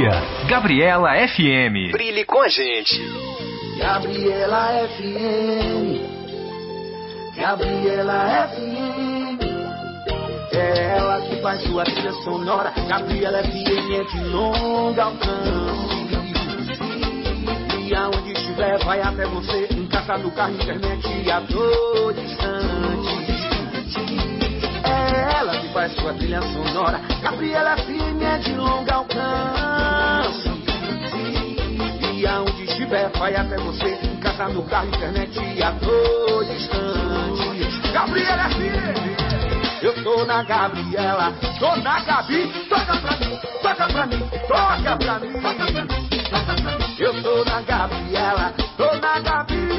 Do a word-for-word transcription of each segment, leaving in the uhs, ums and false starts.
dia, Gabriela F M. Brilhe com a gente. Gabriela F M. Gabriela F M. É ela que faz sua trilha sonora. Gabriela F M é de longa alcance. E aonde estiver vai até você. Em casa, no carro, internet e a todo instante. É ela que faz sua trilha sonora. Gabriela F M é de longa alcance. E aonde estiver vai até você. Em casa, no carro, internet e a todo instante. Gabriela F M. Eu tô na Gabriela, tô na Gabi. Toca pra mim, toca pra mim, toca pra mim. Eu tô na Gabriela, tô na Gabi.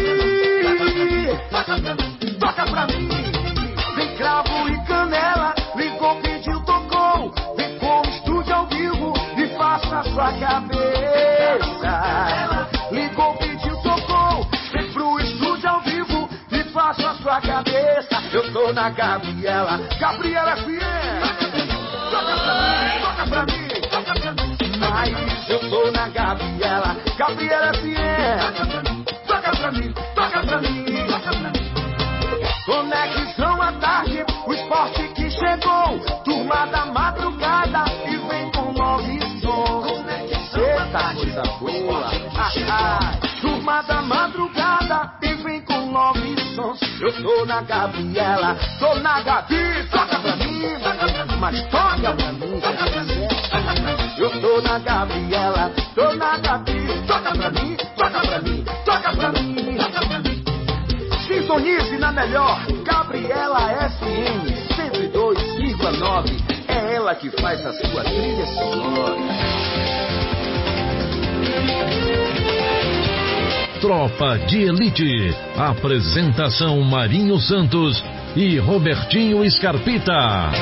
Toca pra mim. Vem cravo e canela, ligou, pediu, tocou. Vem com o estúdio ao vivo e faça a sua cabeça. Ligou, pediu, tocou. Vem pro estúdio ao vivo e faça a sua cabeça. Eu tô na Gabriela, Gabriela F M. Toca pra mim, toca pra mim, toca pra mim. Mas eu tô na Gabriela, Gabriela F M. Toca pra mim, toca pra mim, toca pra mim. Conexão à tarde, o esporte que chegou. Turma da madrugada e vem com nove sons. Eita, coisa boa. Ah, ah. Turma da madrugada e vem com nove sons. Eu tô na Gabriela, tô na Gabi. Toca pra mim, mas toca pra mim. Eu tô na Gabriela, tô na Gabi. Toca pra mim, toca pra mim, toca pra mim. Sintonize na melhor, Gabriela F M cento e dois vírgula nove. É ela que faz a sua trilha sonora. Tropa de Elite. Apresentação Marinho Santos e Robertinho Scarpita.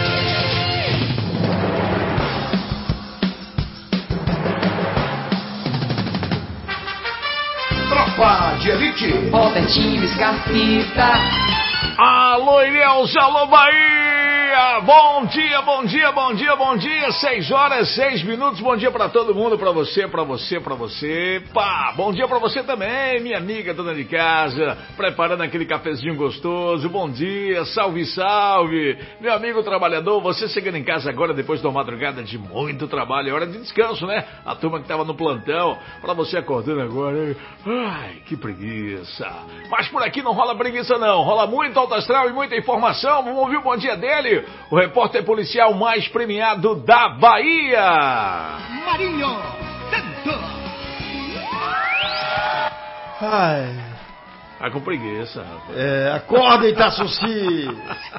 Tropa de Elite. Robertinho Scarpita. Alô, Ilhéus, alô, Bahia! Bom dia, bom dia, bom dia, bom dia. Seis horas, seis minutos. Bom dia pra todo mundo, pra você, pra você, pra você. Pá, bom dia pra você também, minha amiga dona de casa, preparando aquele cafezinho gostoso. Bom dia, salve, salve. Meu amigo trabalhador, você chegando em casa agora depois de uma madrugada de muito trabalho. É hora de descanso, né? A turma que tava no plantão, pra você acordando agora. Ai, que preguiça. Mas por aqui não rola preguiça não, rola muito alto astral e muita informação. Vamos ouvir o bom dia dele, o repórter policial mais premiado da Bahia, Marinho Santos. Ai. Tá com preguiça, rapaz. É, acorda, Itaçuci.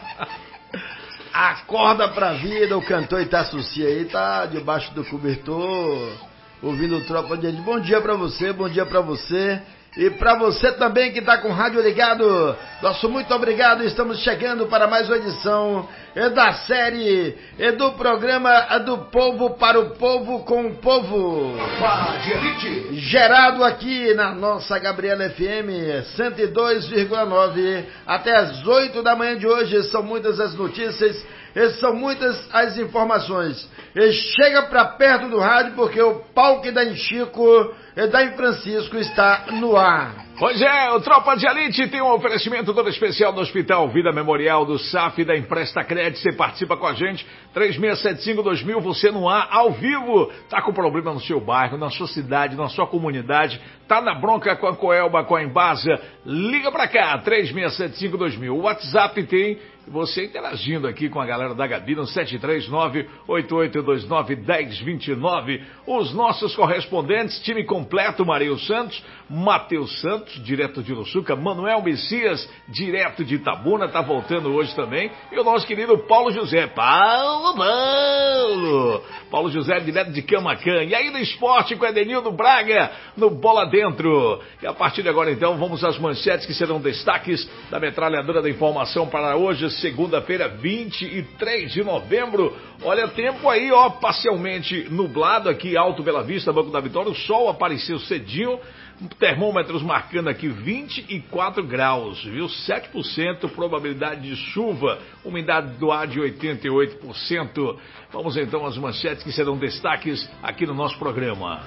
Acorda pra vida, o cantor Itaçuci aí tá debaixo do cobertor, ouvindo o Tropa de Elite. Bom dia pra você, bom dia pra você. E para você também que está com o rádio ligado, nosso muito obrigado. Estamos chegando para mais uma edição da série do programa do Povo para o Povo com o Povo. Gerado aqui na nossa Gabriela F M cento e dois vírgula nove até as oito da manhã de hoje. São muitas as notícias, são muitas as informações. Chega para perto do rádio porque o pau que dá em Chico e dá em Francisco está no ar. Pois é, o Tropa de Elite tem um oferecimento todo especial do Hospital Vida Memorial, do S A F e da Empresta Crédito. Você participa com a gente, três seis sete cinco dois mil, você no ar, ao vivo. Tá com problema no seu bairro, na sua cidade, na sua comunidade, tá na bronca com a Coelba, com a Embasa, liga pra cá, três seis sete cinco dois mil. O WhatsApp tem você interagindo aqui com a galera da Gabi no sete três nove, oito oito dois nove, um zero dois nove. Os nossos correspondentes, time completo, Marinho Santos, Matheus Santos, direto de Uruçuca, Manuel Messias, direto de Itabuna, tá voltando hoje também, e o nosso querido Paulo José, Paulo, Paulo, Paulo José, direto de Camacan, e aí no esporte com Edenildo Braga, no Bola Dentro. E a partir de agora então, vamos às manchetes que serão destaques da metralhadora da informação para hoje, segunda-feira, vinte e três de novembro. Olha, tempo aí, ó, parcialmente nublado aqui, Alto Bela Vista, Banco da Vitória, o sol apareceu cedinho, termômetros marcando indicando aqui vinte e quatro graus, viu? sete por cento probabilidade de chuva, umidade do ar de oitenta e oito por cento. Vamos então às manchetes que serão destaques aqui no nosso programa.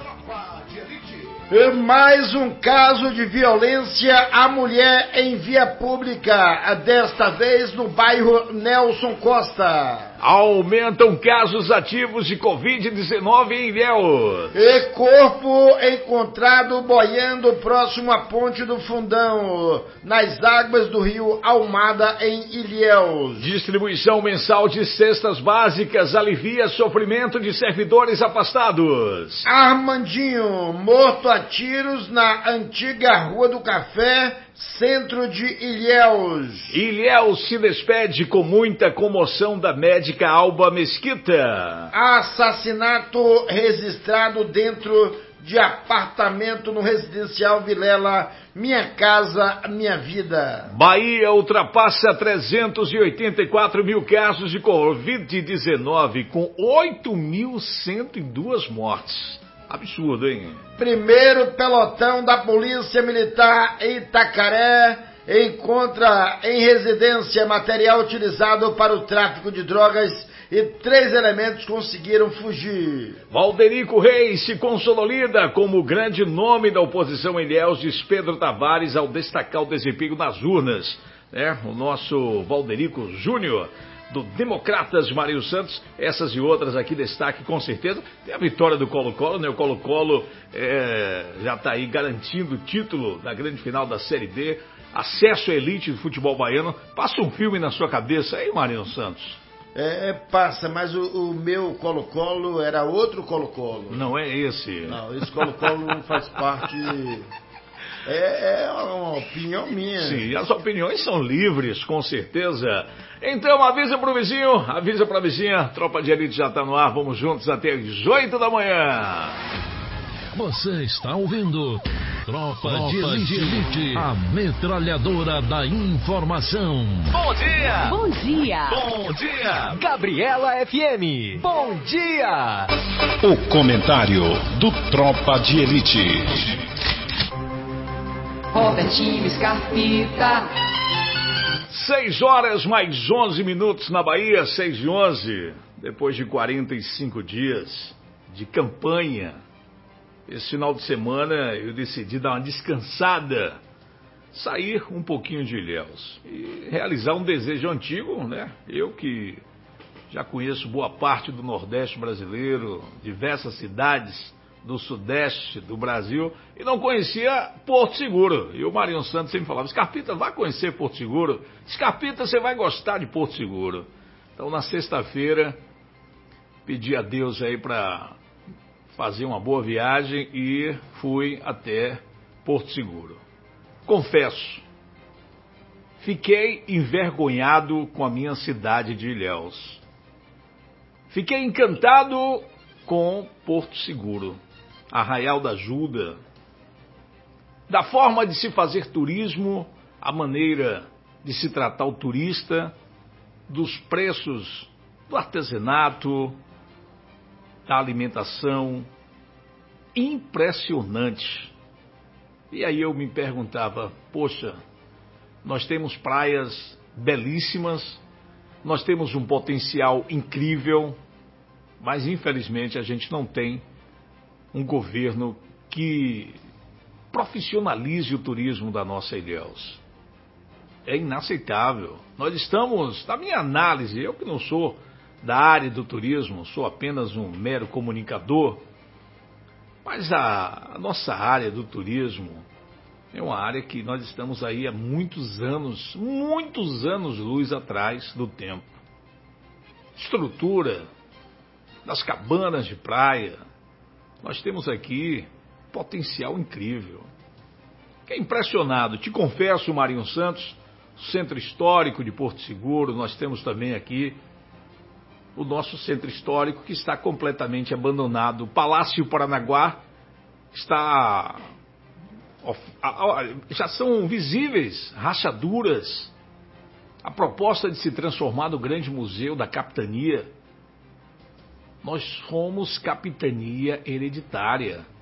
Mais um caso de violência à mulher em via pública, desta vez no bairro Nelson Costa. Aumentam casos ativos de covid dezenove em Ilhéus. E corpo encontrado boiando próximo à Ponte do Fundão, nas águas do rio Almada, em Ilhéus. Distribuição mensal de cestas básicas alivia sofrimento de servidores afastados. Armandinho, morto a tiros na antiga Rua do Café, centro de Ilhéus. Ilhéus se despede com muita comoção da médica Alba Mesquita. Assassinato registrado dentro de apartamento no residencial Vilela, Minha Casa, Minha Vida. Bahia ultrapassa trezentos e oitenta e quatro mil casos de covid dezenove, com oito mil cento e duas mortes. Absurdo, hein? Primeiro pelotão da Polícia Militar em Itacaré encontra em residência material utilizado para o tráfico de drogas e três elementos conseguiram fugir. Valderico Reis se consolida como o grande nome da oposição em Ilhéus, diz Pedro Tavares ao destacar o desempenho nas urnas. É, o nosso Valderico Júnior, do Democratas Mário Santos, essas e outras aqui destaque com certeza. Tem a vitória do Colo-Colo, né? O Colo-Colo é, já está aí garantindo o título da grande final da Série D, acesso à elite do futebol baiano. Passa um filme na sua cabeça aí, Mário Santos. É, passa, mas o, o meu Colo-Colo era outro Colo-Colo. Não é esse. Não, esse Colo-Colo não faz parte... É, é uma opinião minha. Sim, as opiniões são livres, com certeza. Então avisa pro vizinho, avisa pra vizinha, Tropa de Elite já tá no ar, vamos juntos até as oito da manhã. Você está ouvindo Tropa, Tropa de, Elite, de Elite, a metralhadora da informação. Bom dia! Bom dia! Bom dia! Gabriela F M. Bom dia! O comentário do Tropa de Elite. Robertinho Scarpita. Seis horas mais onze minutos na Bahia, seis e onze. Depois de quarenta e cinco dias de campanha, esse final de semana eu decidi dar uma descansada, sair um pouquinho de Ilhéus e realizar um desejo antigo, né? Eu que já conheço boa parte do Nordeste brasileiro, diversas cidades do Sudeste do Brasil, e não conhecia Porto Seguro. E o Marion Santos sempre falava, Scarpita, vai conhecer Porto Seguro. Scarpita, você vai gostar de Porto Seguro. Então, na sexta-feira, pedi a Deus aí para fazer uma boa viagem e fui até Porto Seguro. Confesso, fiquei envergonhado com a minha cidade de Ilhéus. Fiquei encantado com Porto Seguro, Arraial da Ajuda, da forma de se fazer turismo, a maneira de se tratar o turista, dos preços do artesanato, da alimentação, impressionante. E aí eu me perguntava, poxa, nós temos praias belíssimas, nós temos um potencial incrível, mas infelizmente a gente não tem um governo que profissionalize o turismo da nossa Ilhéus. É inaceitável. Nós estamos, na minha análise, eu que não sou da área do turismo, sou apenas um mero comunicador, mas a, a nossa área do turismo é uma área que nós estamos aí há muitos anos, muitos anos luz atrás do tempo. Estrutura das cabanas de praia, nós temos aqui potencial incrível. Fiquei impressionado, te confesso, Marinho Santos, Centro Histórico de Porto Seguro, nós temos também aqui o nosso Centro Histórico que está completamente abandonado. O Palácio Paranaguá está... já são visíveis rachaduras. A proposta de se transformar no grande museu da capitania. Nós somos capitania hereditária.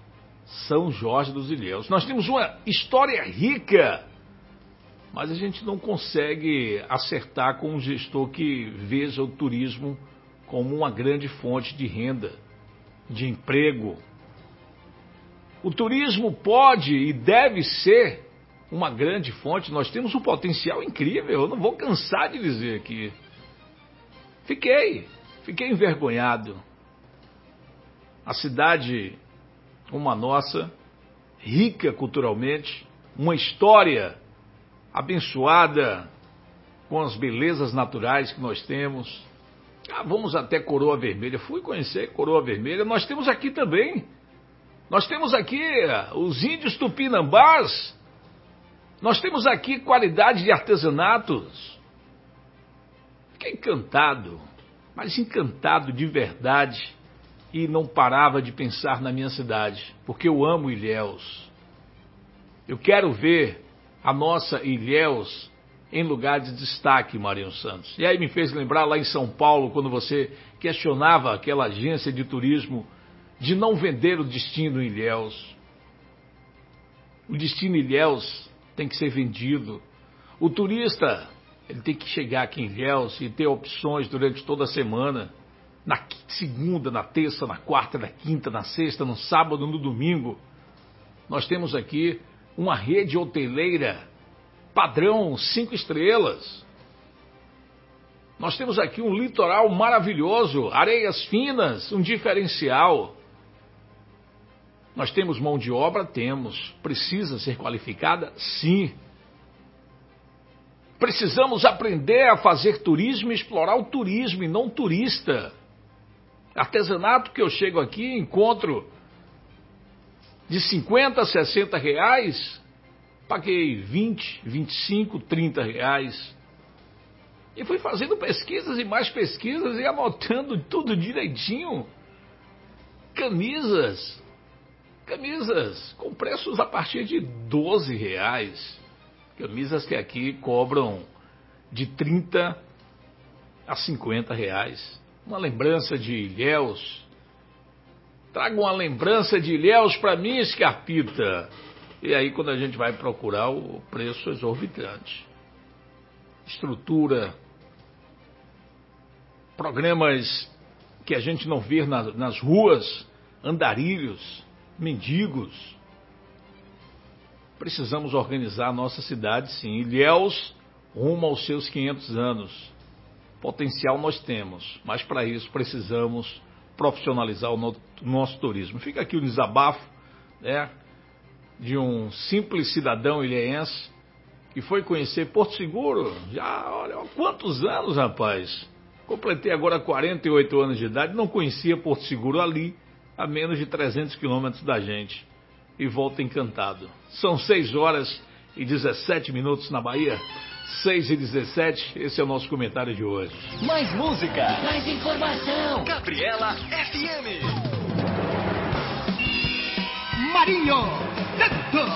São Jorge dos Ilhéus. Nós temos uma história rica, mas a gente não consegue acertar com um gestor que veja o turismo como uma grande fonte de renda, de emprego. O turismo pode e deve ser uma grande fonte, nós temos um potencial incrível, eu não vou cansar de dizer aqui. Fiquei, fiquei envergonhado. A cidade, uma nossa, rica culturalmente, uma história abençoada com as belezas naturais que nós temos. Ah, vamos até Coroa Vermelha, fui conhecer Coroa Vermelha, nós temos aqui também, nós temos aqui os índios tupinambás, nós temos aqui qualidade de artesanatos. Fiquei encantado, mas encantado de verdade, e não parava de pensar na minha cidade, porque eu amo Ilhéus. Eu quero ver a nossa Ilhéus em lugar de destaque, Marinho Santos. E aí me fez lembrar lá em São Paulo, quando você questionava aquela agência de turismo de não vender o destino Ilhéus. O destino Ilhéus tem que ser vendido. O turista, ele tem que chegar aqui em Ilhéus e ter opções durante toda a semana. Na segunda, na terça, na quarta, na quinta, na sexta, no sábado, no domingo. Nós temos aqui uma rede hoteleira padrão cinco estrelas. Nós temos aqui um litoral maravilhoso, areias finas, um diferencial. Nós temos mão de obra? Temos. Precisa ser qualificada? Sim. Precisamos aprender a fazer turismo e explorar o turismo e não o turista. Artesanato que eu chego aqui e encontro de cinquenta a sessenta reais, paguei vinte, vinte e cinco, trinta reais. E fui fazendo pesquisas e mais pesquisas e anotando tudo direitinho. Camisas, camisas com preços a partir de doze reais. Camisas que aqui cobram de trinta a cinquenta reais. Uma lembrança de Ilhéus. Traga uma lembrança de Ilhéus para mim, Scarpita. E aí quando a gente vai procurar o preço exorbitante. Estrutura. Programas que a gente não vê nas, nas ruas. Andarilhos. Mendigos. Precisamos organizar a nossa cidade, sim. Ilhéus rumo aos seus quinhentos anos. Potencial nós temos, mas para isso precisamos profissionalizar o no, nosso turismo. Fica aqui o desabafo, né, de um simples cidadão ilhéense que foi conhecer Porto Seguro. Já, olha, há quantos anos, rapaz? Completei agora quarenta e oito anos de idade, não conhecia Porto Seguro ali, a menos de trezentos quilômetros da gente. E volto encantado. São seis horas e dezessete minutos na Bahia. seis e dezessete, esse é o nosso comentário de hoje. Mais música, Mais informação. Gabriela F M. Marinho Santos.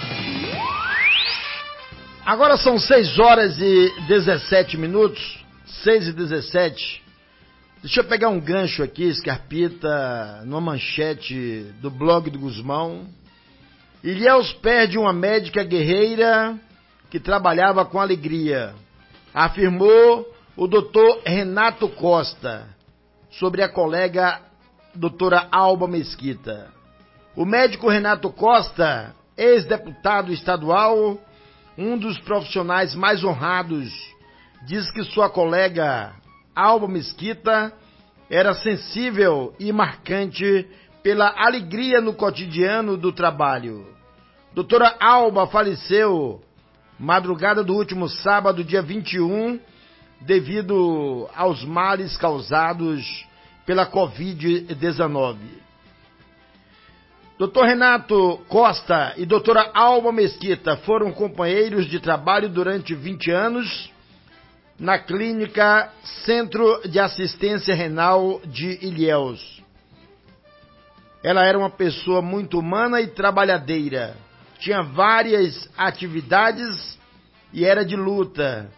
Agora são seis horas e dezessete minutos. seis e dezessete. Deixa eu pegar um gancho aqui, Scarpita, numa manchete do blog do Guzmão. Ilhéus perde uma médica guerreira que trabalhava com alegria, afirmou o doutor Renato Costa sobre a colega doutora Alba Mesquita. O médico Renato Costa, ex-deputado estadual, um dos profissionais mais honrados, diz que sua colega Alba Mesquita era sensível e marcante pela alegria no cotidiano do trabalho. Doutora Alba faleceu madrugada do último sábado, dia vinte e um, devido aos males causados pela covid dezenove. doutor Renato Costa e doutora Alba Mesquita foram companheiros de trabalho durante vinte anos na clínica Centro de Assistência Renal de Ilhéus. Ela era uma pessoa muito humana e trabalhadeira. Tinha várias atividades e era de luta,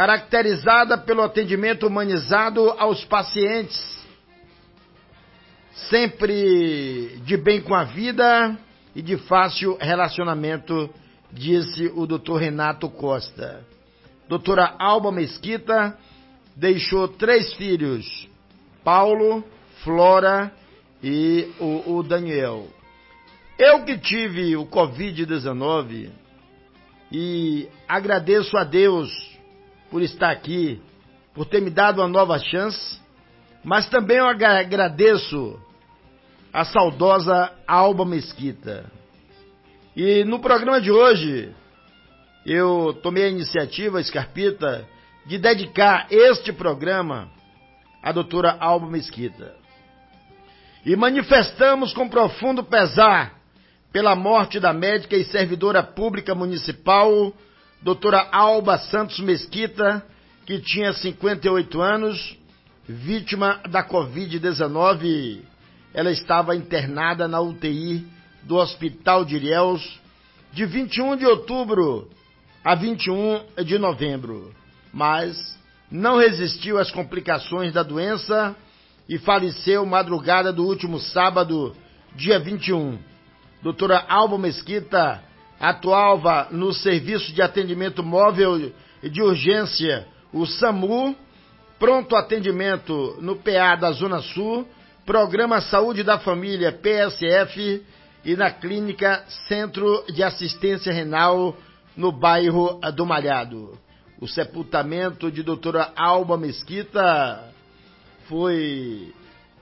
caracterizada pelo atendimento humanizado aos pacientes. sempre de bem com a vida e de fácil relacionamento, disse o doutor Renato Costa. Doutora Alba Mesquita deixou três filhos, Paulo, Flora e o, o Daniel. Eu que tive o covid dezenove e agradeço a Deus por estar aqui, por ter me dado uma nova chance, mas também eu agradeço a saudosa Alba Mesquita. E no programa de hoje, eu tomei a iniciativa, Scarpita, de dedicar este programa à doutora Alba Mesquita. E manifestamos com profundo pesar pela morte da médica e servidora pública municipal, doutora Alba Santos Mesquita, que tinha cinquenta e oito anos, vítima da covid dezenove. Ela estava internada na U T I do Hospital de Ilhéus de vinte e um de outubro a vinte e um de novembro, mas não resistiu às complicações da doença e faleceu madrugada do último sábado, dia vinte e um. Doutora Alba Mesquita atuava no Serviço de Atendimento Móvel de Urgência, o SAMU, Pronto Atendimento no P A da Zona Sul, Programa Saúde da Família, P S F, e na Clínica Centro de Assistência Renal, no bairro do Malhado. O sepultamento de doutora Alba Mesquita foi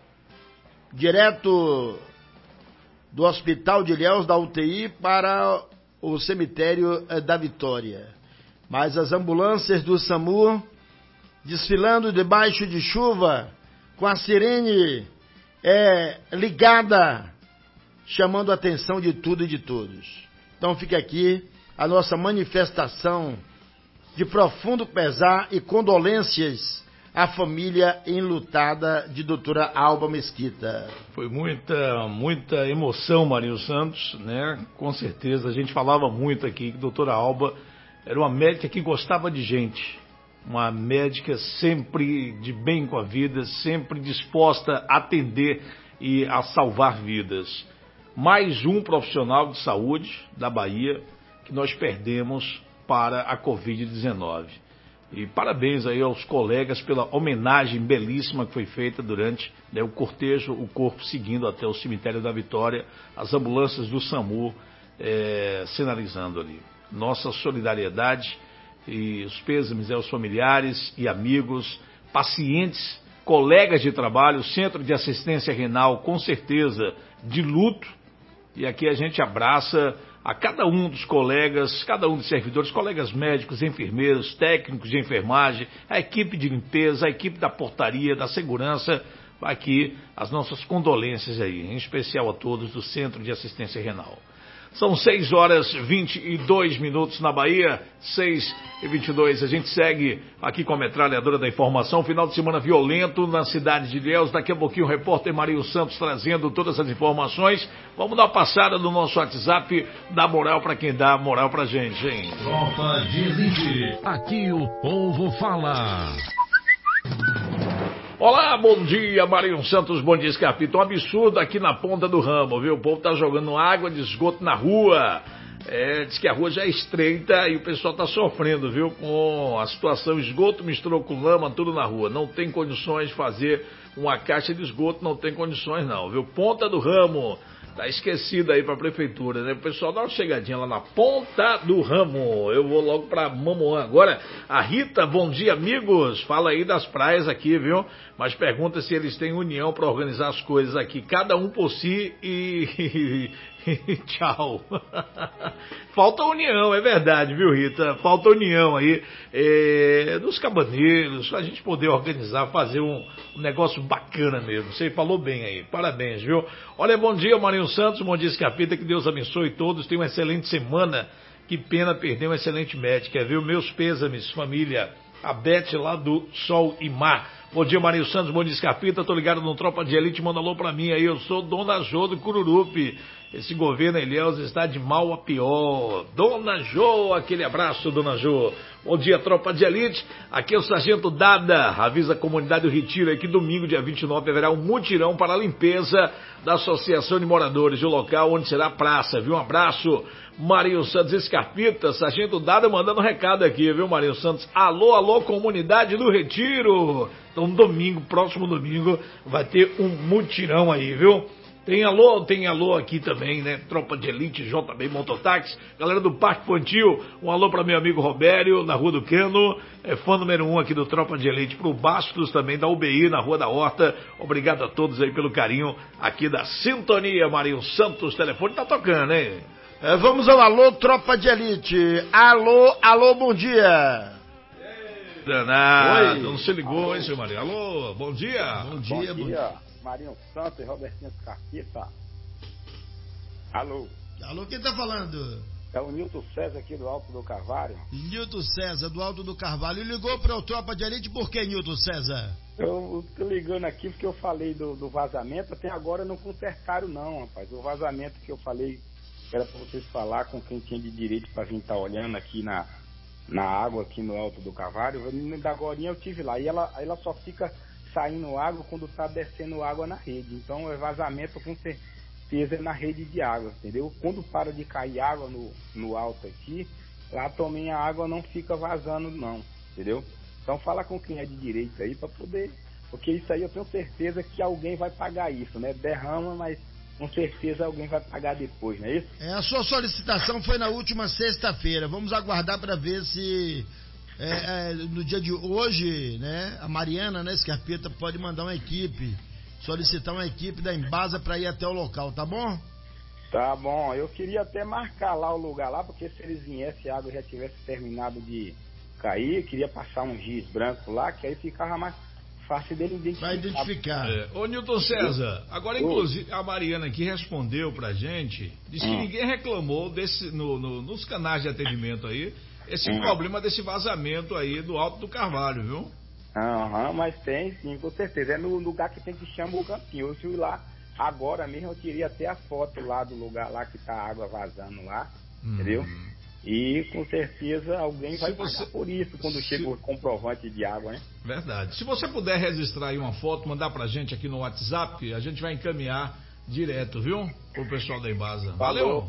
direto do Hospital de Ilhéus, da U T I, para o cemitério da Vitória. Mas as ambulâncias do SAMU, desfilando debaixo de chuva, com a sirene é, ligada, chamando a atenção de tudo e de todos. Então fica aqui a nossa manifestação de profundo pesar e condolências à família enlutada de doutora Alba Mesquita. Foi muita, muita emoção, Marinho Santos, né? Com certeza, a gente falava muito aqui que a doutora Alba era uma médica que gostava de gente, uma médica sempre de bem com a vida, sempre disposta a atender e a salvar vidas. Mais um profissional de saúde da Bahia que nós perdemos para a covid dezenove. E parabéns aí aos colegas pela homenagem belíssima que foi feita durante, né, o cortejo, o corpo seguindo até o cemitério da Vitória, as ambulâncias do SAMU é, sinalizando ali. Nossa solidariedade e os pêsames aos familiares e amigos, pacientes, colegas de trabalho, Centro de Assistência Renal, com certeza, de luto. E aqui a gente abraça a cada um dos colegas, cada um dos servidores, colegas médicos, enfermeiros, técnicos de enfermagem, a equipe de limpeza, a equipe da portaria, da segurança. Aqui as nossas condolências aí, em especial a todos do Centro de Assistência Renal. São seis horas e vinte e dois minutos na Bahia, seis e vinte e dois. A gente segue aqui com a metralhadora da informação. Final de semana violento na cidade de Ilhéus. Daqui a pouquinho o repórter Marinho Santos trazendo todas as informações. Vamos dar uma passada no nosso WhatsApp, dar moral para quem dá moral pra gente, hein? Tropa de Elite. Aqui o povo fala. Olá, bom dia, Marinho Santos, bom dia, Scarpita. Um absurdo aqui na ponta do ramo, viu? O povo tá jogando água de esgoto na rua. É, diz que a rua já é estreita e o pessoal tá sofrendo, viu? Com a situação, esgoto misturou com lama, tudo na rua. Não tem condições de fazer uma caixa de esgoto, não tem condições não, viu? Ponta do ramo. Tá esquecido aí pra prefeitura, né? O pessoal dá uma chegadinha lá na ponta do ramo. Eu vou logo pra Mamoã. Agora, a Rita, bom dia, amigos. Fala aí das praias aqui, viu? Mas pergunta se eles têm união pra organizar as coisas aqui. Cada um por si e... tchau. Falta união, é verdade, viu, Rita? Falta união aí é, dos cabaneiros, pra gente poder organizar, fazer um, um negócio bacana mesmo. Você falou bem aí, parabéns, viu? Olha, bom dia, Marinho Santos, bom dia, Scarpita, que Deus abençoe todos, tenham uma excelente semana. Que pena perder uma excelente médica, viu? Meus pêsames, família. A Beth lá do Sol e Mar. Bom dia, Marinho Santos, bom dia, Scarpita, tô ligado no Tropa de Elite, manda alô pra mim aí, eu sou Dona Jô do Cururupi. Esse governo Ilhéus está de mal a pior. Dona Jô, aquele abraço, Dona Jô. Bom dia, tropa de elite. Aqui é o Sargento Dada. Avisa a comunidade do Retiro aí que domingo, dia vinte e nove, haverá um mutirão para a limpeza da Associação de Moradores do local onde será a praça, viu? Um abraço, Marinho Santos Escarpita. Sargento Dada mandando um recado aqui, viu, Marinho Santos? Alô, alô, comunidade do Retiro. Então, domingo, próximo domingo, vai ter um mutirão aí, viu? Tem alô, tem alô aqui também, né? Tropa de Elite, J B Mototáxi, galera do Parque Pontil, um alô para meu amigo Robério, na Rua do Cano, é fã número um aqui do Tropa de Elite, pro Bastos também, da U B I, na Rua da Horta. Obrigado a todos aí pelo carinho aqui da sintonia, Marinho Santos, telefone tá tocando, hein? É, vamos ao alô, Tropa de Elite. Alô, alô, bom dia. Danado, Oi. Não se ligou, hein, seu Marinho? Alô, bom dia. Bom dia, bom dia. Marinho Santos e Robertinho Scarpita. Alô. Alô, quem tá falando? É o Nilton César aqui do Alto do Carvalho. Nilton César do Alto do Carvalho. Ligou para o Tropa de Elite por que, Nilton César? Eu tô ligando aqui porque eu falei do, do vazamento, até agora não consertaram não, rapaz. O vazamento que eu falei era para vocês falar com quem tinha de direito para vir estar tá olhando aqui na, na água aqui no Alto do Carvalho. Da agorinha eu tive lá e ela, ela só fica saindo água quando tá descendo água na rede. Então é vazamento com certeza na rede de água, entendeu? Quando para de cair água no, no alto aqui, lá também a água não fica vazando não, entendeu? Então fala com quem é de direito aí para poder, porque isso aí eu tenho certeza que alguém vai pagar isso, né? Derrama, mas com certeza alguém vai pagar depois, não é isso? É, a sua solicitação foi na última sexta-feira. Vamos aguardar para ver se É, é, no dia de hoje, né, a Mariana, né, Scarpeta, pode mandar uma equipe, solicitar uma equipe da Embasa para ir até o local, tá bom? Tá bom, eu queria até marcar lá o lugar lá, porque se eles viessem, a água já tivesse terminado de cair, eu queria passar um giz branco lá, que aí ficava mais fácil dele identificar. Vai identificar. É. Ô, Nilton César, agora inclusive a Mariana aqui respondeu pra gente, disse que hum. ninguém reclamou desse, no, no, nos canais de atendimento aí, esse uhum. problema desse vazamento aí do Alto do Carvalho, viu? Aham, uhum, mas tem sim, com certeza. É no lugar que tem que chamar o campinho. Eu fui lá, agora mesmo eu tirei até a foto lá do lugar lá que tá a água vazando lá, uhum. entendeu? E com certeza alguém vai pagar você... por isso quando Se... chega o comprovante de água, né? Verdade. Se você puder registrar aí uma foto, mandar pra gente aqui no WhatsApp, a gente vai encaminhar direto, viu? Pro pessoal da Embasa. Valeu!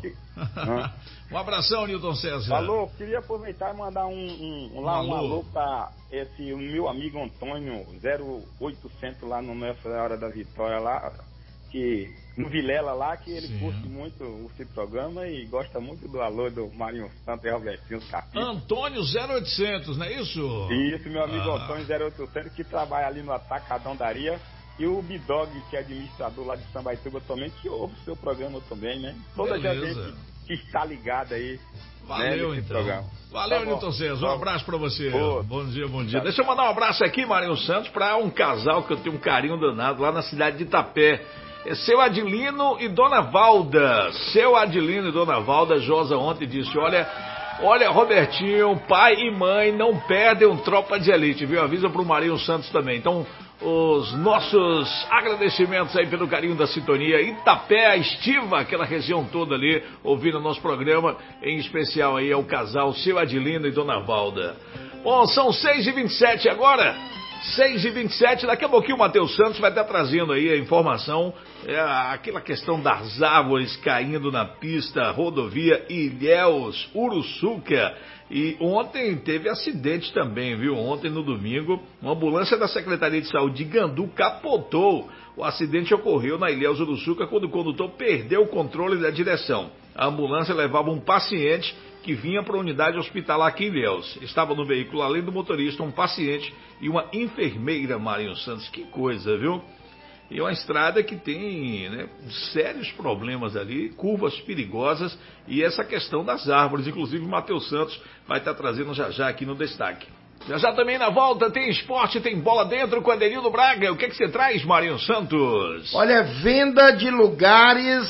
Um abração, Nilton César. Falou, queria aproveitar e mandar um, um, um, lá, um alô pra esse o meu amigo Antônio, zero oitocentos lá no Nossa Hora da Vitória lá, que no Vilela lá, que ele Sim. curte muito esse programa e gosta muito do alô do Marinho Santos e Albertinho Capim. Antônio zero oitocentos, não é isso? Isso, meu amigo ah. Antônio zero oitocentos, que trabalha ali no Atacadão Daria. E o Bidog, que é administrador lá de Sambaituba também, que ouve o seu programa também, né? Toda a gente que está ligada aí. Valeu, né, então. Programa. Valeu, tá Nilton César. Um abraço pra você. Boa. Bom dia, bom dia. Deixa eu mandar um abraço aqui, Marinho Santos, pra um casal que eu tenho um carinho danado lá na cidade de Itapé. É seu Adilino e Dona Valda. Seu Adilino e Dona Valda, Josa ontem disse, olha... Olha, Robertinho, pai e mãe não perdem um Tropa de Elite, viu? Avisa pro Marinho Santos também. Então, os nossos agradecimentos aí pelo carinho da sintonia. Itapé, a Estiva, aquela região toda ali, ouvindo o nosso programa, em especial aí ao casal Seu Adilino e Dona Valda. Bom, são seis e vinte e sete agora. seis e vinte e sete, daqui a pouquinho o Matheus Santos vai estar trazendo aí a informação, é, aquela questão das árvores caindo na pista, rodovia Ilhéus, Uruçuca. E ontem teve acidente também, viu? Ontem no domingo, uma ambulância da Secretaria de Saúde de Gandu capotou. O acidente ocorreu na Ilhéus, Uruçuca, quando o condutor perdeu o controle da direção. A ambulância levava um paciente que vinha para a unidade hospitalar aqui em Ilhéus. Estava no veículo, além do motorista, um paciente e uma enfermeira, Marinho Santos. Que coisa, viu? E é uma estrada que tem, né, sérios problemas ali, curvas perigosas e essa questão das árvores. Inclusive o Matheus Santos vai estar trazendo já já aqui no destaque. Já já também na volta tem esporte, tem bola dentro com Adenildo Braga. O que é que você traz, Marinho Santos? Olha, venda de lugares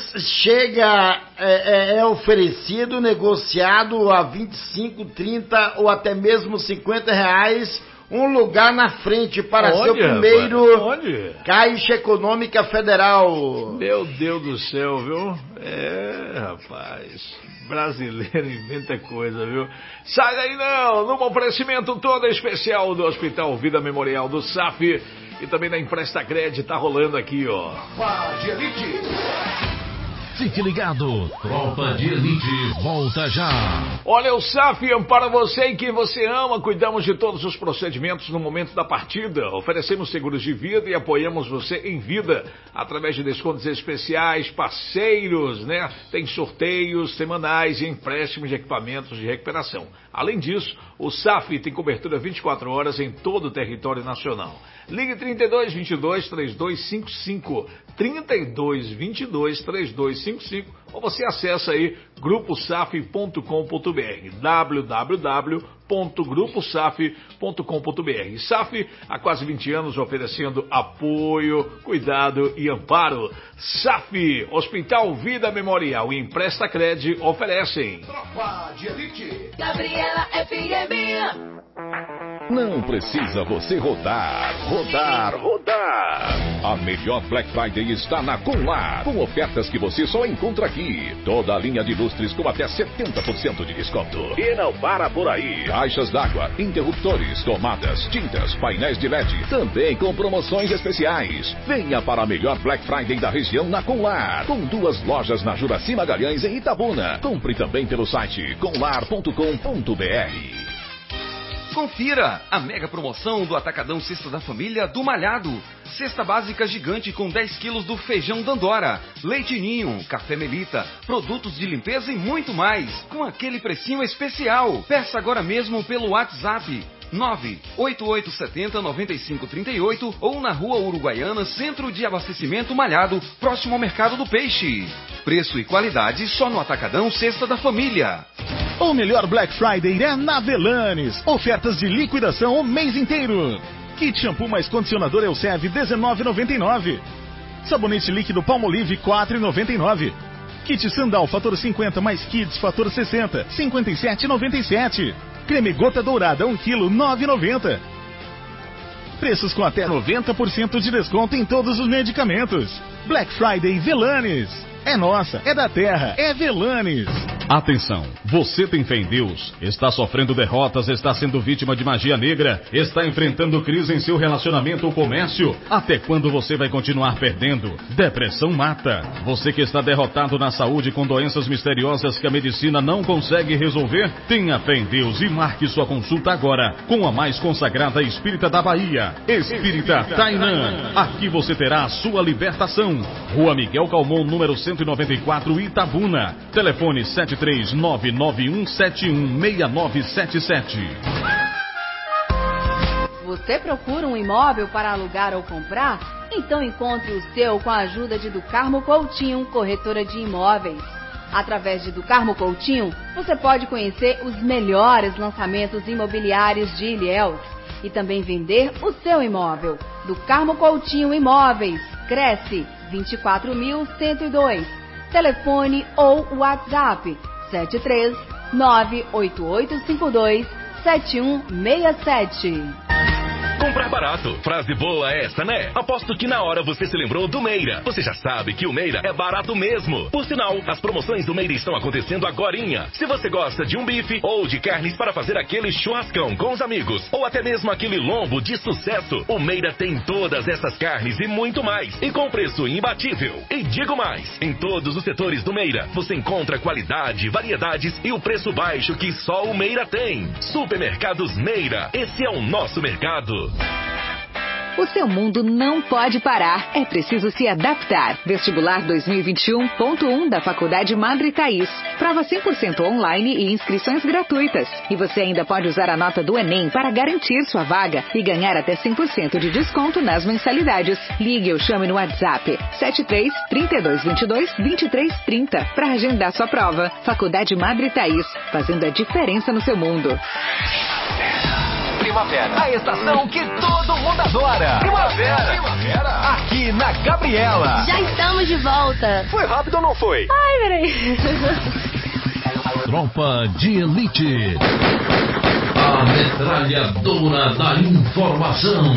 chega, é, é, é oferecido, negociado a vinte e cinco, trinta ou até mesmo cinquenta reais um lugar na frente para Onde, ser o primeiro Onde? Caixa Econômica Federal. Meu Deus do céu, viu? É, rapaz, brasileiro inventa coisa, viu? Sai daí não, num oferecimento todo especial do Hospital Vida Memorial do S A F e também da Empresta Cred, tá rolando aqui, ó. Tropa de Elite. Fique ligado, Tropa de Elite volta já. Olha, o S A F ampara você e quem você ama. Cuidamos de todos os procedimentos no momento da partida. Oferecemos seguros de vida e apoiamos você em vida através de descontos especiais, parceiros, né? Tem sorteios semanais e empréstimos de equipamentos de recuperação. Além disso, o S A F tem cobertura vinte e quatro horas em todo o território nacional. Ligue trinta e dois, vinte e dois, trinta e dois cinquenta e cinco, trinta e dois, vinte e dois, trinta e dois cinquenta e cinco, ou você acessa aí grupo saf ponto com ponto br, w w w ponto grupo saf ponto com ponto br. S A F há quase vinte anos oferecendo apoio, cuidado e amparo. S A F, Hospital Vida Memorial e Empresta Cred oferecem. Tropa de Elite. Gabriela F M. Não precisa você rodar, rodar, rodar. A melhor Black Friday está na Conlar, com ofertas que você só encontra aqui. Toda a linha de lustres com até setenta por cento de desconto. E não para por aí. Caixas d'água, interruptores, tomadas, tintas, painéis de L E D, também com promoções especiais. Venha para a melhor Black Friday da região na Conlar, com duas lojas na Juraci Magalhães e Itabuna. Compre também pelo site conlar ponto com ponto br. Confira a mega promoção do Atacadão Cesta da Família do Malhado. Cesta básica gigante com dez quilos do feijão Dandora, leite ninho, café Melita, produtos de limpeza e muito mais, com aquele precinho especial. Peça agora mesmo pelo WhatsApp nove oito oito sete zero nove cinco três oito ou na Rua Uruguaiana, Centro de Abastecimento Malhado, próximo ao Mercado do Peixe. Preço e qualidade só no Atacadão Cesta da Família. O melhor Black Friday é na Velanes. Ofertas de liquidação o mês inteiro. Kit shampoo mais condicionador Elsev dezenove reais e noventa e nove centavos. Sabonete líquido Palmolive quatro reais e noventa e nove centavos. Kit Sandal fator cinquenta mais Kids fator sessenta, cinquenta e sete reais e noventa e sete centavos. Creme gota dourada um quilo, nove reais e noventa centavos. Preços com até noventa por cento de desconto em todos os medicamentos. Black Friday Velanes. É nossa, é da terra, é Velanes. Atenção, você tem fé em Deus, está sofrendo derrotas, está sendo vítima de magia negra, está enfrentando crise em seu relacionamento ou comércio? Até quando você vai continuar perdendo? Depressão mata. Você que está derrotado na saúde com doenças misteriosas que a medicina não consegue resolver? Tenha fé em Deus e marque sua consulta agora com a mais consagrada espírita da Bahia, Espírita Tainã. Aqui você terá a sua libertação. Rua Miguel Calmon, número cento e noventa e quatro, Itabuna. Telefone sete três nove nove um sete um seis nove sete sete. Você procura um imóvel para alugar ou comprar? Então encontre o seu com a ajuda de Do Carmo Coutinho, corretora de imóveis. Através de Do Carmo Coutinho, você pode conhecer os melhores lançamentos imobiliários de Ilhéus e também vender o seu imóvel. Do Carmo Coutinho Imóveis, Cresce vinte e quatro mil cento e dois. Telefone ou WhatsApp sete três nove oito oito cinco dois sete um seis sete. Comprar barato. Frase boa esta, né? Aposto que na hora você se lembrou do Meira. Você já sabe que o Meira é barato mesmo. Por sinal, as promoções do Meira estão acontecendo agorinha. Se você gosta de um bife ou de carnes para fazer aquele churrascão com os amigos, ou até mesmo aquele lombo de sucesso, o Meira tem todas essas carnes e muito mais. E com preço imbatível. E digo mais, em todos os setores do Meira, você encontra qualidade, variedades e o preço baixo que só o Meira tem. Supermercados Meira. Esse é o nosso mercado. O seu mundo não pode parar, é preciso se adaptar. Vestibular dois mil e vinte e um ponto um da Faculdade Madre Thaís. Prova cem por cento online e inscrições gratuitas. E você ainda pode usar a nota do Enem para garantir sua vaga e ganhar até cem por cento de desconto nas mensalidades. Ligue ou chame no WhatsApp sete três, trinta e dois, vinte e dois, vinte e três, trinta para agendar sua prova. Faculdade Madre Thaís, fazendo a diferença no seu mundo. Primavera, a estação que todo mundo adora. Primavera, Primavera, aqui na Gabriela. Já estamos de volta. Foi rápido ou não foi? Ai, peraí. Tropa de Elite. A metralhadora da informação.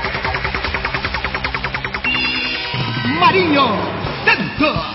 Marinho Santos.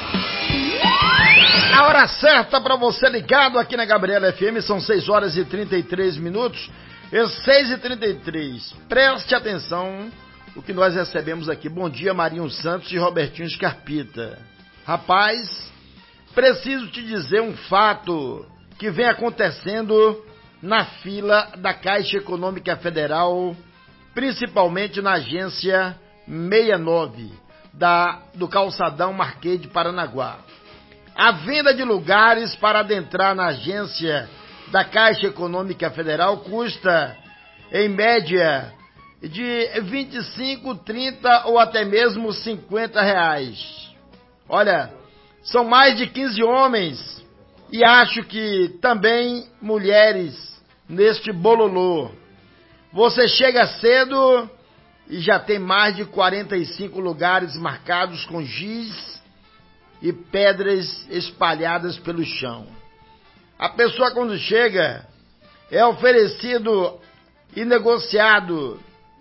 A hora certa para você ligado aqui na Gabriela F M, são seis horas e trinta e três minutos. E seis e trinta e três. Preste atenção o que nós recebemos aqui. Bom dia, Marinho Santos e Robertinho Scarpita. Rapaz, preciso te dizer um fato que vem acontecendo na fila da Caixa Econômica Federal, principalmente na agência sessenta e nove da, do Calçadão Marquês de Paranaguá. A venda de lugares para adentrar na agência da Caixa Econômica Federal custa, em média, de vinte e cinco, trinta ou até mesmo cinquenta reais. Olha, são mais de quinze homens e acho que também mulheres neste bololô. Você chega cedo e já tem mais de quarenta e cinco lugares marcados com giz e pedras espalhadas pelo chão. A pessoa, quando chega, é oferecido e negociado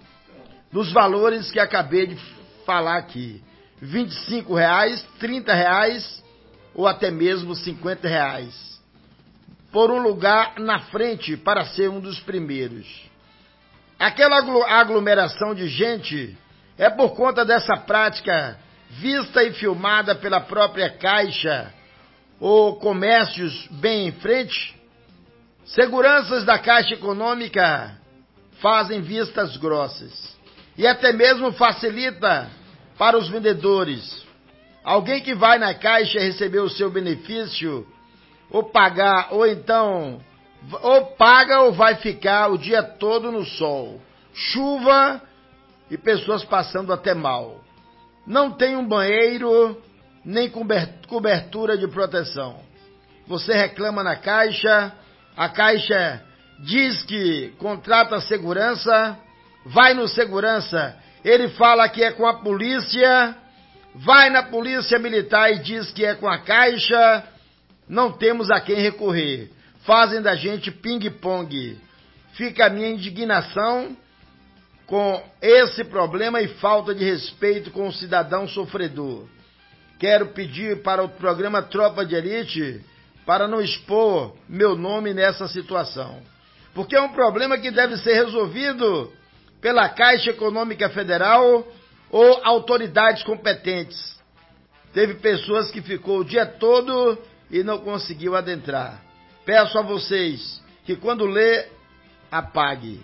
nos valores que acabei de falar aqui. vinte e cinco reais, trinta reais ou até mesmo cinquenta reais. Por um lugar na frente para ser um dos primeiros. Aquela aglomeração de gente é por conta dessa prática vista e filmada pela própria Caixa ou comércios bem em frente. Seguranças da Caixa Econômica fazem vistas grossas e até mesmo facilita para os vendedores. Alguém que vai na Caixa receber o seu benefício, ou pagar, ou então, ou paga ou vai ficar o dia todo no sol, chuva e pessoas passando até mal. Não tem um banheiro, nem cobertura de proteção. Você reclama na Caixa, a Caixa diz que contrata segurança, vai no segurança, ele fala que é com a polícia, vai na polícia militar e diz que é com a Caixa, não temos a quem recorrer. Fazem da gente ping-pong. Fica a minha indignação com esse problema e falta de respeito com o cidadão sofredor. Quero pedir para o programa Tropa de Elite para não expor meu nome nessa situação, porque é um problema que deve ser resolvido pela Caixa Econômica Federal ou autoridades competentes. Teve pessoas que ficou o dia todo e não conseguiu adentrar. Peço a vocês que quando lê, apague.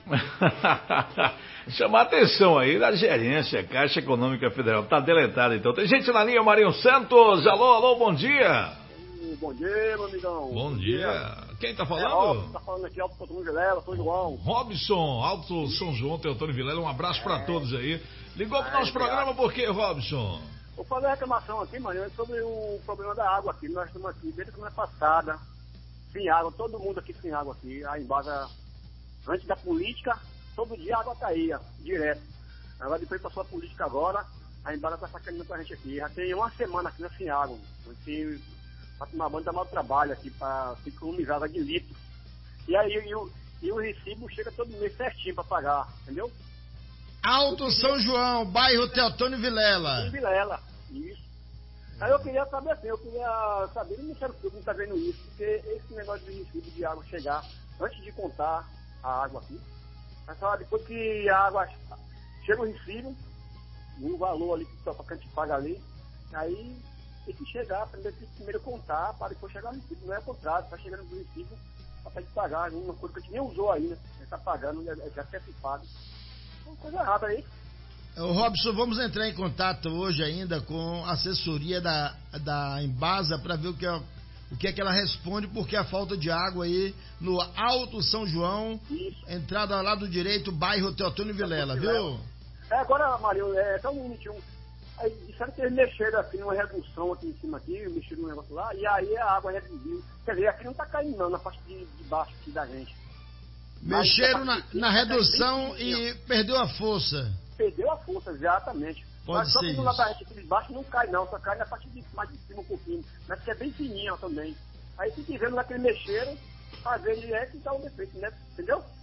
Chamar atenção aí da gerência, Caixa Econômica Federal. Tá deletado então. Tem gente na linha, Marinho Santos. Alô, alô, bom dia. Bom dia, meu amigão. Bom, bom dia. dia. Quem tá falando? É, Robson, tá falando aqui, Alto Antônio Vilela, São João. Robson, Alto São João, Teotônio Vilela, um abraço é. pra todos aí. Ligou pro é, nosso programa por quê, Robson? Vou fazer a reclamação aqui, mano, sobre o problema da água aqui. Nós estamos aqui desde a semana passada, sem água, todo mundo aqui sem água aqui. A embasa, antes da política, todo dia a água caía, direto. Agora depois passou a política agora, a embasa tá sacaneando pra gente aqui. Já tem uma semana aqui sem água. Assim, pra tomar banho dá mau trabalho aqui, pra economizar água de litro. E aí e o, e o recibo chega todo mês certinho pra pagar, entendeu? Alto São João, bairro Teotônio Vilela. Vilela, isso. Aí eu queria saber assim, eu queria saber, o Ministério Público não tá vendo isso, porque esse negócio de recibo de água chegar antes de contar a água aqui, mas só depois que a água chega o recibo, o valor ali que só pra gente paga ali, aí tem que chegar, primeiro, primeiro contar, para depois chegar no recibo, não é o contrário, tá chegando no recibo pra gente pagar, uma coisa que a gente nem usou ainda, a gente tá pagando, já quer se paga. Uma coisa errada aí. Ô Robson, vamos entrar em contato hoje ainda com a assessoria da, da Embasa para ver o que, é, o que é que ela responde, porque a falta de água aí no Alto São João, isso. Entrada ao lado direito, bairro Teotônio Vilela, viu? É, agora, Mário, é só um minutinho. Aí disseram que eles mexeram aqui numa redução aqui em cima aqui, mexeram no negócio lá, e aí a água reduziu. Quer dizer, aqui não tá caindo não, na parte de, de baixo aqui da gente. Mexeram na, na redução e perdeu a força. Perdeu a força, exatamente. Pode mas só ser que isso. lá da gente aqui de baixo não cai não, só cai na parte de mais de cima um pouquinho. Mas que é bem fininha também. Aí se quiser lá que eles mexeram, fazer ele é que dá um defeito, né? Entendeu?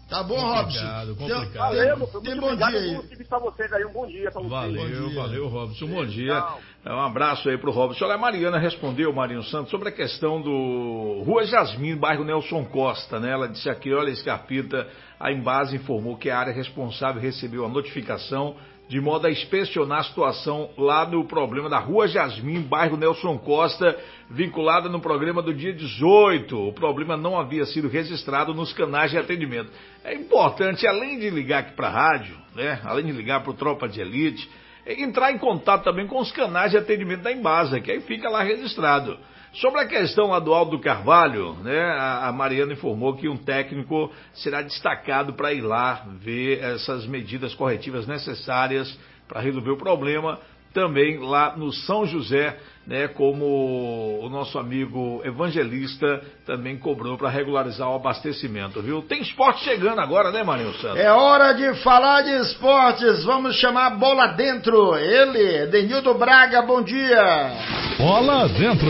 Tá bom, Robson? Complicado, complicado. Tem, Valeu, tem, muito tem bom obrigado dia aí. por serviço pra vocês aí. Um bom dia pra vocês. Valeu, Bom dia. valeu, Robson. Um bom dia. Um abraço aí pro Robson. Olha, a Mariana respondeu, Marinho Santos, sobre a questão do Rua Jasmim, bairro Nelson Costa, né? Ela disse aqui, olha, Scarpita, a Embasa informou que a área responsável recebeu a notificação de modo a inspecionar a situação lá no problema da Rua Jasmim, bairro Nelson Costa, vinculada no programa do dia dezoito. O problema não havia sido registrado nos canais de atendimento. É importante, além de ligar aqui para a rádio, né, além de ligar para o Tropa de Elite, é entrar em contato também com os canais de atendimento da Embasa, que aí fica lá registrado. Sobre a questão lá do Aldo Carvalho, né, a Mariana informou que um técnico será destacado para ir lá ver essas medidas corretivas necessárias para resolver o problema, também lá no São José, né, como o nosso amigo evangelista também cobrou para regularizar o abastecimento, viu? Tem esporte chegando agora, né, Marinho Santos? É hora de falar de esportes, vamos chamar a bola dentro. Ele, Denildo Braga, bom dia. Bola dentro.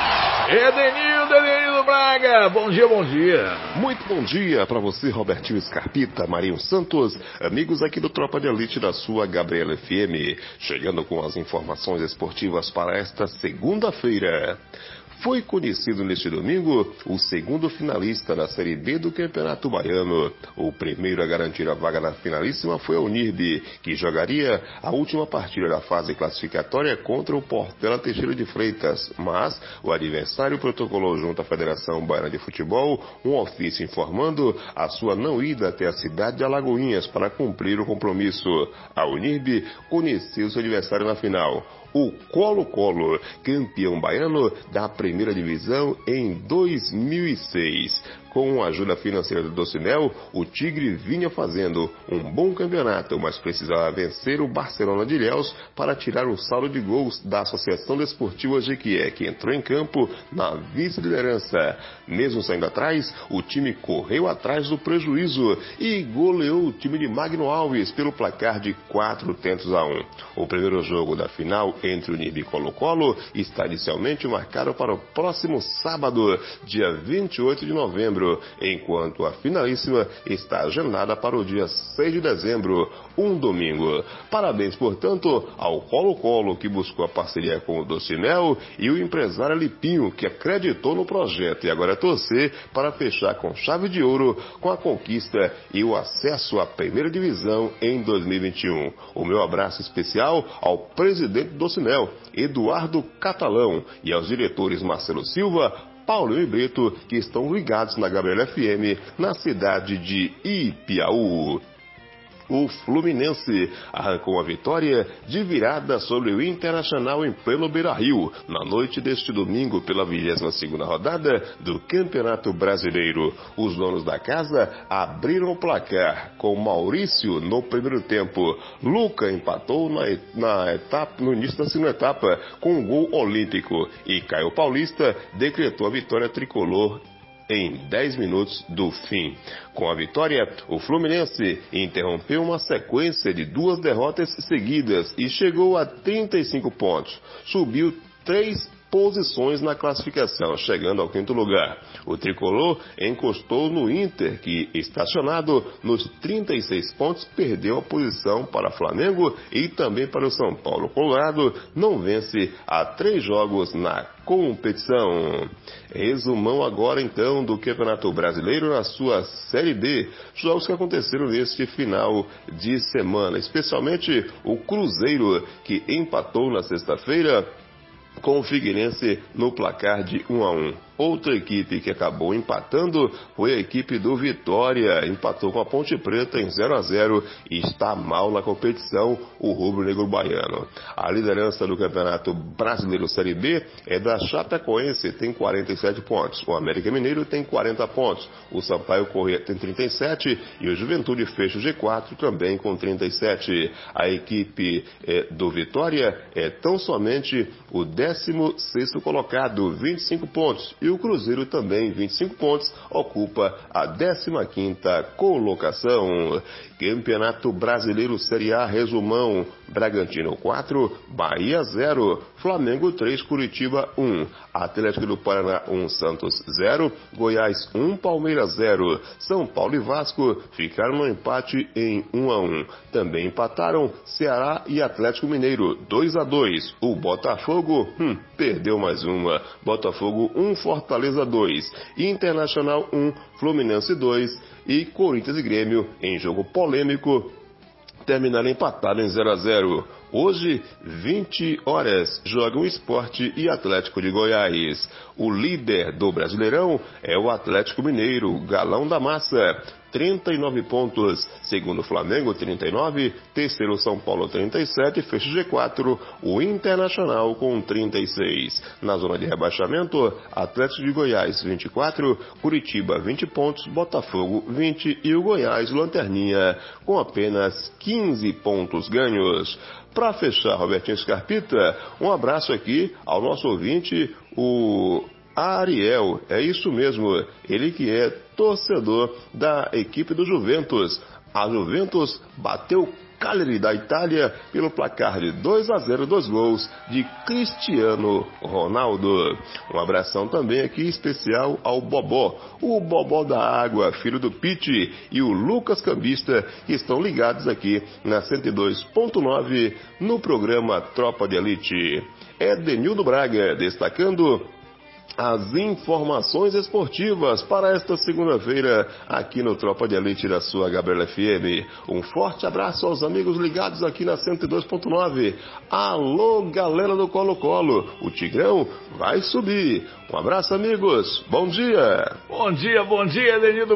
Edenildo, Edenildo Braga, bom dia, bom dia. Muito bom dia para você, Robertinho Scarpita, Marinho Santos, amigos aqui do Tropa de Elite da sua Gabriela F M, chegando com as informações esportivas para esta segunda-feira. Foi conhecido neste domingo o segundo finalista da Série B do Campeonato Baiano. O primeiro a garantir a vaga na finalíssima foi a Unirb, que jogaria a última partida da fase classificatória contra o Portela Teixeira de Freitas. Mas o adversário protocolou junto à Federação Baiana de Futebol um ofício informando a sua não ida até a cidade de Alagoinhas para cumprir o compromisso. A Unirb conheceu seu adversário na final, o Colo-Colo, campeão baiano da primeira divisão em dois mil e seis. Com a ajuda financeira do Docinel, o Tigre vinha fazendo um bom campeonato, mas precisava vencer o Barcelona de Ilhéus para tirar o saldo de gols da Associação Desportiva Jequié, que entrou em campo na vice-liderança. Mesmo saindo atrás, o time correu atrás do prejuízo e goleou o time de Magno Alves pelo placar de quatro tentos a um. O primeiro jogo da final entre o Unirb e Colo-Colo está inicialmente marcado para o próximo sábado, dia vinte e oito de novembro, enquanto a finalíssima está agendada para o dia seis de dezembro, um domingo. Parabéns, portanto, ao Colo-Colo, que buscou a parceria com o Docinel, e o empresário Lipinho, que acreditou no projeto, e agora é torcer para fechar com chave de ouro com a conquista e o acesso à primeira divisão em dois mil e vinte e um. O meu abraço especial ao presidente do Docinel, Eduardo Catalão, e aos diretores Marcelo Silva, Paulinho e Brito, que estão ligados na Gabriela F M, na cidade de Ipiaú. O Fluminense arrancou uma vitória de virada sobre o Internacional em pleno Beira-Rio, na noite deste domingo pela vigésima segunda rodada do Campeonato Brasileiro. Os donos da casa abriram o placar com Maurício no primeiro tempo. Luca empatou na, na etapa, no início da segunda etapa com um gol olímpico e Caio Paulista decretou a vitória tricolor em dez minutos do fim. Com a vitória, o Fluminense interrompeu uma sequência de duas derrotas seguidas e chegou a trinta e cinco pontos. Subiu três posições na classificação, chegando ao quinto lugar. O tricolor encostou no Inter, que, estacionado nos trinta e seis pontos, perdeu a posição para Flamengo e também para o São Paulo. Colorado não vence há três jogos na competição. Resumão agora então do Campeonato Brasileiro na sua Série D, jogos que aconteceram neste final de semana, especialmente o Cruzeiro, que empatou na sexta-feira com o Figueirense no placar de um a um. Outra equipe que acabou empatando foi a equipe do Vitória, empatou com a Ponte Preta em zero a zero e está mal na competição, o rubro-negro baiano. A liderança do Campeonato Brasileiro Série B é da Chapecoense, tem quarenta e sete pontos, o América Mineiro tem quarenta pontos, o Sampaio Corrêa tem trinta e sete e o Juventude fecha o G quatro também com trinta e sete. A equipe eh, do Vitória é tão somente o décimo sexto colocado, vinte e cinco pontos, e o Cruzeiro também, vinte e cinco pontos, ocupa a décima quinta colocação. Campeonato Brasileiro Série A, resumão. Bragantino quatro, Bahia zero, Flamengo três, Curitiba um, Atlético do Paraná um, Santos zero, Goiás um, Palmeiras zero, São Paulo e Vasco ficaram no empate em um a um. Também empataram Ceará e Atlético Mineiro dois a dois. O Botafogo hum, perdeu mais uma. Botafogo um, Fortaleza dois, Internacional um, Fluminense dois e Corinthians e Grêmio em jogo polêmico terminaram empatado em zero a zero. Hoje, vinte horas, jogam Sport e Atlético de Goiás. O líder do Brasileirão é o Atlético Mineiro, galão da massa, trinta e nove pontos. Segundo o Flamengo, trinta e nove. Terceiro, São Paulo, trinta e sete. Fecha o G quatro, o Internacional com trinta e seis. Na zona de rebaixamento, Atlético de Goiás, vinte e quatro. Curitiba, vinte pontos. Botafogo, vinte. E o Goiás, lanterninha, com apenas quinze pontos ganhos. Para fechar, Robertinho Scarpita, um abraço aqui ao nosso ouvinte, o Ariel. É isso mesmo, ele que é torcedor da equipe do Juventus. A Juventus bateu Cagliari da Itália pelo placar de dois a zero, dois gols de Cristiano Ronaldo. Um abração também aqui especial ao Bobó, o Bobó da Água, filho do Pete, e o Lucas Cambista, que estão ligados aqui na cento e dois ponto nove no programa Tropa de Elite. Edenildo Braga destacando as informações esportivas para esta segunda-feira aqui no Tropa de Elite da sua Gabriela F M. Um forte abraço aos amigos ligados aqui na cento e dois ponto nove. Alô, galera do Colo-Colo, o Tigrão vai subir. Um abraço, amigos. Bom dia. Bom dia, bom dia, Edenildo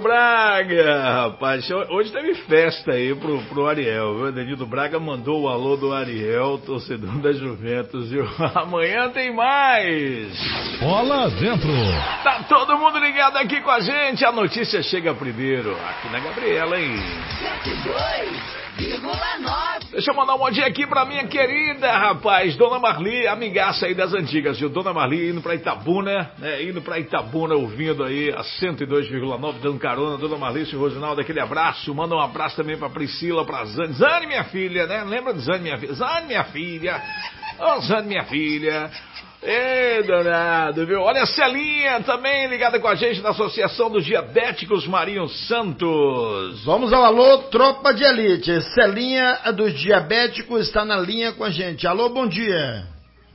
Braga. Rapaz, hoje teve festa aí pro, pro Ariel, viu? Edenildo Braga mandou o alô do Ariel, torcedor da Juventus, viu? Amanhã tem mais. Bola dentro. Tá todo mundo ligado aqui com a gente. A notícia chega primeiro aqui na Gabriela, hein? cento e dois vírgula nove. Deixa eu mandar um bom dia aqui pra minha querida, rapaz, Dona Marli, amigaça aí das antigas, viu? Dona Marli indo pra Itabuna, né? Indo pra Itabuna, ouvindo aí a cento e dois vírgula nove, dando carona. Dona Marli, senhor Roginaldo, aquele abraço. Manda um abraço também pra Priscila, pra Zane. Zane, minha filha, né? Lembra de Zane, minha filha? Zane, minha filha. Ô, Zane, minha filha. Ê, danado, viu? Olha a Celinha também ligada com a gente da Associação dos Diabéticos Marinho Santos. Vamos ao alô, Tropa de Elite. Celinha dos Diabéticos está na linha com a gente. Alô, bom dia.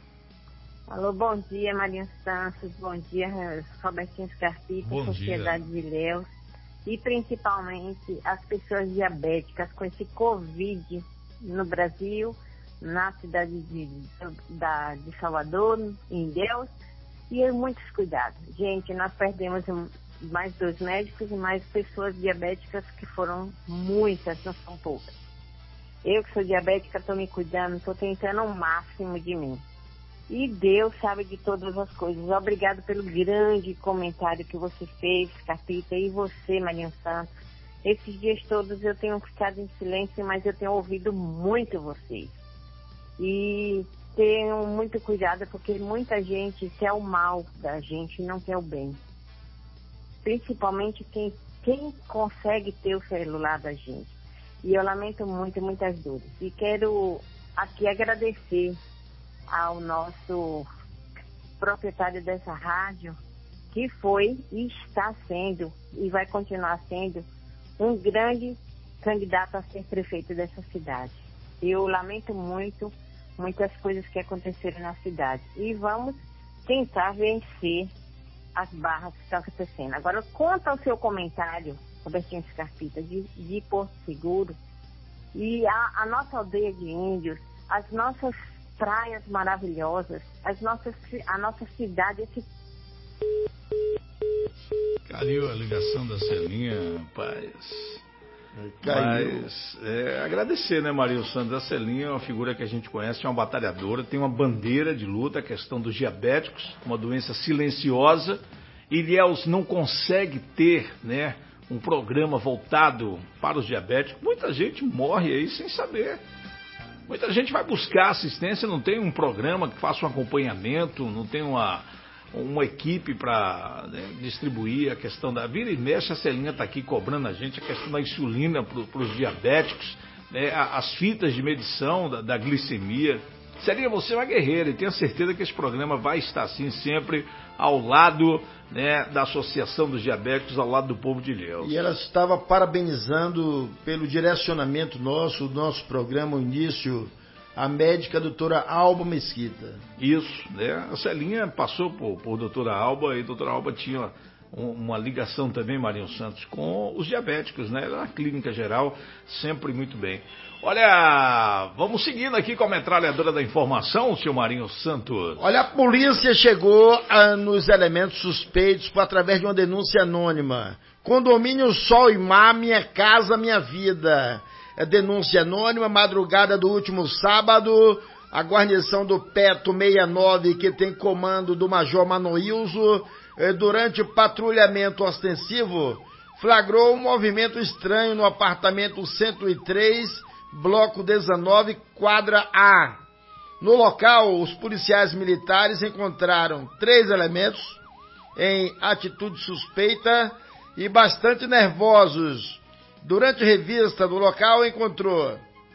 Alô, bom dia, Marinho Santos. Bom dia, Robertinho Scarpita, Sociedade de Léus. E principalmente as pessoas diabéticas com esse Covid no Brasil, na cidade de, da, de Salvador, em Deus, e muitos cuidados. Gente, nós perdemos mais dois médicos e mais pessoas diabéticas que foram muitas, não são poucas. Eu que sou diabética estou me cuidando, estou tentando o máximo de mim. E Deus sabe de todas as coisas. Obrigado pelo grande comentário que você fez, Capita, e você, Marinho Santos. Esses dias todos eu tenho ficado em silêncio, mas eu tenho ouvido muito vocês. E tenham muito cuidado, porque muita gente quer o mal da gente e não quer o bem. Principalmente quem, quem consegue ter o celular da gente. E eu lamento muito, muitas dores. E quero aqui agradecer ao nosso proprietário dessa rádio, que foi e está sendo, e vai continuar sendo, um grande candidato a ser prefeito dessa cidade. Eu lamento muito muitas coisas que aconteceram na cidade. E vamos tentar vencer as barras que estão acontecendo. Agora, quanto ao seu comentário, Robertinho Scarpita, de, de Porto Seguro, e a, a nossa aldeia de índios, as nossas praias maravilhosas, as nossas, a nossa cidade... Esse... Caiu a ligação da Celinha, rapaz... Caiu. Mas é, agradecer, né, Marinho Santos? A Celinha é uma figura que a gente conhece, é uma batalhadora, tem uma bandeira de luta, a questão dos diabéticos, uma doença silenciosa. Ilhéus não consegue ter, né, um programa voltado para os diabéticos. Muita gente morre aí sem saber. Muita gente vai buscar assistência, não tem um programa que faça um acompanhamento, não tem uma... uma equipe para, né, distribuir a questão da... Vira e mexe, a Celinha está aqui cobrando a gente a questão da insulina para os diabéticos. né, as fitas de medição da, da glicemia. Seria você uma guerreira e tenho certeza que esse programa vai estar assim sempre ao lado, né, da Associação dos Diabéticos, ao lado do povo de Ilhéus. E ela estava parabenizando pelo direcionamento nosso, do nosso programa, o início, a médica doutora Alba Mesquita. Isso, né? A Celinha passou por, por doutora Alba e a doutora Alba tinha uma ligação também, Marinho Santos, com os diabéticos, né? Na clínica geral, sempre muito bem. Olha, vamos seguindo aqui com a metralhadora da informação, senhor Marinho Santos. Olha, a polícia chegou a, nos elementos suspeitos através de uma denúncia anônima. Condomínio Sol e Mar, Minha Casa Minha Vida. É denúncia anônima, madrugada do último sábado, a guarnição do Peto sessenta e nove, que tem comando do Major Manoilzo, durante patrulhamento ostensivo, flagrou um movimento estranho no apartamento cento e três, bloco dezenove, quadra A. No local, os policiais militares encontraram três elementos em atitude suspeita e bastante nervosos. Durante revista do local, encontrou...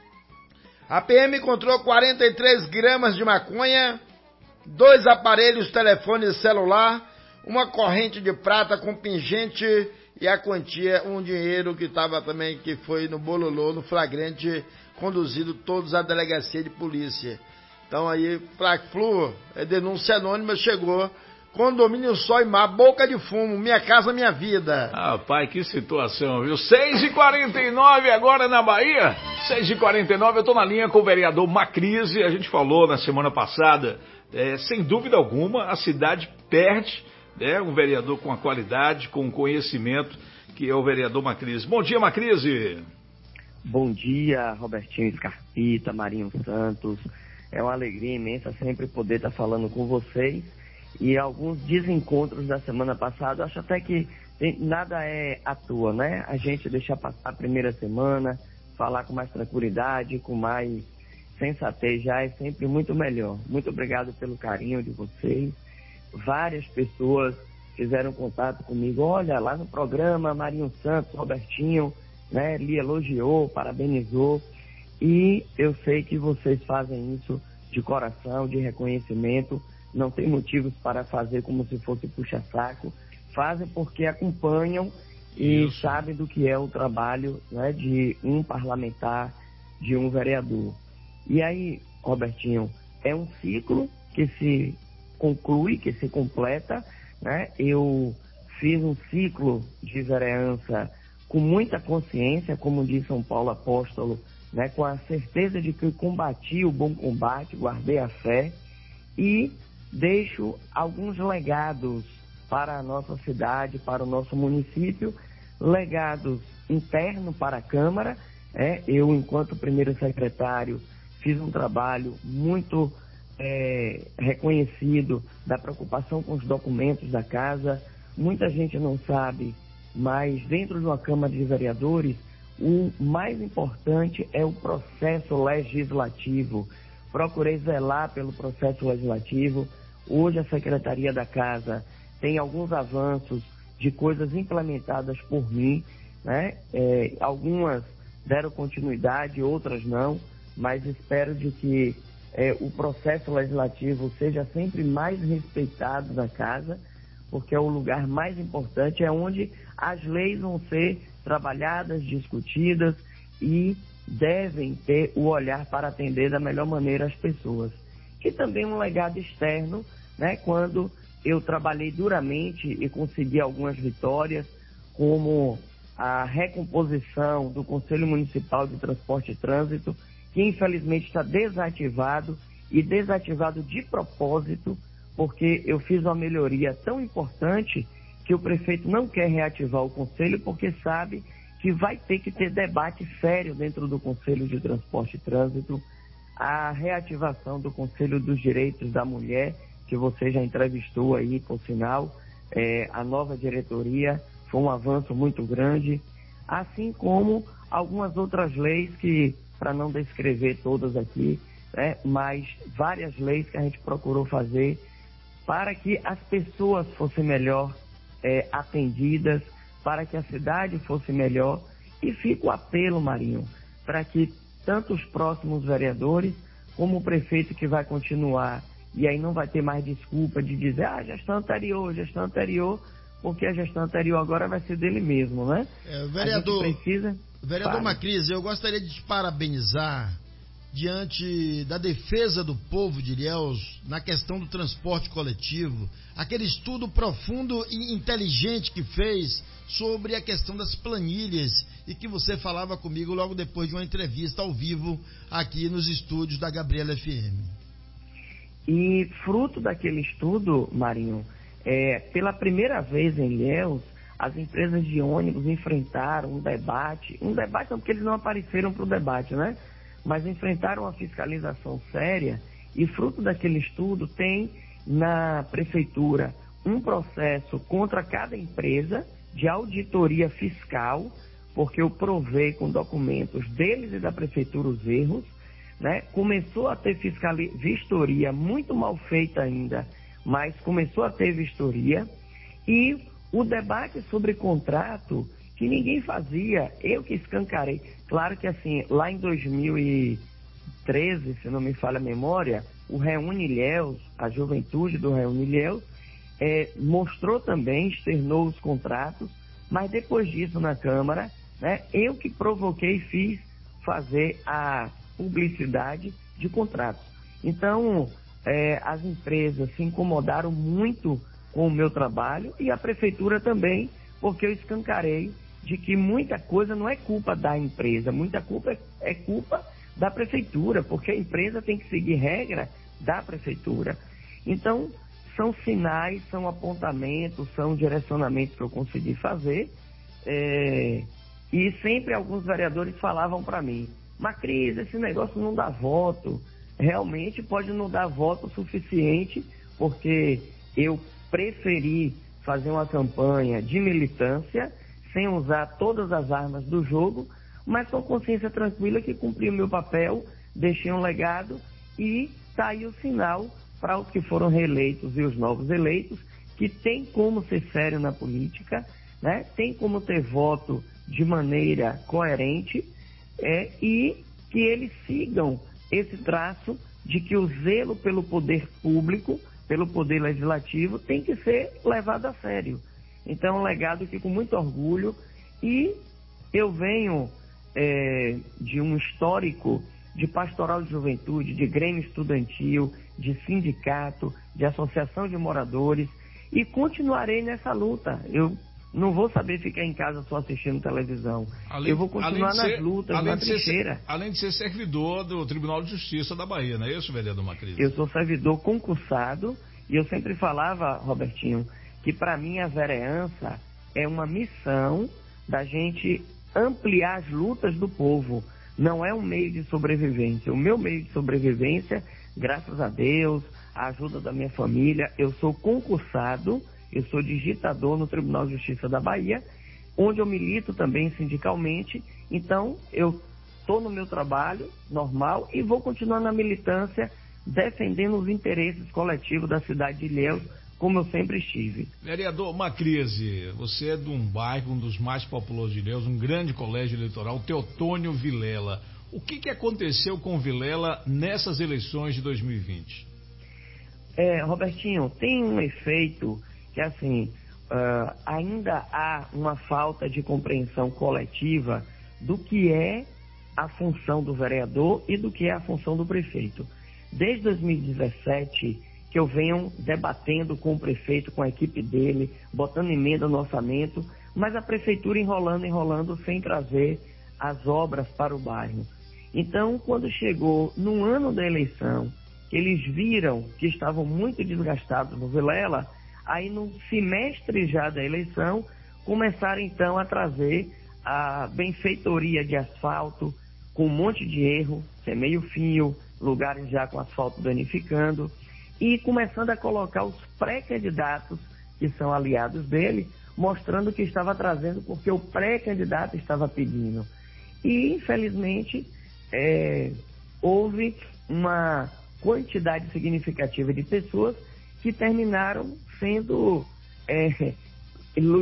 A P M encontrou quarenta e três gramas de maconha, dois aparelhos telefone celular, uma corrente de prata com pingente e a quantia, um dinheiro que estava também, que foi no bololô, no flagrante, conduzido todos à delegacia de polícia. Então aí, Fla-Flu, é denúncia anônima, chegou, condomínio Sol e Mar, Boca de Fumo, Minha Casa Minha Vida. Rapaz, que situação, viu? seis e quarenta e nove agora na Bahia, seis e quarenta e nove, eu tô na linha com o vereador Macrise, a gente falou na semana passada, é, sem dúvida alguma, a cidade perde, né, um vereador com a qualidade, com conhecimento, que é o vereador Macrise. Bom dia, Macrise. Bom dia, Robertinho Scarpita, Marinho Santos. É uma alegria imensa sempre poder estar falando com vocês. E alguns desencontros da semana passada, acho até que tem, nada é à toa, né? A gente deixar passar a primeira semana, falar com mais tranquilidade, com mais sensatez já é sempre muito melhor. Muito obrigado pelo carinho de vocês. Várias pessoas fizeram contato comigo. Olha, lá no programa, Marinho Santos, Robertinho, né, lhe elogiou, parabenizou. E eu sei que vocês fazem isso de coração, de reconhecimento. Não tem motivos para fazer como se fosse puxa-saco. Fazem porque acompanham e isso. Sabem do que é o trabalho, né, de um parlamentar, de um vereador. E aí, Robertinho, é um ciclo que se conclui, que se completa, né? Eu fiz um ciclo de vereança com muita consciência, como diz São Paulo Apóstolo, né? Com a certeza de que eu combati o bom combate, guardei a fé e deixo alguns legados para a nossa cidade, para o nosso município, legados internos para a Câmara. É, eu, enquanto primeiro secretário, fiz um trabalho muito É, reconhecido da preocupação com os documentos da casa. Muita gente não sabe, mas dentro de uma Câmara de Vereadores, o mais importante é o processo legislativo. Procurei zelar pelo processo legislativo. Hoje a Secretaria da Casa tem alguns avanços de coisas implementadas por mim, né? É, algumas deram continuidade, outras não, mas espero de que É, o processo legislativo seja sempre mais respeitado na casa, porque é o lugar mais importante, é onde as leis vão ser trabalhadas, discutidas e devem ter o olhar para atender da melhor maneira as pessoas. E também um legado externo, né, quando eu trabalhei duramente e consegui algumas vitórias, como a recomposição do Conselho Municipal de Transporte e Trânsito, que infelizmente está desativado e desativado de propósito, porque eu fiz uma melhoria tão importante que o prefeito não quer reativar o conselho porque sabe que vai ter que ter debate sério dentro do Conselho de Transporte e Trânsito. A reativação do Conselho dos Direitos da Mulher, que você já entrevistou aí, por sinal, é, a nova diretoria foi um avanço muito grande, assim como algumas outras leis que, para não descrever todas aqui, né, mas várias leis que a gente procurou fazer para que as pessoas fossem melhor é, atendidas, para que a cidade fosse melhor. E fica o apelo, Marinho, para que tanto os próximos vereadores, como o prefeito que vai continuar, e aí não vai ter mais desculpa de dizer, ah, gestão anterior, gestão anterior, porque a gestão anterior agora vai ser dele mesmo, né? É, vereador, a gente precisa... vereador Macris, eu gostaria de te parabenizar diante da defesa do povo de Ilhéus na questão do transporte coletivo, aquele estudo profundo e inteligente que fez sobre a questão das planilhas e que você falava comigo logo depois de uma entrevista ao vivo aqui nos estúdios da Gabriela F M. E fruto daquele estudo, Marinho, é, pela primeira vez em Ilhéus, as empresas de ônibus enfrentaram um debate, um debate não porque eles não apareceram para o debate, né? Mas enfrentaram uma fiscalização séria e fruto daquele estudo tem na prefeitura um processo contra cada empresa de auditoria fiscal, porque eu provei com documentos deles e da prefeitura os erros, né? Começou a ter fiscali- vistoria, muito mal feita ainda, mas começou a ter vistoria e o debate sobre contrato que ninguém fazia, eu que escancarei. Claro que assim, lá em dois mil e treze, se não me falha a memória, o Reúne Ilhéus, a juventude do Reúne Ilhéus, é, mostrou também, externou os contratos, mas depois disso na Câmara, né, eu que provoquei e fiz fazer a publicidade de contratos. Então, é, as empresas se incomodaram muito com o meu trabalho e a prefeitura também, porque eu escancarei de que muita coisa não é culpa da empresa, muita culpa é, é culpa da prefeitura, porque a empresa tem que seguir regra da prefeitura. Então, são sinais, são apontamentos, são direcionamentos que eu consegui fazer, é, e sempre alguns vereadores falavam para mim, Macris, esse negócio não dá voto. Realmente pode não dar voto suficiente, porque eu preferi fazer uma campanha de militância sem usar todas as armas do jogo, mas com consciência tranquila que cumpri o meu papel, deixei um legado e está aí o sinal para os que foram reeleitos e os novos eleitos, que tem como ser sério na política, né? Tem como ter voto de maneira coerente é, e que eles sigam esse traço de que o zelo pelo poder público, pelo poder legislativo, tem que ser levado a sério. Então, é um legado que com muito orgulho, e eu venho é, de um histórico de pastoral de juventude, de grêmio estudantil, de sindicato, de associação de moradores, e continuarei nessa luta. Eu não vou saber ficar em casa só assistindo televisão. Além, eu vou continuar nas ser, lutas, na trincheira. Ser, além de ser servidor do Tribunal de Justiça da Bahia, não é isso, vereador Macris? Eu sou servidor concursado e eu sempre falava, Robertinho, que para mim a vereança é uma missão da gente ampliar as lutas do povo. Não é um meio de sobrevivência. O meu meio de sobrevivência, graças a Deus, a ajuda da minha família, eu sou concursado. Eu sou digitador no Tribunal de Justiça da Bahia, onde eu milito também sindicalmente. Então, eu estou no meu trabalho normal e vou continuar na militância, defendendo os interesses coletivos da cidade de Ilhéus, como eu sempre estive. Vereador Macris, você é de um bairro, um dos mais populosos de Ilhéus, um grande colégio eleitoral, Teotônio Vilela. O que, que aconteceu com Vilela nessas eleições de dois mil e vinte? É, Robertinho, tem um efeito que assim, uh, ainda há uma falta de compreensão coletiva do que é a função do vereador e do que é a função do prefeito. Desde dois mil e dezessete, que eu venho debatendo com o prefeito, com a equipe dele, botando emenda no orçamento, mas a prefeitura enrolando, enrolando, sem trazer as obras para o bairro. Então, quando chegou no ano da eleição, eles viram que estavam muito desgastados no Vilela, aí no semestre já da eleição, começaram então a trazer a benfeitoria de asfalto, com um monte de erro, sem meio fio, lugares já com asfalto danificando, e começando a colocar os pré-candidatos, que são aliados dele, mostrando que estava trazendo porque o pré-candidato estava pedindo. E, infelizmente, é, houve uma quantidade significativa de pessoas que terminaram sendo é,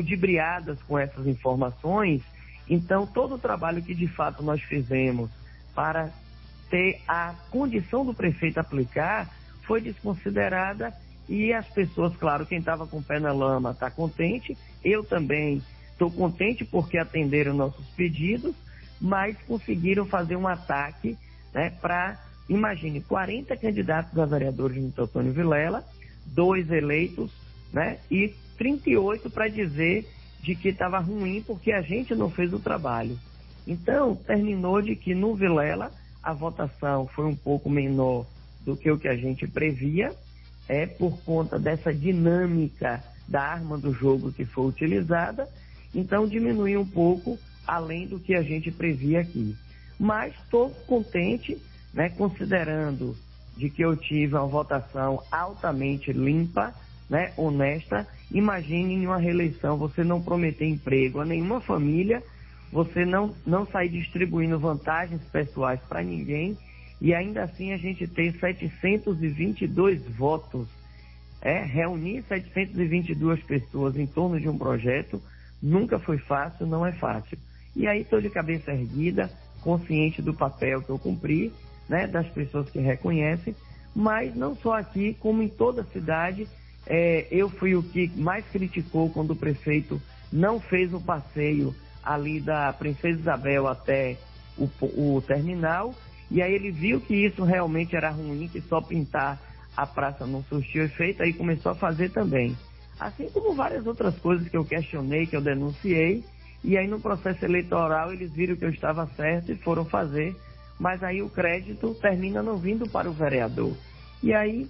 ludibriadas com essas informações. Então, todo o trabalho que de fato nós fizemos para ter a condição do prefeito aplicar, foi desconsiderada e as pessoas, claro, quem estava com o pé na lama está contente, eu também estou contente porque atenderam nossos pedidos, mas conseguiram fazer um ataque, né, para, imagine, quarenta candidatos a vereadores de Teotônio Vilela, dois eleitos, né, e trinta e oito para dizer de que estava ruim porque a gente não fez o trabalho. Então, terminou de que no Vilela a votação foi um pouco menor do que o que a gente previa, é por conta dessa dinâmica da arma do jogo que foi utilizada, então diminuiu um pouco além do que a gente previa aqui. Mas estou contente, né, considerando de que eu tive uma votação altamente limpa, né, honesta. Imagine em uma reeleição você não prometer emprego a nenhuma família, você não, não sair distribuindo vantagens pessoais para ninguém e ainda assim a gente tem setecentos e vinte e dois votos. É, reunir setecentas e vinte e duas pessoas em torno de um projeto nunca foi fácil, não é fácil. E aí estou de cabeça erguida, consciente do papel que eu cumpri, né, das pessoas que reconhecem, mas não só aqui, como em toda a cidade. É, eu fui o que mais criticou quando o prefeito não fez o passeio ali da Princesa Isabel até o, o terminal, e aí ele viu que isso realmente era ruim, que só pintar a praça não surtiu efeito, aí começou a fazer também. Assim como várias outras coisas que eu questionei, que eu denunciei, e aí no processo eleitoral eles viram que eu estava certo e foram fazer, mas aí o crédito termina não vindo para o vereador. E aí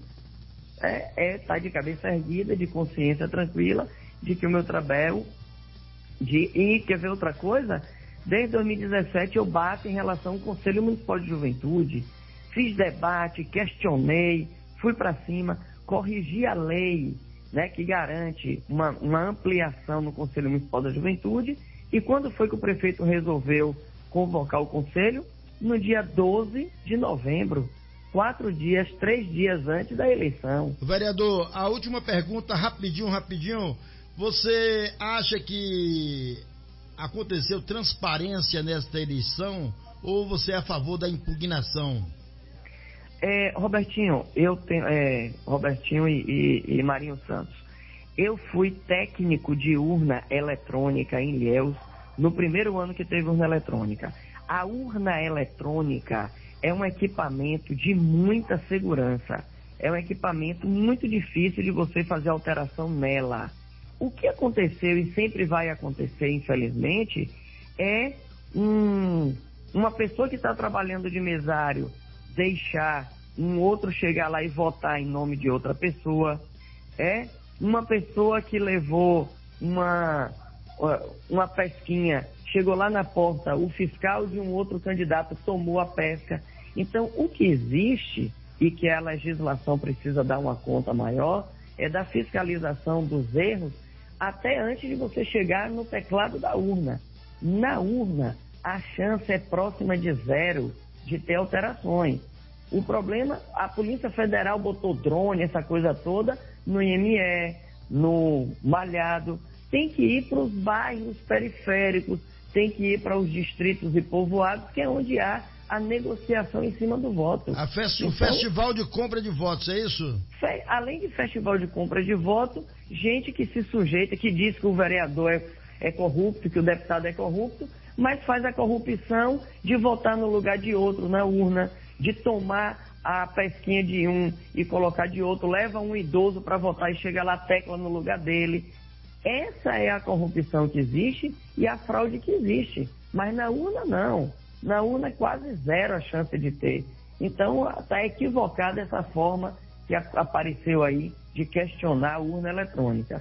é, é tá de cabeça erguida, de consciência tranquila, de que o meu trabalho, de, e quer ver outra coisa? Desde dois mil e dezessete eu bato em relação ao Conselho Municipal de Juventude, fiz debate, questionei, fui para cima, corrigi a lei, né, que garante uma, uma ampliação no Conselho Municipal da Juventude, e quando foi que o prefeito resolveu convocar o Conselho? No dia doze de novembro, quatro dias, três dias antes da eleição. Vereador, a última pergunta, rapidinho, rapidinho, você acha que aconteceu transparência nesta eleição ou você é a favor da impugnação? É, Robertinho, eu tenho, é, Robertinho e, e, e Marinho Santos, eu fui técnico de urna eletrônica em Ilhéus no primeiro ano que teve urna eletrônica. A urna eletrônica é um equipamento de muita segurança, é um equipamento muito difícil de você fazer alteração nela. O que aconteceu e sempre vai acontecer, infelizmente, é um, uma pessoa que está trabalhando de mesário deixar um outro chegar lá e votar em nome de outra pessoa, é uma pessoa que levou uma, uma pesquinha, chegou lá na porta, o fiscal de um outro candidato tomou a pesca. Então, o que existe e que a legislação precisa dar uma conta maior é da fiscalização dos erros até antes de você chegar no teclado da urna. Na urna, a chance é próxima de zero de ter alterações. O problema, a Polícia Federal botou drone, essa coisa toda, no I M E, no Malhado. Tem que ir para os bairros periféricos, tem que ir para os distritos e povoados, que é onde há a negociação em cima do voto. A fest... então, o festival de compra de votos, é isso? Fe... Além de festival de compra de voto, gente que se sujeita, que diz que o vereador é, é corrupto, que o deputado é corrupto, mas faz a corrupção de votar no lugar de outro na urna, de tomar a pesquinha de um e colocar de outro, leva um idoso para votar e chega lá, tecla no lugar dele. Essa é a corrupção que existe e a fraude que existe. Mas na urna não. Na urna é quase zero a chance de ter. Então está equivocada essa forma que apareceu aí de questionar a urna eletrônica.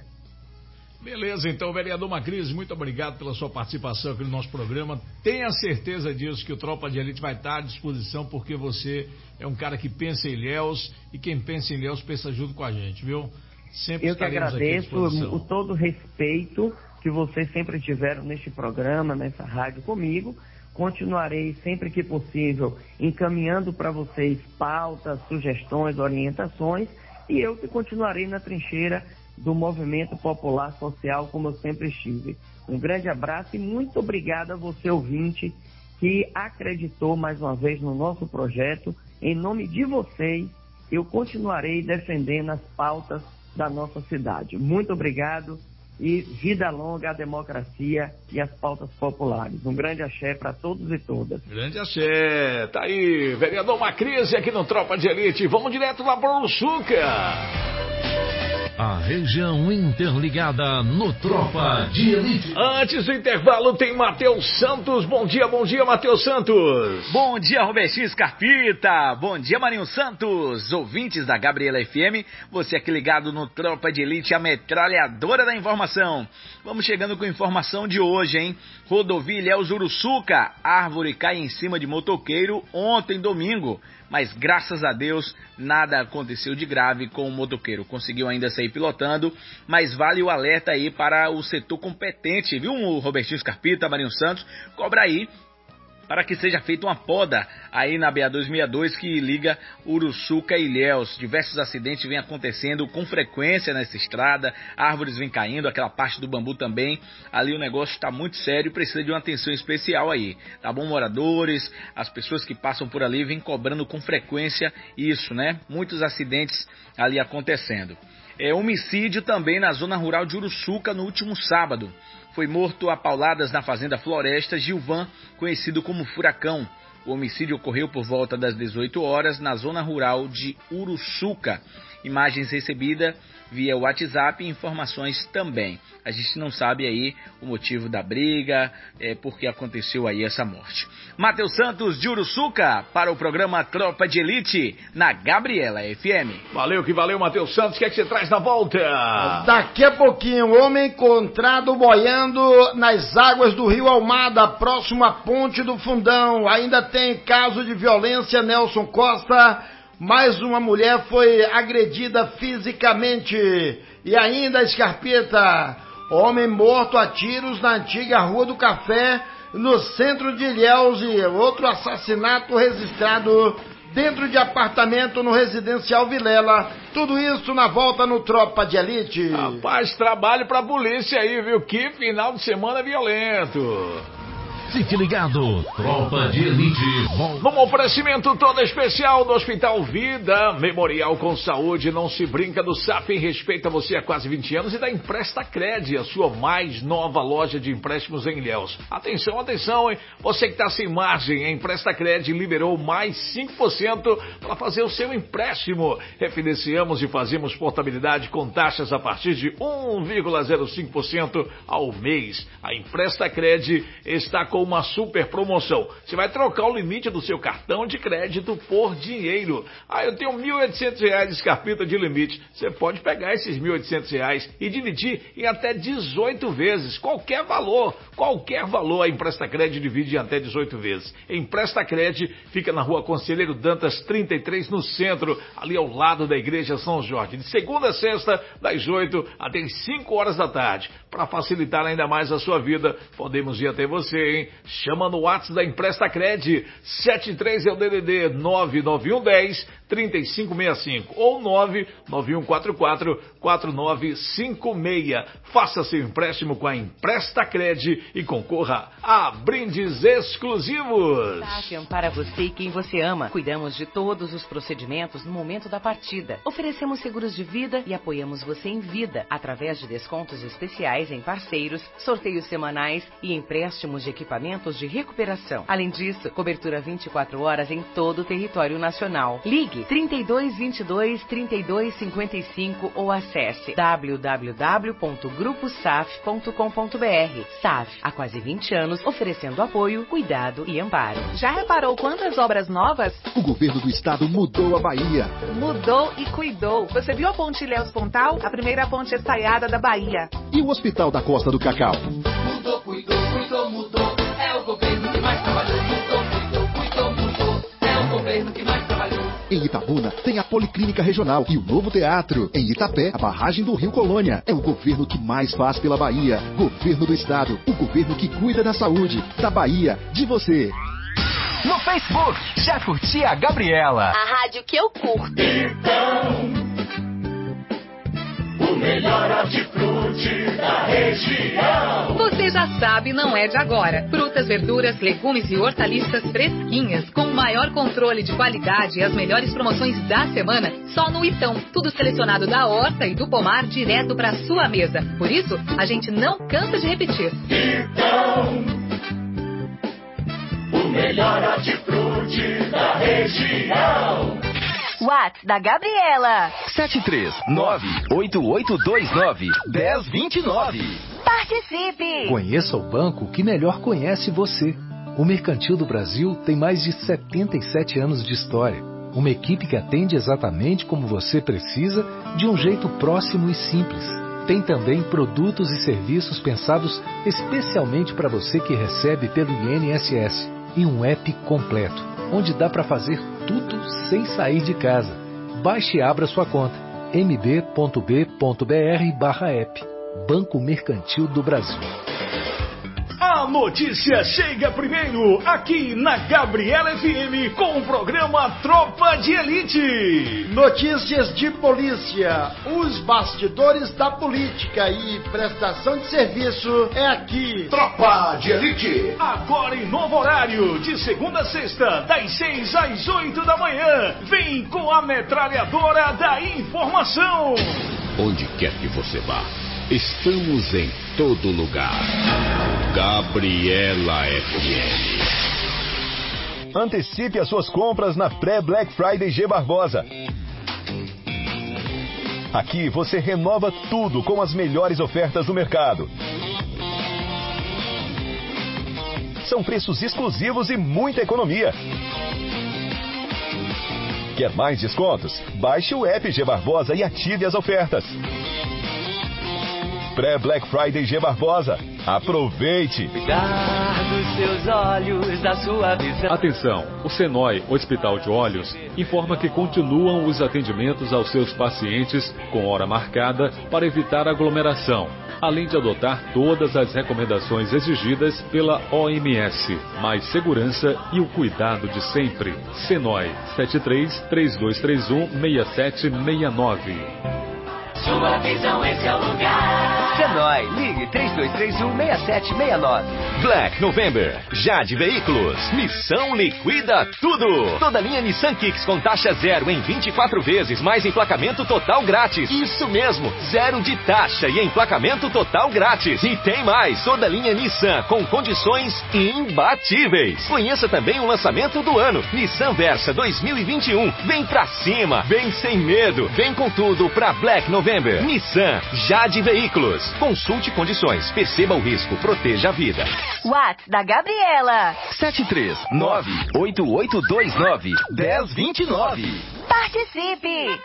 Beleza, então, vereador Macris, muito obrigado pela sua participação aqui no nosso programa. Tenha certeza disso, que o Tropa de Elite vai estar à disposição, porque você é um cara que pensa em Ilhéus, e quem pensa em Ilhéus pensa junto com a gente, viu? Sempre Eu que agradeço o todo o respeito que vocês sempre tiveram neste programa, nessa rádio comigo. Continuarei sempre que possível encaminhando para vocês pautas, sugestões, orientações, e eu que continuarei na trincheira do movimento popular social como eu sempre estive. Um grande abraço e muito obrigado a você, ouvinte, que que acreditou mais uma vez no nosso projeto. Em nome de vocês, eu continuarei defendendo as pautas da nossa cidade. Muito obrigado e vida longa à democracia e às pautas populares. Um grande axé para todos e todas. Grande axé. Tá aí, vereador Macrise aqui no Tropa de Elite. Vamos direto lá para o Uruçuca. A região interligada no Tropa de Elite. Antes do intervalo tem Matheus Santos. Bom dia, bom dia, Matheus Santos. Bom dia, Robertinho Scarpita. Bom dia, Marinho Santos. Ouvintes da Gabriela F M, você aqui ligado no Tropa de Elite, a metralhadora da informação. Vamos chegando com informação de hoje, hein? Rodovia Ilhéus Uruçuca. Árvore cai em cima de motoqueiro ontem, domingo. Mas graças a Deus nada aconteceu de grave com o motoqueiro. Conseguiu ainda sair pilotando, mas vale o alerta aí para o setor competente, viu, Robertinho Scarpita, Marinho Santos? Cobra aí para que seja feita uma poda aí na B A duzentos e sessenta e dois que liga Uruçuca e Ilhéus. Diversos acidentes vêm acontecendo com frequência nessa estrada, árvores vêm caindo, aquela parte do bambu também. Ali o negócio está muito sério e precisa de uma atenção especial aí, tá bom, moradores? As pessoas que passam por ali vêm cobrando com frequência isso, né? Muitos acidentes ali acontecendo. É homicídio também na zona rural de Uruçuca no último sábado. Foi morto a pauladas na fazenda Floresta Gilvan, conhecido como Furacão. O homicídio ocorreu por volta das dezoito horas na zona rural de Uruçuca. Imagens recebidas via WhatsApp e informações também. A gente não sabe aí o motivo da briga, é, porque aconteceu aí essa morte. Matheus Santos de Uruçuca para o programa Tropa de Elite na Gabriela F M. Valeu que valeu, Matheus Santos. O que é que você traz na volta? Daqui a pouquinho, homem encontrado boiando nas águas do Rio Almada, próximo à Ponte do Fundão. Ainda tem caso de violência, Nelson Costa. Mais uma mulher foi agredida fisicamente. E ainda, Scarpita, homem morto a tiros na antiga Rua do Café, no centro de Ilhéus, e outro assassinato registrado dentro de apartamento no residencial Vilela. Tudo isso na volta no Tropa de Elite. Rapaz, trabalho pra polícia aí, viu? Que final de semana violento. Fique ligado, Tropa de Elite. Num oferecimento todo especial do Hospital Vida Memorial com Saúde, não se brinca do S A F, respeita você há quase vinte anos, e da Empresta Cred, a sua mais nova loja de empréstimos em Ilhéus. Atenção, atenção, hein? Você que está sem margem, a Empresta Cred liberou mais cinco por cento para fazer o seu empréstimo. Refinanciamos e fazemos portabilidade com taxas a partir de um vírgula zero cinco por cento ao mês. A Empresta Cred está com uma super promoção. Você vai trocar o limite do seu cartão de crédito por dinheiro. Ah, eu tenho mil e oitocentos reais de Scarpita de limite. Você pode pegar esses mil e oitocentos reais e dividir em até dezoito vezes. Qualquer valor, qualquer valor, a Empresta Cred divide em até dezoito vezes. Empresta Cred fica na Rua Conselheiro Dantas trinta e três, no centro, ali ao lado da Igreja São Jorge. De segunda a sexta, das oito até as cinco horas da tarde. Para facilitar ainda mais a sua vida, podemos ir até você, hein? Chama no WhatsApp da Empresta Cred, sete três é o D D D nove nove um um zero, três cinco seis cinco ou nove nove um quatro quatro, quatro nove cinco seis. Faça seu empréstimo com a Empresta Cred e concorra a brindes exclusivos. S A F para você e quem você ama. Cuidamos de todos os procedimentos no momento da partida. Oferecemos seguros de vida e apoiamos você em vida através de descontos especiais em parceiros, sorteios semanais e empréstimos de equipamentos de recuperação. Além disso, cobertura vinte e quatro horas em todo o território nacional. Ligue trinta e dois, vinte e dois, trinta e dois, cinquenta e cinco ou acesse w w w ponto grupo saf ponto com ponto b r. S A F, há quase vinte anos, oferecendo apoio, cuidado e amparo. Já reparou quantas obras novas? O governo do estado mudou a Bahia. Mudou e cuidou. Você viu a Ponte Ilhéus Pontal? A primeira ponte estaiada da Bahia. E o Hospital da Costa do Cacau? Mudou, cuidou, cuidou, mudou. É o governo que mais trabalhou. Mudou, cuidou, cuidou, mudou. É o governo que mais trabalhou. Em Itabuna tem a Policlínica Regional e o novo teatro. Em Itapé, a barragem do Rio Colônia. É o governo que mais faz pela Bahia. Governo do estado. O governo que cuida da saúde, da Bahia, de você. No Facebook, já curti a Gabriela. A rádio que eu curto. Então, o melhor hortifruti da região. Você já sabe. sabe, não é de agora. Frutas, verduras, legumes e hortaliças fresquinhas, com o maior controle de qualidade e as melhores promoções da semana, só no Itão. Tudo selecionado da horta e do pomar direto para sua mesa. Por isso, a gente não cansa de repetir. Itão, o melhor hortifruti da região. WhatsApp da Gabriela. sete três nove oito oito dois nove um zero dois nove. Participe! Conheça o banco que melhor conhece você. O Mercantil do Brasil tem mais de setenta e sete anos de história. Uma equipe que atende exatamente como você precisa, de um jeito próximo e simples. Tem também produtos e serviços pensados especialmente para você que recebe pelo I N S S. E um app completo, onde dá para fazer tudo sem sair de casa. Baixe e abra sua conta. m b ponto b ponto b r barra app. Banco Mercantil do Brasil. A notícia chega primeiro aqui na Gabriela F M com o programa Tropa de Elite. Notícias de polícia, os bastidores da política e prestação de serviço é aqui. Tropa de Elite. Agora em novo horário, de segunda a sexta, das seis às oito da manhã. Vem com a metralhadora da informação. Onde quer que você vá, estamos em todo lugar. Gabriela F M. Antecipe as suas compras na pré-Black Friday G Barbosa. Aqui você renova tudo com as melhores ofertas do mercado. São preços exclusivos e muita economia. Quer mais descontos? Baixe o app G Barbosa e ative as ofertas. Pré-Black Friday G Barbosa. Aproveite! Cuidar dos seus olhos, da sua visão. Atenção! O Senoi, Hospital de Olhos, informa que continuam os atendimentos aos seus pacientes com hora marcada para evitar aglomeração, além de adotar todas as recomendações exigidas pela O M S. Mais segurança e o cuidado de sempre. Senoi, sete três três dois três um seis sete seis nove. Sua visão, esse é o lugar. Senoi, ligue três dois três um seis sete seis nove. Black November, Jade Veículos, Missão liquida tudo. Toda linha Nissan Kicks com taxa zero em vinte e quatro vezes, mais emplacamento total grátis. Isso mesmo, zero de taxa e emplacamento total grátis. E tem mais, toda linha Nissan com condições imbatíveis. Conheça também o lançamento do ano, Nissan Versa dois mil e vinte e um. Vem pra cima, vem sem medo, vem com tudo pra Black November. Nissan, Jade Veículos. Consulte condições, perceba o risco, proteja a vida. WhatsApp da Gabriela. sete três nove oito oito dois nove um zero dois nove. Participe!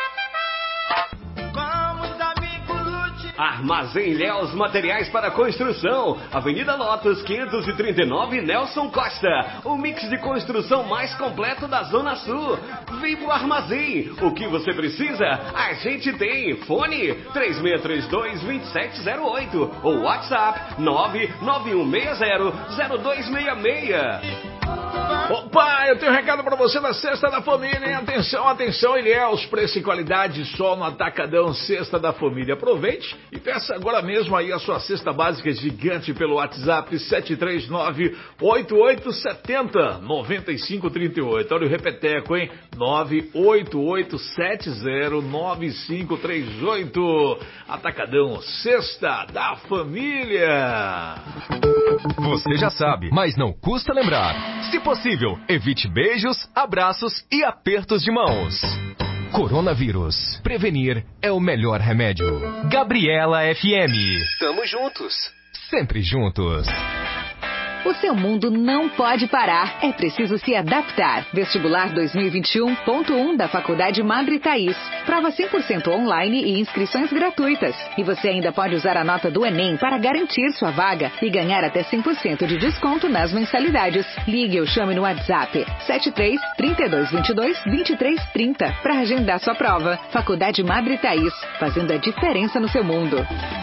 Armazém Léus Materiais para Construção, Avenida Lotus quinhentos e trinta e nove, Nelson Costa. O mix de construção mais completo da Zona Sul. Vem pro Armazém. O que você precisa, a gente tem. Fone três seis três dois, dois sete zero oito ou WhatsApp nove nove um seis zero zero dois seis seis. Opa, eu tenho um recado pra você da Cesta da Família, hein? Atenção, atenção, Ilhéus, preço e qualidade só no Atacadão Cesta da Família. Aproveite e peça agora mesmo aí a sua cesta básica gigante pelo WhatsApp sete três nove oito oito sete zero nove cinco três oito. Olha o repeteco, hein? nove oito oito sete zero nove cinco três oito. Atacadão Cesta da Família. Você já sabe, mas não custa lembrar. Se possível, evite beijos, abraços e apertos de mãos. Coronavírus. Prevenir é o melhor remédio. Gabriela F M. Tamo juntos. Sempre juntos. O seu mundo não pode parar. É preciso se adaptar. Vestibular dois mil e vinte e um ponto um da Faculdade Madre Thaís. Prova cem por cento online e inscrições gratuitas. E você ainda pode usar a nota do Enem para garantir sua vaga e ganhar até cem por cento de desconto nas mensalidades. Ligue ou chame no WhatsApp sete três três dois dois dois vinte e três trinta para agendar sua prova. Faculdade Madre Thaís, fazendo a diferença no seu mundo.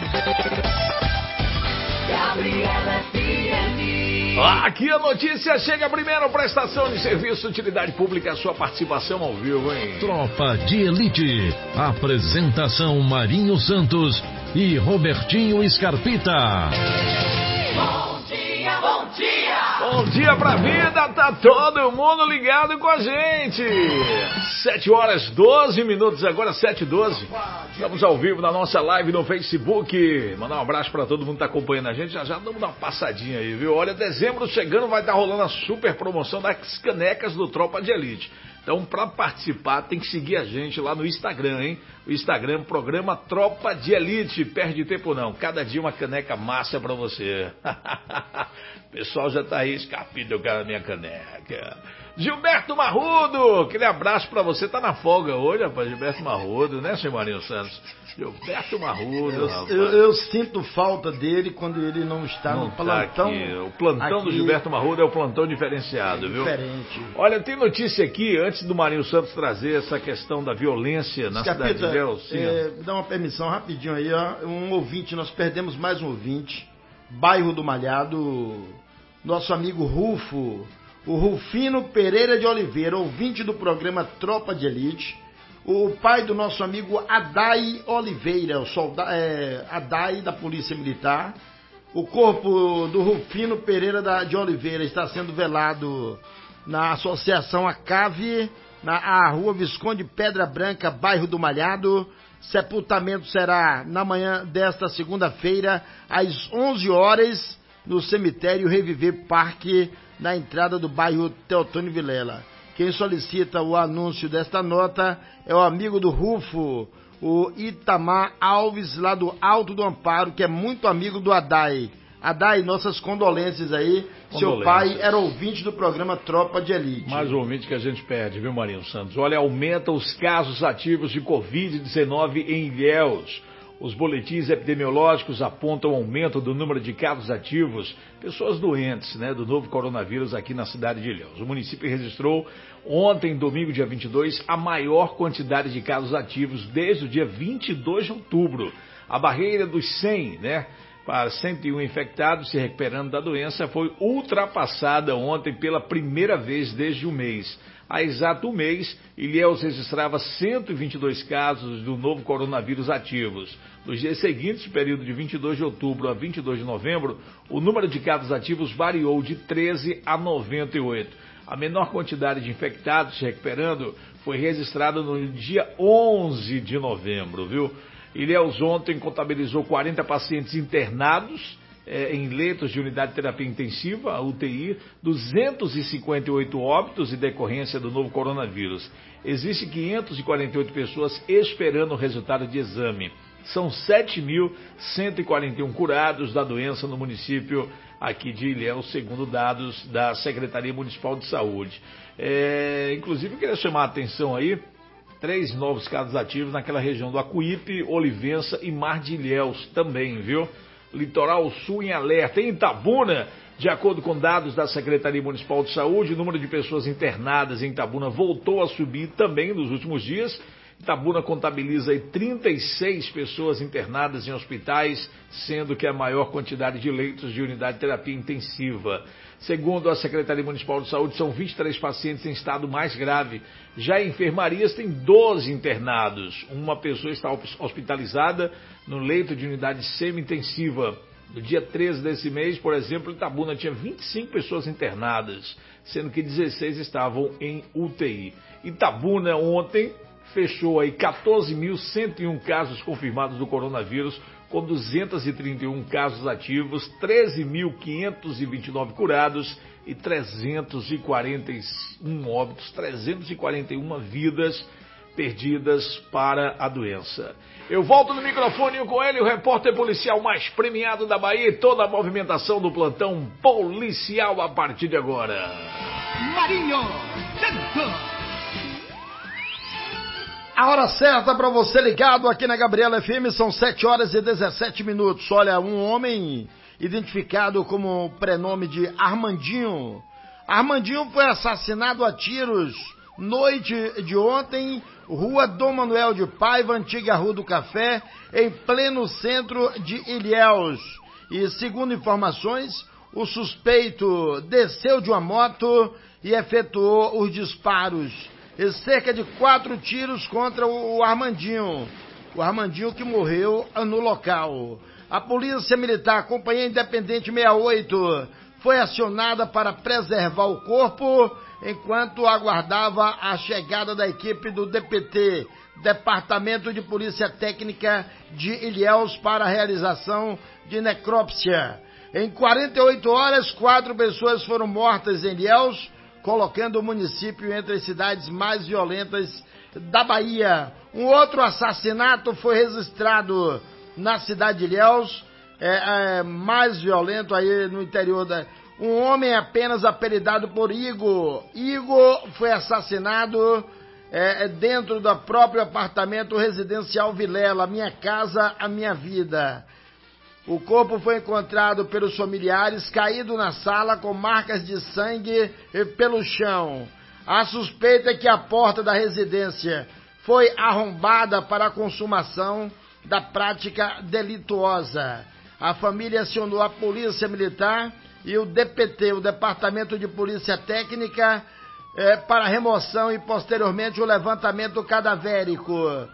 Gabriela F M. Aqui a notícia chega primeiro, prestação de serviço, utilidade pública, sua participação ao vivo, hein? Tropa de Elite. Apresentação Marinho Santos e Robertinho Scarpita. Bom dia, bom dia. Bom dia pra vida, tá todo mundo ligado com a gente. sete horas doze minutos, agora sete e doze. Estamos ao vivo na nossa live no Facebook. Mandar um abraço pra todo mundo que tá acompanhando a gente. Já já damos uma passadinha aí, viu? Olha, dezembro chegando, vai estar rolando a super promoção das canecas do Tropa de Elite. Então, para participar, tem que seguir a gente lá no Instagram, hein? O Instagram, programa Tropa de Elite. Perde tempo não, cada dia uma caneca massa para você. O pessoal já tá aí, Scarpita, eu quero a minha caneca. Gilberto Marrudo, aquele abraço para você, tá na folga hoje, rapaz, Gilberto Marrudo, né, senhor Marinho Santos? Gilberto Marrudo, eu, rapaz. Eu, eu sinto falta dele quando ele não está não no plantão. Tá o plantão aqui, do Gilberto Marrudo é o plantão diferenciado, é viu? Diferente. Olha, tem notícia aqui, antes do Marinho Santos trazer essa questão da violência na Escapita, cidade de Ilhéus. É, dá uma permissão rapidinho aí, ó. Um ouvinte, nós perdemos mais um ouvinte. Bairro do Malhado, nosso amigo Rufo, o Rufino Pereira de Oliveira, ouvinte do programa Tropa de Elite. O pai do nosso amigo Adai Oliveira, o soldado, é, Adai da Polícia Militar. O corpo do Rufino Pereira da, de Oliveira está sendo velado na Associação Acave, na a Rua Visconde Pedra Branca, bairro do Malhado. Sepultamento será na manhã desta segunda-feira, às onze horas, no cemitério Reviver Parque, na entrada do bairro Teotônio Vilela. Quem solicita o anúncio desta nota é o amigo do Rufo, o Itamar Alves, lá do Alto do Amparo, que é muito amigo do Adai. Adai, nossas condolências aí. Condolências. Seu pai era ouvinte do programa Tropa de Elite. Mais um ouvinte que a gente perde, viu, Marinho Santos? Olha, aumenta os casos ativos de covid dezenove em Ilhéus. Os boletins epidemiológicos apontam aumento do número de casos ativos, pessoas doentes, né, do novo coronavírus aqui na cidade de Ilhéus. O município registrou ontem, domingo, dia vinte e dois, a maior quantidade de casos ativos desde o dia vinte e dois de outubro. A barreira dos cem, né, para cento e um infectados se recuperando da doença foi ultrapassada ontem pela primeira vez desde um mês. Há exato um mês, Ilhéus registrava cento e vinte e dois casos do novo coronavírus ativos. Nos dias seguintes, período de vinte e dois de outubro a vinte e dois de novembro, o número de casos ativos variou de treze a noventa e oito. A menor quantidade de infectados se recuperando foi registrada no dia onze de novembro, viu? Ilhéus ontem contabilizou quarenta pacientes internados é, em leitos de unidade de terapia intensiva, a U T I, duzentos e cinquenta e oito óbitos em decorrência do novo coronavírus. Existem quinhentas e quarenta e oito pessoas esperando o resultado de exame. São sete mil cento e quarenta e um curados da doença no município aqui de Ilhéus, segundo dados da Secretaria Municipal de Saúde. É, inclusive, eu queria chamar a atenção aí, três novos casos ativos naquela região do Acuípe, Olivença e Mar de Ilhéus também, viu? Litoral Sul em alerta. Em Itabuna, de acordo com dados da Secretaria Municipal de Saúde, o número de pessoas internadas em Itabuna voltou a subir também nos últimos dias. Itabuna contabiliza aí trinta e seis pessoas internadas em hospitais, sendo que a maior quantidade de leitos de unidade de terapia intensiva. Segundo a Secretaria Municipal de Saúde, são vinte e três pacientes em estado mais grave. Já em enfermarias tem doze internados. Uma pessoa está hospitalizada no leito de unidade semi-intensiva. No dia treze desse mês, por exemplo, Itabuna tinha vinte e cinco pessoas internadas, sendo que dezesseis estavam em U T I. Itabuna ontem fechou aí quatorze mil cento e um casos confirmados do coronavírus, com duzentos e trinta e um casos ativos, treze mil quinhentos e vinte e nove curados e trezentos e quarenta e um óbitos, trezentas e quarenta e uma vidas perdidas para a doença. Eu volto no microfone com ele, o repórter policial mais premiado da Bahia, e toda a movimentação do plantão policial a partir de agora. Marinho Santos. A hora certa para você ligado aqui na Gabriela F M, são sete horas e dezessete minutos. Olha, um homem identificado como o prenome de Armandinho. Armandinho foi assassinado a tiros noite de ontem, Rua Dom Manuel de Paiva, antiga Rua do Café, em pleno centro de Ilhéus. E segundo informações, o suspeito desceu de uma moto e efetuou os disparos. E cerca de quatro tiros contra o Armandinho. O Armandinho que morreu no local. A Polícia Militar, Companhia Independente sessenta e oito, foi acionada para preservar o corpo enquanto aguardava a chegada da equipe do D P T, Departamento de Polícia Técnica de Ilhéus, para a realização de necrópsia. Em quarenta e oito horas, quatro pessoas foram mortas em Ilhéus, colocando o município entre as cidades mais violentas da Bahia. Um outro assassinato foi registrado na cidade de Ilhéus, é, é, mais violento aí no interior da... Um homem apenas apelidado por Igor. Igor foi assassinado é, dentro do próprio apartamento residencial Vilela, Minha Casa, a Minha Vida. O corpo foi encontrado pelos familiares caído na sala com marcas de sangue pelo chão. A suspeita é que a porta da residência foi arrombada para a consumação da prática delituosa. A família acionou a Polícia Militar e o D P T, o Departamento de Polícia Técnica, eh, para remoção e posteriormente o levantamento cadavérico.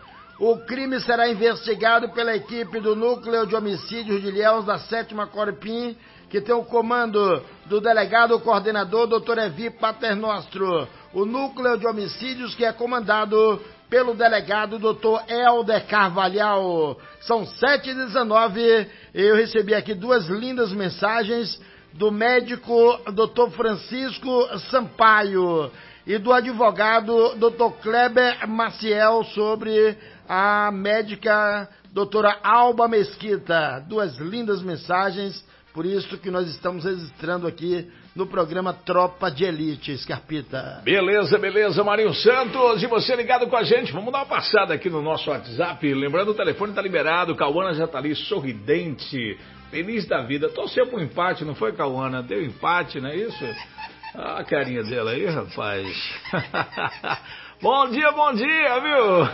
O crime será investigado pela equipe do Núcleo de Homicídios de Ilhéus da sétima Corpim, que tem o comando do delegado coordenador doutor Evi Paternostro. O Núcleo de Homicídios que é comandado pelo delegado doutor Helder Carvalhal. São sete e dezenove, eu recebi aqui duas lindas mensagens do médico doutor Francisco Sampaio e do advogado doutor Kleber Maciel sobre a médica doutora Alba Mesquita. Duas lindas mensagens, por isso que nós estamos registrando aqui no programa Tropa de Elite, Scarpita. Beleza, beleza, Marinho Santos, e você ligado com a gente, vamos dar uma passada aqui no nosso WhatsApp, lembrando, o telefone tá liberado, o Cauana já tá ali, sorridente, feliz da vida, torceu pro empate, não foi, Cauana? Deu empate, não é isso? Ah, a carinha dela aí, rapaz. Bom dia, bom dia, viu?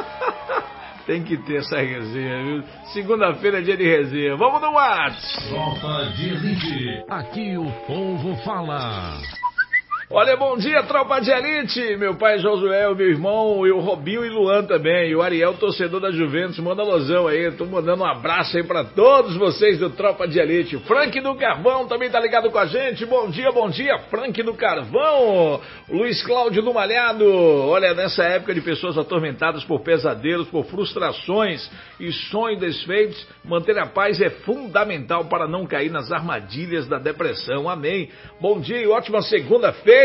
Tem que ter essa resenha, viu? Segunda-feira é dia de resenha. Vamos no WhatsApp. Tropa de Elite. Aqui o povo fala. Olha, bom dia, Tropa de Elite. Meu pai Josué, o meu irmão, e o Robinho e Luan também. E o Ariel, torcedor da Juventus. Manda losão aí. Tô mandando um abraço aí pra todos vocês do Tropa de Elite. Frank do Carvão também tá ligado com a gente. Bom dia, bom dia, Frank do Carvão. Luiz Cláudio do Malhado. Olha, nessa época de pessoas atormentadas por pesadelos, por frustrações e sonhos desfeitos, manter a paz é fundamental para não cair nas armadilhas da depressão. Amém. Bom dia e ótima segunda-feira.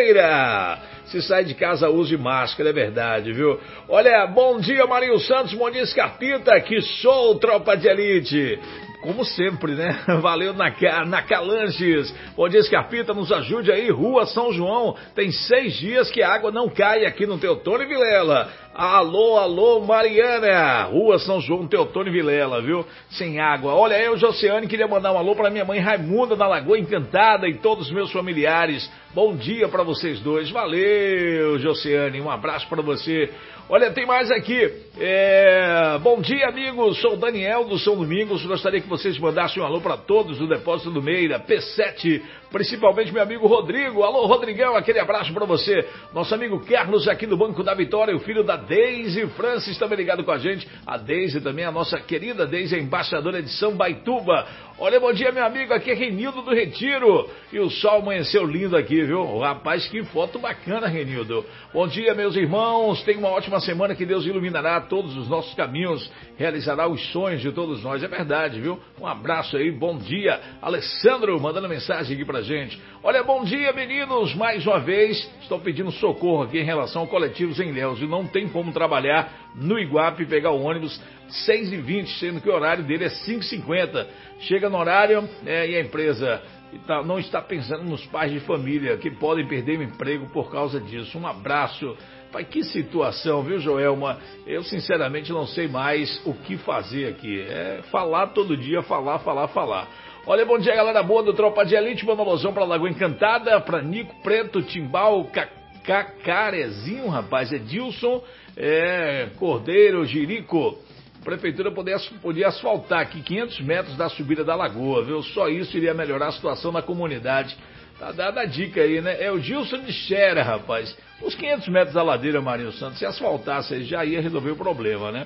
Se sai de casa, use máscara, é verdade, viu? Olha, bom dia, Marinho Santos, bom dia, Scarpita, que sou Tropa de Elite. Como sempre, né? Valeu na, na Calanches. Bom dia, Scarpita, nos ajude aí. Rua São João, tem seis dias que a água não cai aqui no Teotônio Vilela. Alô, alô, Mariana. Rua São João, Teotônio Vilela, viu? Sem água. Olha, eu, Josiane, queria mandar um alô pra minha mãe Raimunda, na Lagoa Encantada, e todos os meus familiares. Bom dia pra vocês dois. Valeu, Josiane. Um abraço pra você. Olha, tem mais aqui. É... Bom dia, amigos. Sou o Daniel do São Domingos. Gostaria que vocês mandassem um alô para todos do Depósito do Meira, P sete, principalmente meu amigo Rodrigo. Alô, Rodrigão, aquele abraço para você. Nosso amigo Carlos aqui do Banco da Vitória, o filho da Deise Francis, também ligado com a gente. A Deise também, a nossa querida Deise, a embaixadora de São Baituba. Olha, bom dia, meu amigo. Aqui é Renildo do Retiro. E o sol amanheceu lindo aqui, viu? Rapaz, que foto bacana, Renildo. Bom dia, meus irmãos. Tenha uma ótima semana, que Deus iluminará todos os nossos caminhos, realizará os sonhos de todos nós. É verdade, viu? Um abraço aí, bom dia. Alessandro mandando mensagem aqui pra gente. Olha, bom dia, meninos. Mais uma vez, estou pedindo socorro aqui em relação a coletivos em Ilhéus. E não tem como trabalhar no Iguape e pegar o ônibus seis e vinte, sendo que o horário dele é cinco e cinquenta. Chega no horário é, e a empresa não está pensando nos pais de família que podem perder o emprego por causa disso. Um abraço. Pai, que situação, viu, Joelma? Eu, sinceramente, não sei mais o que fazer aqui. É falar todo dia, falar, falar, falar. Olha, bom dia, galera boa do Tropa de Elite. Manda alusão pra Lagoa Encantada, pra Nico Preto, Timbal, Cacarezinho, rapaz, é Dilson, é, Cordeiro, Jirico. A prefeitura podia, podia asfaltar aqui quinhentos metros da subida da lagoa, viu? Só isso iria melhorar a situação da comunidade. Tá dada a dica aí, né? É o Gilson de Xera, rapaz. Os quinhentos metros da ladeira, Marinho Santos, se asfaltasse aí, já ia resolver o problema, né?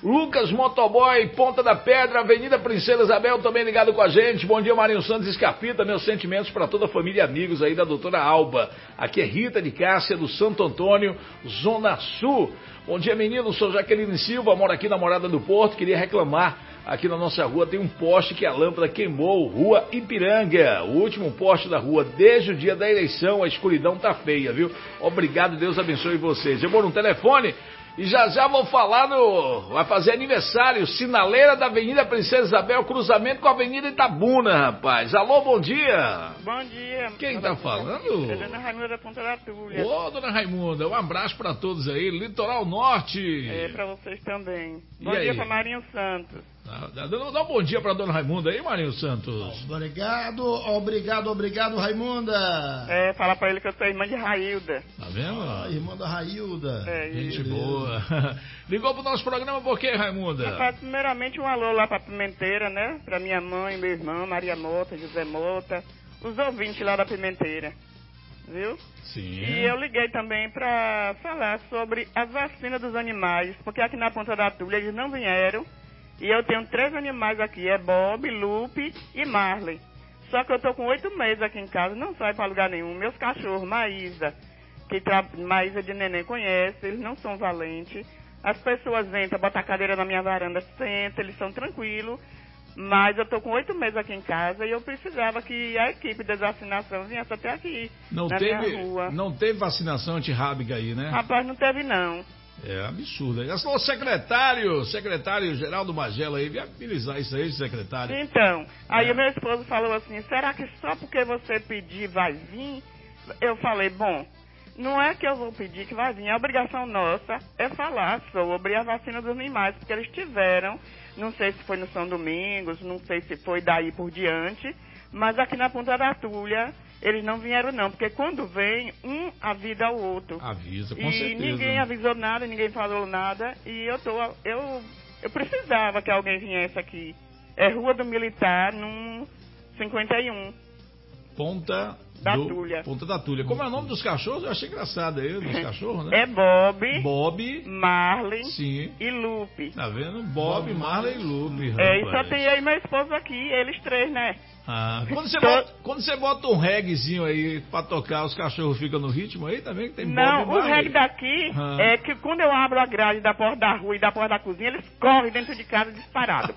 Lucas Motoboy, Ponta da Pedra, Avenida Princesa Isabel, também ligado com a gente. Bom dia, Marinho Santos Escarpita. Meus sentimentos para toda a família e amigos aí da doutora Alba. Aqui é Rita de Cássia, do Santo Antônio, Zona Sul. Bom dia, menino. Sou Jaqueline Silva, moro aqui na Morada do Porto. Queria reclamar. Aqui na nossa rua tem um poste que a lâmpada queimou, Rua Ipiranga. O último poste da rua, desde o dia da eleição, a escuridão tá feia, viu? Obrigado, Deus abençoe vocês. Eu vou no telefone e já já vou falar no... Vai fazer aniversário, sinaleira da Avenida Princesa Isabel, cruzamento com a Avenida Itabuna, rapaz. Alô, bom dia. Bom dia. Quem tá falando? É Dona Raimunda da Ponta da Tulha. Ô, Dona Raimunda, um abraço pra todos aí, Litoral Norte. É, pra vocês também. E Bom aí? dia pra Marinho Santos. Dá, dá, dá um bom dia pra Dona Raimunda aí, Marinho Santos. Obrigado, obrigado, obrigado, Raimunda. É, fala pra ele que eu sou irmã de Railda. Tá vendo? Ah, irmã da Railda. É, Gente isso. boa. Ligou pro nosso programa por quê, Raimunda? Rapaz, primeiramente um alô lá pra Pimenteira, né? Pra minha mãe, meu irmão, Maria Mota, José Mota, os ouvintes lá da Pimenteira. Viu? Sim. E eu liguei também pra falar sobre as vacinas dos animais, porque aqui na Ponta da Tulha eles não vieram. E eu tenho três animais aqui, é Bob, Lupe e Marley. Só que eu tô com oito meses aqui em casa, não sai pra lugar nenhum. Meus cachorros, Maísa, que tra... Maísa de neném conhece, eles não são valentes. As pessoas entram, botam a cadeira na minha varanda, sentam, eles são tranquilos. Mas eu tô com oito meses aqui em casa e eu precisava que a equipe de vacinação viesse até aqui, Não na teve, minha rua. não teve vacinação antirrábica aí, né? Rapaz, não teve não. É absurdo. O secretário, secretário Geraldo Magela aí, viabilizar isso aí, secretário. Então, aí É. o meu esposo falou assim, será que só porque você pedir vai vir? Eu falei, bom, não é que eu vou pedir que vai vir, a obrigação nossa é falar sobre a vacina dos animais, porque eles tiveram, não sei se foi no São Domingos, não sei se foi daí por diante, mas aqui na Ponta da Tulha, eles não vieram não, porque quando vem, um avisa ao outro. Avisa, com e certeza. ninguém avisou nada, ninguém falou nada, e eu tô, eu, eu precisava que alguém viesse aqui. É Rua do Militar, num cinquenta e um. Ponta da do, Tulha. Ponta da Tulha. Como é o nome dos cachorros? Eu achei engraçado aí, dos cachorros, né? É Bob, Bob, Marley sim. e Lupe. Tá vendo? Bob, Marley e Lupe. É, e rapaz. só tem eu e meu esposo aqui, eles três, né? Ah, quando você, bota, quando você bota um reguezinho aí pra tocar, os cachorros ficam no ritmo aí também? Que tem Não, Bob e o Marley. reggae daqui Ah. é que quando eu abro a grade da porta da rua e da porta da cozinha, eles correm dentro de casa disparado.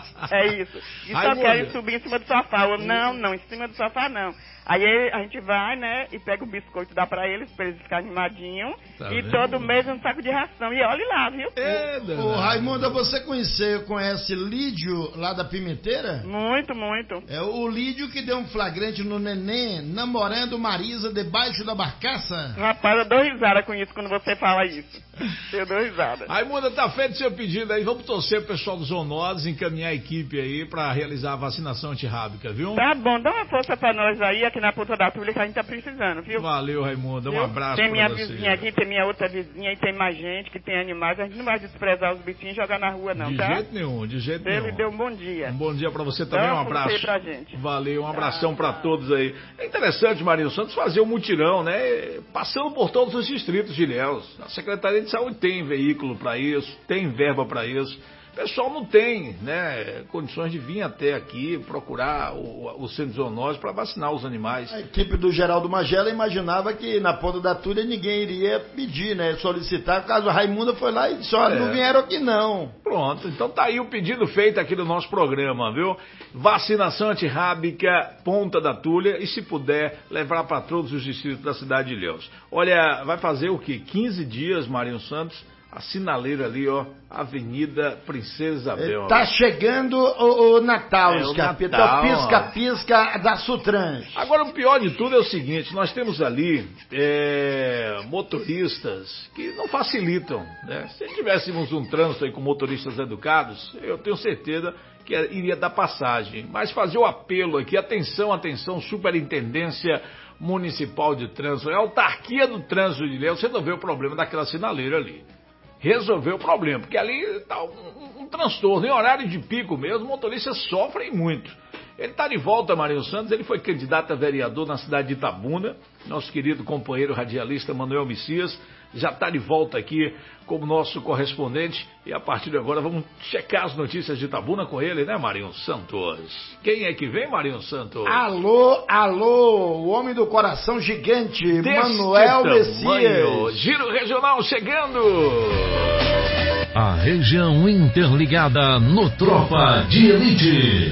É isso. E só Raimundo. querem subir em cima do sofá. Eu, não, não, em cima do sofá não. Aí a gente vai, né, e pega o biscoito, dá pra eles, pra eles ficarem animadinhos. Tá e vendo? todo mês um saco de ração. E olhe lá, viu? Ô, Raimunda, você conhece, conhece Lídio lá da Pimenteira? Muito, muito. É o Lídio que deu um flagrante no neném namorando Marisa debaixo da barcaça. Rapaz, eu dou risada com isso quando você fala isso. Eu dou risada. Raimunda, tá feito seu pedido aí. Vamos torcer pro pessoal dos zoonoses, encaminhar a equipe aí pra realizar a vacinação antirrábica, viu? Tá bom, dá uma força pra nós aí, aqui na Ponta da Tulha, que a gente tá precisando, viu? Valeu, Raimunda. Um Viu? abraço Tem pra minha você. vizinha aqui, tem minha outra vizinha e tem mais gente que tem animais. A gente não vai desprezar os bichinhos e jogar na rua, não, De tá? jeito nenhum, de jeito Ele nenhum. deu um bom dia. Um bom dia pra você também, Dá um uma força abraço. aí pra gente. Valeu, um abração pra todos aí. É interessante, Marinho Santos, fazer um mutirão, né? Passando por todos os distritos de Ilhéus. A Secretaria de Saúde tem veículo pra isso, tem verba pra isso. O pessoal não tem, né, condições de vir até aqui procurar o, o centro zoonose para vacinar os animais. A equipe do Geraldo Magela imaginava que na Ponta da Tulha ninguém iria pedir, né, solicitar, caso a Raimunda foi lá e disse, olha, É. não vieram aqui não. Pronto, então tá aí o pedido feito aqui no nosso programa, viu? Vacinação antirrábica, Ponta da Tulha, e se puder, levar para todos os distritos da cidade de Ilhéus. Olha, vai fazer o quê? quinze dias, Marinho Santos, a sinaleira ali, ó, Avenida Princesa Isabel. Tá chegando o, o Natal, É, o Scarpita, Natal, o pisca-pisca da Sutran. Agora, o pior de tudo é o seguinte, nós temos ali é, motoristas que não facilitam, né? Se tivéssemos um trânsito aí com motoristas educados, eu tenho certeza que iria dar passagem. Mas fazer o apelo aqui, atenção, atenção, Superintendência Municipal de Trânsito, é a autarquia do trânsito de Ilhéus, resolveu o problema daquela sinaleira ali. Resolveu o problema, porque ali está um, um, um transtorno, em horário de pico mesmo, motoristas sofrem muito. Ele está de volta, Marinho Santos, ele foi candidato a vereador na cidade de Itabuna, nosso querido companheiro radialista Manuel Messias, já está de volta aqui como nosso correspondente, e a partir de agora vamos checar as notícias de Itabuna com ele, né, Marinho Santos? Quem é que vem, Marinho Santos? Alô, alô, o homem do coração gigante, Deste Manuel tamanho. Messias. Giro Regional chegando. A região interligada no Tropa de Elite.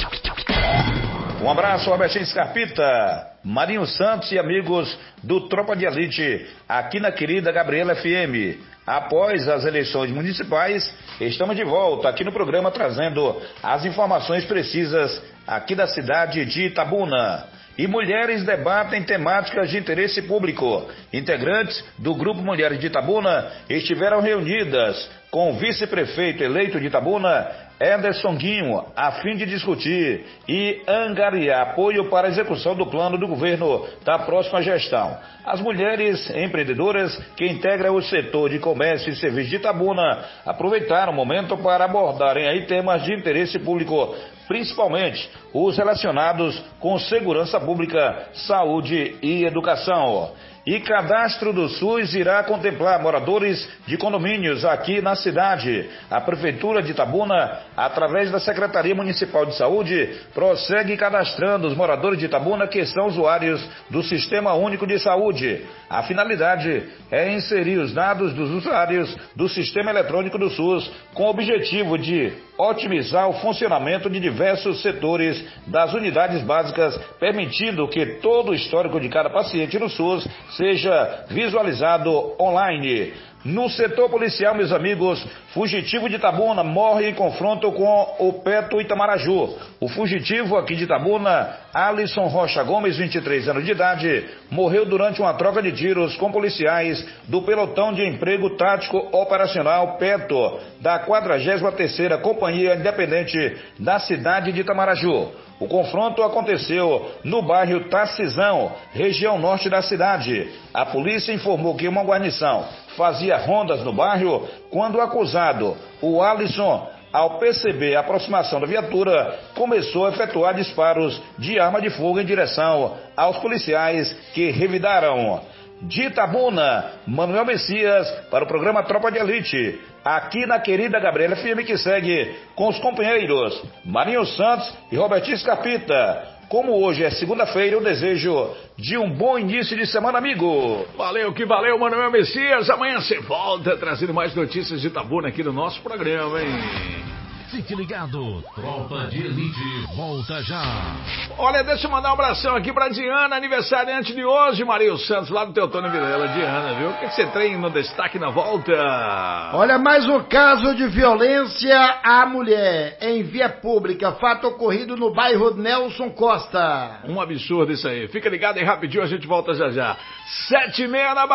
Um abraço, Robertinho Scarpita, Marinho Santos e amigos do Tropa de Elite, aqui na querida Gabriela F M. Após as eleições municipais, estamos de volta aqui no programa trazendo as informações precisas aqui da cidade de Itabuna. E mulheres debatem temáticas de interesse público. Integrantes do Grupo Mulheres de Itabuna estiveram reunidas com o vice-prefeito eleito de Itabuna, Ederson Guinho, a fim de discutir e angariar apoio para a execução do plano do governo da próxima gestão. As mulheres empreendedoras que integram o setor de comércio e serviços de Itabuna aproveitaram o momento para abordarem aí temas de interesse público, principalmente os relacionados com segurança pública, saúde e educação. E cadastro do SUS irá contemplar moradores de condomínios aqui na cidade. A Prefeitura de Itabuna, através da Secretaria Municipal de Saúde, prossegue cadastrando os moradores de Itabuna que são usuários do Sistema Único de Saúde. A finalidade é inserir os dados dos usuários do Sistema Eletrônico do SUS com o objetivo de otimizar o funcionamento de diversos setores das unidades básicas, permitindo que todo o histórico de cada paciente no SUS seja visualizado online. No setor policial, meus amigos, fugitivo de Itabuna morre em confronto com o Peto Itamaraju. O fugitivo aqui de Itabuna, Alisson Rocha Gomes, vinte e três anos de idade, morreu durante uma troca de tiros com policiais do Pelotão de Emprego Tático Operacional Peto, da quadragésima terceira Companhia Independente da cidade de Itamaraju. O confronto aconteceu no bairro Tarcisão, região norte da cidade. A polícia informou que uma guarnição fazia rondas no bairro quando o acusado, o Alisson, ao perceber a aproximação da viatura, começou a efetuar disparos de arma de fogo em direção aos policiais que revidaram. De Itabuna, Manuel Messias, para o programa Tropa de Elite, aqui na querida Gabriela F M, que segue com os companheiros Marinho Santos e Robertinho Scarpita. Como hoje é segunda-feira, eu desejo de um bom início de semana, amigo. Valeu, que valeu, Manuel Messias. Amanhã você volta trazendo mais notícias de Itabuna aqui no nosso programa, hein? Fique ligado, Tropa de Elite volta já. Olha, deixa eu mandar um abração aqui pra Diana, aniversariante de hoje, Marinho Santos, lá do Teotônio Vilela. Diana, viu? O que você tem no destaque na volta? Olha, mais um caso de violência à mulher em via pública, fato ocorrido no bairro Nelson Costa. Um absurdo isso aí. Fica ligado aí rapidinho, a gente volta já já. Sete e meia na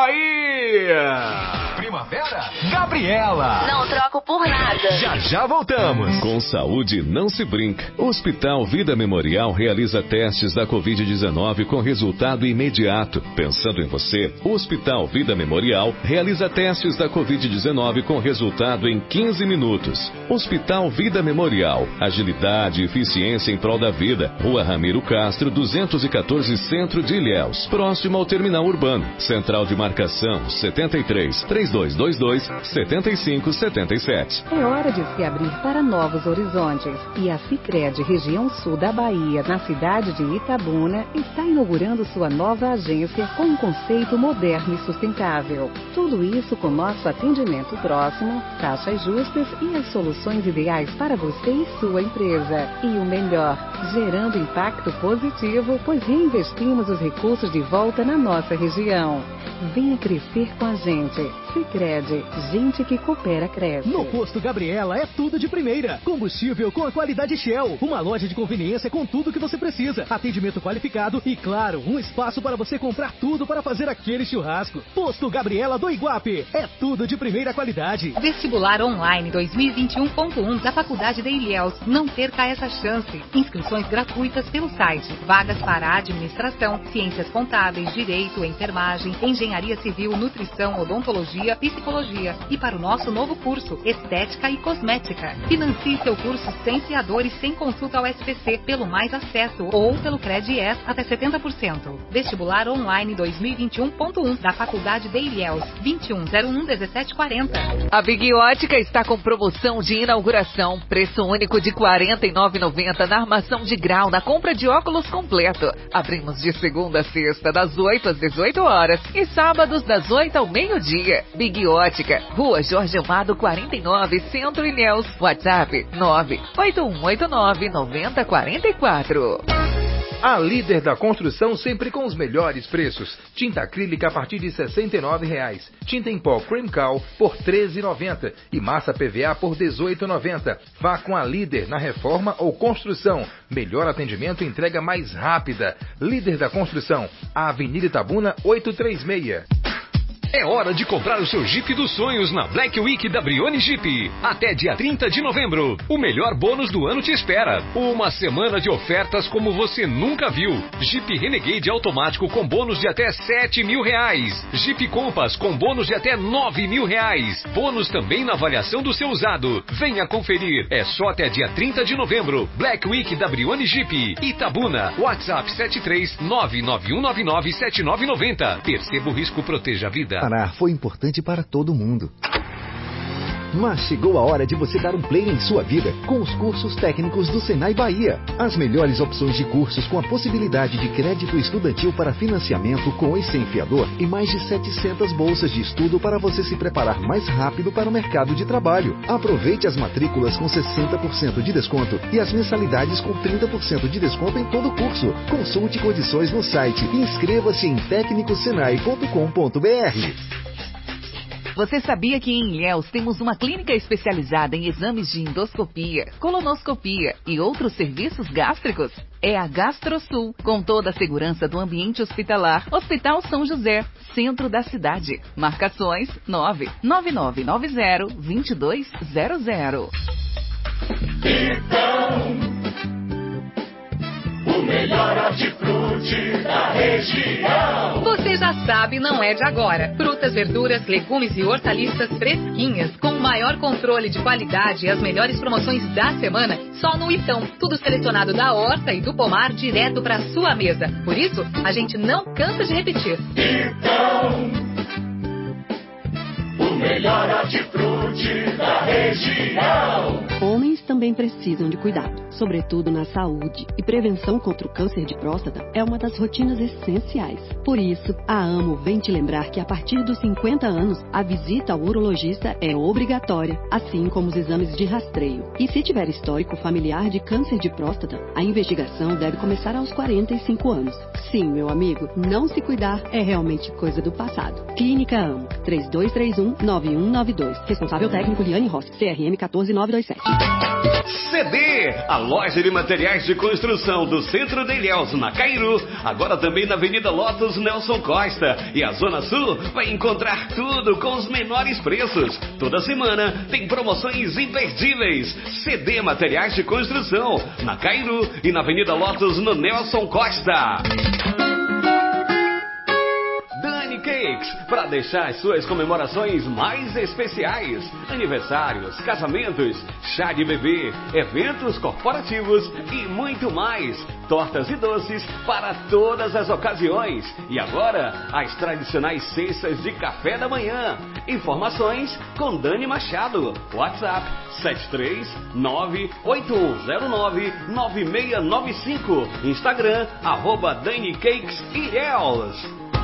Bahia. Primavera, Gabriela. Não troco por nada. Já já voltamos. Com saúde não se brinca. O Hospital Vida Memorial realiza testes da covid dezenove com resultado imediato. Pensando em você, o Hospital Vida Memorial realiza testes da covid dezenove com resultado em quinze minutos. Hospital Vida Memorial, agilidade e eficiência em prol da vida. Rua Ramiro Castro, duzentos e quatorze, Centro de Ilhéus, próximo ao Terminal Urbano. Central de marcação setenta e três, três dois dois dois, setenta e cinco setenta e sete. É hora de se abrir para novos horizontes. E a Sicredi Região Sul da Bahia, na cidade de Itabuna, está inaugurando sua nova agência com um conceito moderno e sustentável. Tudo isso com nosso atendimento próximo, taxas justas e as soluções ideais para você e sua empresa. E o melhor, gerando impacto positivo, pois reinvestimos os recursos de volta na nossa região. Venha crescer com a gente. Sicredi, gente que coopera cresce. No Posto Gabriela é tudo de primeira. Combustível com a qualidade Shell. Uma loja de conveniência com tudo que você precisa. Atendimento qualificado e, claro, um espaço para você comprar tudo para fazer aquele churrasco. Posto Gabriela do Iguape. É tudo de primeira qualidade. Vestibular Online dois mil e vinte e um ponto um da Faculdade de Ilhéus. Não perca essa chance. Inscrições gratuitas pelo site. Vagas para administração, ciências contábeis, direito, enfermagem, engenharia civil, nutrição, odontologia Psicologia, Psicologia. E para o nosso novo curso, Estética e Cosmética. Financie seu curso sem fiador e sem consulta ao S P C, pelo Mais Acesso ou pelo CredIES até setenta por cento. Vestibular Online dois mil e vinte e um ponto um da Faculdade de Ilhéus, vinte e um zero um dezessete quarenta. A Big Ótica está com promoção de inauguração. Preço único de quarenta e nove reais e noventa centavos na armação de grau na compra de óculos completo. Abrimos de segunda a sexta, das oito às dezoito horas e sábados das oito ao meio-dia. Big Ótica, Rua Jorge Amado quarenta e nove, Centro Ilhéus. WhatsApp nove oito um oito nove nove zero quatro quatro. A líder da construção sempre com os melhores preços. Tinta acrílica a partir de sessenta e nove reais. Tinta em pó Cream Cal por treze reais e noventa centavos. E massa P V A por dezoito reais e noventa centavos. Vá com a líder na reforma ou construção. Melhor atendimento e entrega mais rápida. Líder da construção. A Avenida Itabuna oitocentos e trinta e seis. É hora de comprar o seu Jeep dos sonhos na Black Week da Brioni Jeep. Até dia trinta de novembro. O melhor bônus do ano te espera. Uma semana de ofertas como você nunca viu. Jeep Renegade automático com bônus de até sete mil reais. Jeep Compass com bônus de até nove mil reais. Bônus também na avaliação do seu usado. Venha conferir. É só até dia trinta de novembro. Black Week da Brioni Jeep. Itabuna. WhatsApp sete três nove nove um nove nove sete nove nove zero. Perceba o risco, proteja a vida. Parar foi importante para todo mundo. Mas chegou a hora de você dar um play em sua vida com os cursos técnicos do Senai Bahia. As melhores opções de cursos com a possibilidade de crédito estudantil para financiamento com e sem fiador e mais de setecentas bolsas de estudo para você se preparar mais rápido para o mercado de trabalho. Aproveite as matrículas com sessenta por cento de desconto e as mensalidades com trinta por cento de desconto em todo o curso. Consulte condições no site e inscreva-se em técnico senai ponto com ponto b r. Você sabia que em Ilhéus temos uma clínica especializada em exames de endoscopia, colonoscopia e outros serviços gástricos? É a GastroSul, com toda a segurança do ambiente hospitalar. Hospital São José, centro da cidade. Marcações nove nove nove nove zero dois dois zero zero. Então, o melhor hortifruti da região. Você já sabe, não é de agora. Frutas, verduras, legumes e hortaliças fresquinhas, com o maior controle de qualidade e as melhores promoções da semana, só no Itão. Tudo selecionado da horta e do pomar direto para sua mesa. Por isso, a gente não cansa de repetir. Então, o melhor hortifruti da região. Homens também precisam de cuidado, sobretudo na saúde. E prevenção contra o câncer de próstata é uma das rotinas essenciais. Por isso, a AMO vem te lembrar que a partir dos cinquenta anos, a visita ao urologista é obrigatória, assim como os exames de rastreio. E se tiver histórico familiar de câncer de próstata, a investigação deve começar aos quarenta e cinco anos. Sim, meu amigo, não se cuidar é realmente coisa do passado. Clínica AMO, três dois três um nove um nove dois. Responsável técnico Liane Rossi, C R M um quatro nove dois sete. C D, a loja de materiais de construção do centro de Ilhéus, na Cairu, agora também na Avenida Lotus Nelson Costa. E a Zona Sul vai encontrar tudo com os menores preços. Toda semana tem promoções imperdíveis. C D Materiais de Construção, na Cairu e na Avenida Lotus no Nelson Costa. Dani Cakes, para deixar as suas comemorações mais especiais. Aniversários, casamentos, chá de bebê, eventos corporativos e muito mais. Tortas e doces para todas as ocasiões. E agora, as tradicionais cestas de café da manhã. Informações com Dani Machado. WhatsApp sete três nove oito um zero nove nove seis nove cinco. Instagram, arroba Dani Cakes Ilhéus.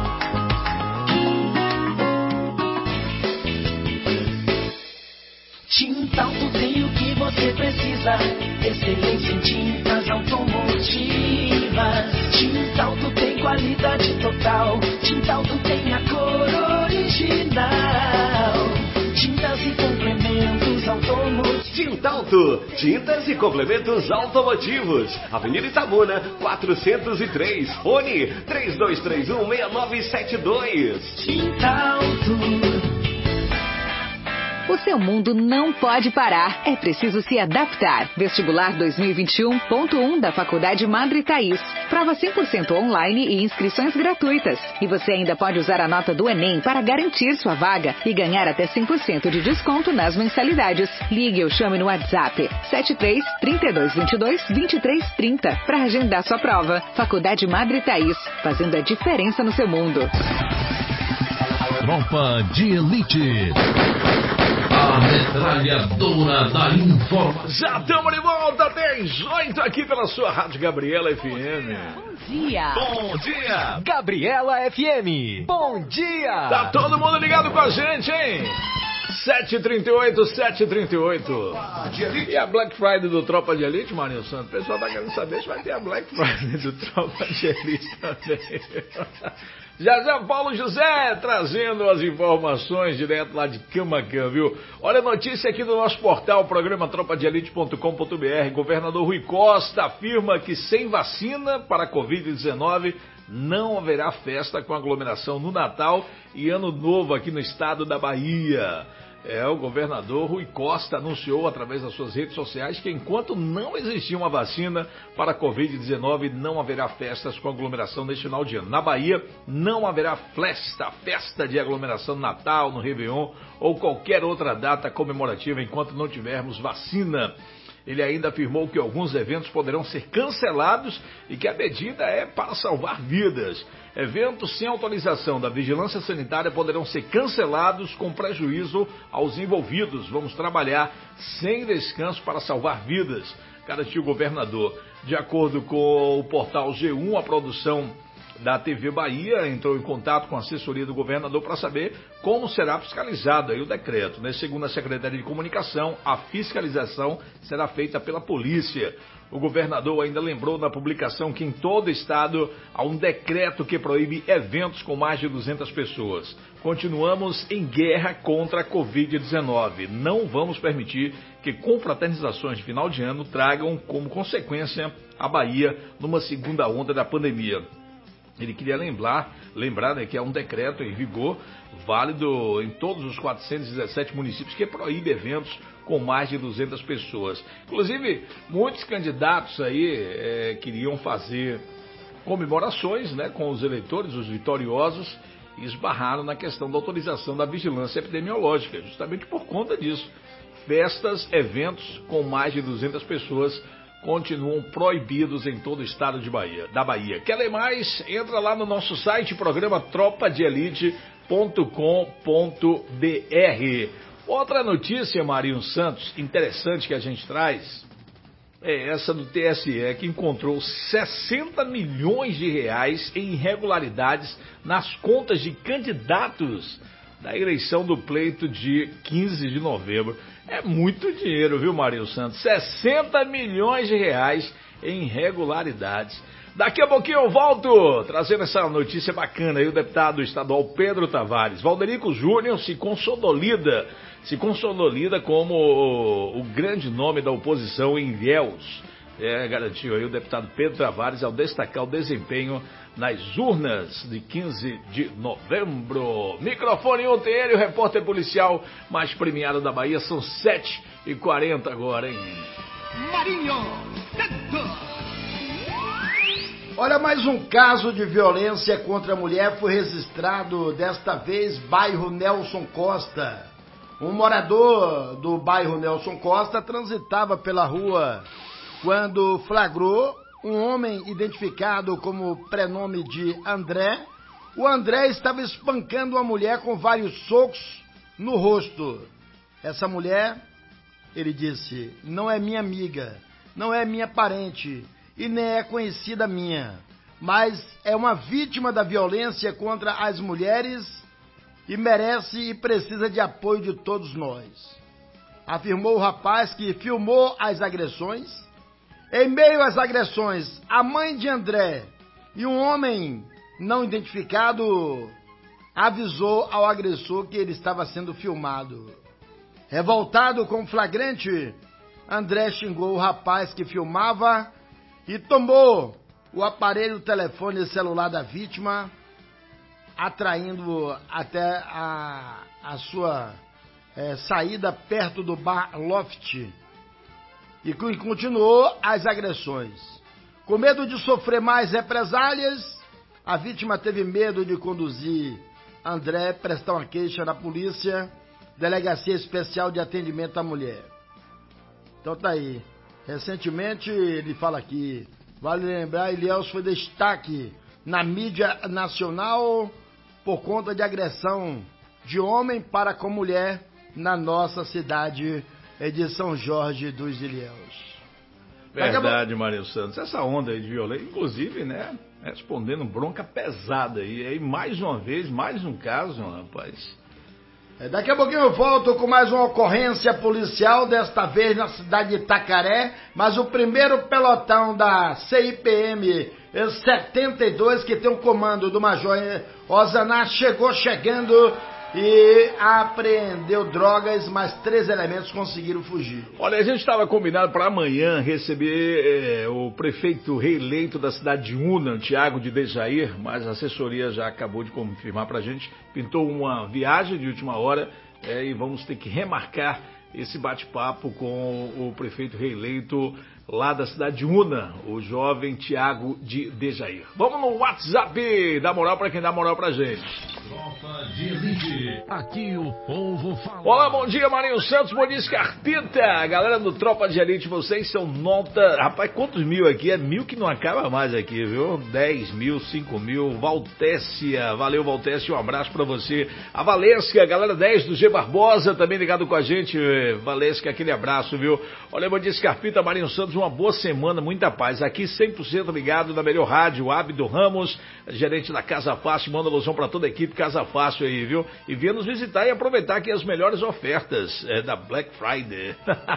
Tintalto tem o que você precisa. Excelência em tintas automotivas. Tintalto tem qualidade total. Tintalto tem a cor original. Tintas e complementos automotivos. Tintalto, tintas e complementos automotivos. Avenida Itabuna, quatrocentos e três. Fone três dois três um seis nove sete dois. Tintalto. O seu mundo não pode parar. É preciso se adaptar. Vestibular dois mil e vinte e um ponto um da Faculdade Madre Thaís. Prova cem por cento online e inscrições gratuitas. E você ainda pode usar a nota do Enem para garantir sua vaga e ganhar até cem por cento de desconto nas mensalidades. Ligue ou chame no WhatsApp sete três, trinta e dois, vinte e dois, vinte e três, trinta para agendar sua prova. Faculdade Madre Thaís, fazendo a diferença no seu mundo. Tropa de Elite. A metralhadora da informação. Já estamos de volta, tem oito aqui pela sua Rádio Gabriela F M. Bom dia. Bom dia, Gabriela F M. Bom dia. Tá todo mundo ligado com a gente, hein? sete e trinta e oito, sete e trinta e oito. E a Black Friday do Tropa de Elite, Marinho Santos? O pessoal tá querendo saber se vai ter a Black Friday do Tropa de Elite também. Já já Paulo José trazendo as informações direto lá de Camaquã, viu? Olha a notícia aqui do nosso portal, programa tropa de elite ponto com ponto b r. Governador Rui Costa afirma que sem vacina para a covid dezenove não haverá festa com aglomeração no Natal e Ano Novo aqui no estado da Bahia. É, o governador Rui Costa anunciou através das suas redes sociais que enquanto não existir uma vacina para a covid dezenove, não haverá festas com aglomeração neste final de ano. Na Bahia, não haverá festa, festa de aglomeração no Natal, no Réveillon ou qualquer outra data comemorativa enquanto não tivermos vacina. Ele ainda afirmou que alguns eventos poderão ser cancelados e que a medida é para salvar vidas. Eventos sem autorização da vigilância sanitária poderão ser cancelados com prejuízo aos envolvidos. Vamos trabalhar sem descanso para salvar vidas, garantiu o governador. De acordo com o portal G um, a produção da T V Bahia entrou em contato com a assessoria do governador para saber como será fiscalizado aí o decreto, né? Segundo a Secretaria de Comunicação, a fiscalização será feita pela polícia. O governador ainda lembrou na publicação que em todo o estado há um decreto que proíbe eventos com mais de duzentas pessoas. Continuamos em guerra contra a covid dezenove. Não vamos permitir que confraternizações de final de ano tragam como consequência a Bahia numa segunda onda da pandemia. Ele queria lembrar, lembrar né, que é um decreto em vigor, válido em todos os quatrocentos e dezessete municípios, que proíbe eventos com mais de duzentas pessoas. Inclusive, muitos candidatos aí é, queriam fazer comemorações, né, com os eleitores, os vitoriosos, e esbarraram na questão da autorização da vigilância epidemiológica, justamente por conta disso. Festas, eventos com mais de duzentas pessoas continuam proibidos em todo o estado de Bahia, da Bahia. Quer ler mais? Entra lá no nosso site, programa tropa de elite ponto com ponto b r. Outra notícia, Marinho Santos, interessante que a gente traz, é essa do T S E, que encontrou sessenta milhões de reais em irregularidades nas contas de candidatos da eleição do pleito de quinze de novembro. É muito dinheiro, viu, Marinho Santos? sessenta milhões de reais em irregularidades. Daqui a pouquinho eu volto, trazendo essa notícia bacana aí. O deputado estadual Pedro Tavares, Valderico Júnior se consolida, se consolida como o, o grande nome da oposição em Ilhéus. É, garantiu aí o deputado Pedro Tavares ao destacar o desempenho nas urnas de quinze de novembro. Microfone ontem ele, o repórter policial mais premiado da Bahia. São sete e quarenta agora, hein? Marinho Santos. Olha, mais um caso de violência contra a mulher foi registrado, desta vez, bairro Nelson Costa. Um morador do bairro Nelson Costa transitava pela rua quando flagrou um homem identificado como prenome de André. O André estava espancando uma mulher com vários socos no rosto. Essa mulher, ele disse, não é minha amiga, não é minha parente e nem é conhecida minha, mas é uma vítima da violência contra as mulheres e merece e precisa de apoio de todos nós, afirmou o rapaz que filmou as agressões. Em meio às agressões, a mãe de André e um homem não identificado avisou ao agressor que ele estava sendo filmado. Revoltado com o flagrante, André xingou o rapaz que filmava e tomou o aparelho do telefone celular da vítima, atraindo até a, a sua é, saída perto do bar Loft. E continuou as agressões. Com medo de sofrer mais represálias, a vítima teve medo de conduzir André prestar uma queixa na polícia, Delegacia Especial de Atendimento à Mulher. Então tá aí. Recentemente, ele fala aqui, vale lembrar, Ilhéus foi destaque na mídia nacional por conta de agressão de homem para com mulher na nossa cidade de São Jorge dos Ilhéus. Verdade, Mário Santos. Essa onda aí de violência, inclusive, né, respondendo bronca pesada aí. Aí, mais uma vez, mais um caso, rapaz. É, daqui a pouquinho eu volto com mais uma ocorrência policial, desta vez na cidade de Itacaré, mas o primeiro pelotão da C I P M setenta e dois, que tem o comando do Major Ozaná, chegou chegando e apreendeu drogas, mas três elementos conseguiram fugir. Olha, a gente estava combinado para amanhã receber é, o prefeito reeleito da cidade de Una, Tiago de Dejair, mas a assessoria já acabou de confirmar para a gente, pintou uma viagem de última hora é, e vamos ter que remarcar esse bate-papo com o prefeito reeleito lá da cidade de Una, o jovem Tiago de Dejair. Vamos no WhatsApp, dá moral para quem dá moral pra gente. Tropa de Elite, aqui o povo fala. Olá, bom dia, Marinho Santos, bom dia, Scarpita. Galera do Tropa de Elite, vocês são nota... Rapaz, quantos mil aqui? É mil que não acaba mais aqui, viu? dez mil, cinco mil, Valtécia, valeu, Valtécia, um abraço pra você. A Valesca, galera dez do G Barbosa, também ligado com a gente, Valesca, aquele abraço, viu? Olha, bom dia, Scarpita, Marinho Santos, uma boa semana, muita paz. Aqui cem por cento ligado na melhor rádio, Abdo Ramos, gerente da Casa Fácil, manda alusão pra toda a equipe Casa Fácil aí, viu? E venha nos visitar e aproveitar aqui as melhores ofertas é, da Black Friday.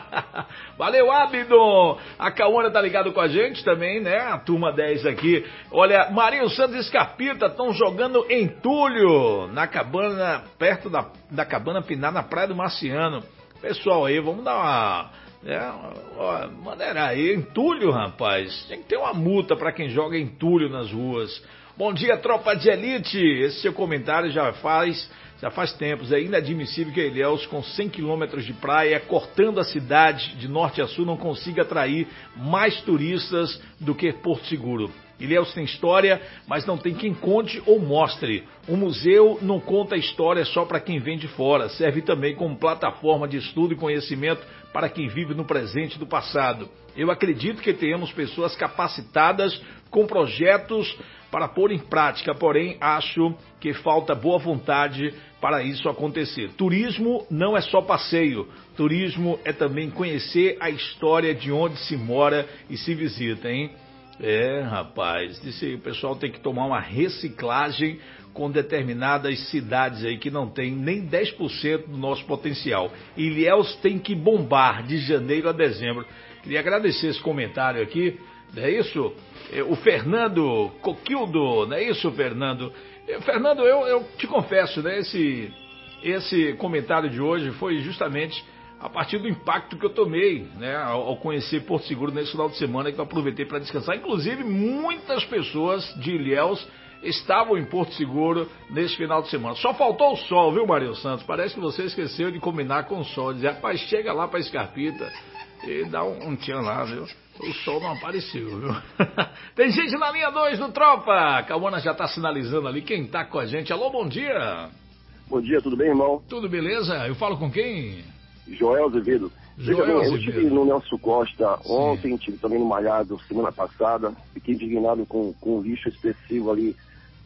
Valeu, Abdo! A Cauana tá ligado com a gente também, né? A turma dez aqui. Olha, Marinho Santos e Scarpita estão jogando entulho na cabana, perto da, da cabana Pinar, na Praia do Marciano. Pessoal aí, vamos dar uma... É, ó, maneira aí, entulho, rapaz. Tem que ter uma multa pra quem joga entulho nas ruas. Bom dia, Tropa de Elite. Esse seu comentário já faz, já faz tempos. É inadmissível que Ilhéus, com cem quilômetros de praia, cortando a cidade de norte a sul, não consiga atrair mais turistas do que Porto Seguro. Ilhéus tem história, mas não tem quem conte ou mostre. O museu não conta a história só para quem vem de fora. Serve também como plataforma de estudo e conhecimento para quem vive no presente e do passado. Eu acredito que tenhamos pessoas capacitadas com projetos para pôr em prática, porém acho que falta boa vontade para isso acontecer. Turismo não é só passeio, turismo é também conhecer a história de onde se mora e se visita, hein? É, rapaz, disse, o pessoal tem que tomar uma reciclagem com determinadas cidades aí que não tem nem dez por cento do nosso potencial. Ilhéus tem que bombar de janeiro a dezembro. Queria agradecer esse comentário aqui, não é isso? O Fernando Coquildo, não é isso, Fernando? Fernando, eu, eu te confesso, né, esse, esse comentário de hoje foi justamente a partir do impacto que eu tomei, né, ao, ao conhecer Porto Seguro nesse final de semana, que eu aproveitei para descansar. Inclusive, muitas pessoas de Ilhéus estavam em Porto Seguro nesse final de semana. Só faltou o sol, viu, Marinho Santos? Parece que você esqueceu de combinar com o sol. Dizer, rapaz, chega lá para Scarpita e dá um, um tchan lá, viu? O sol não apareceu, viu? Tem gente na linha dois do Tropa. A Cauana já está sinalizando ali quem está com a gente. Alô, bom dia. Bom dia, tudo bem, irmão? Tudo beleza? Eu falo com quem? Joel Azevedo. Joel Veja, Azevedo. Eu estive no Nelson Costa ontem, estive também no Malhado semana passada. Fiquei indignado com, com o lixo excessivo ali,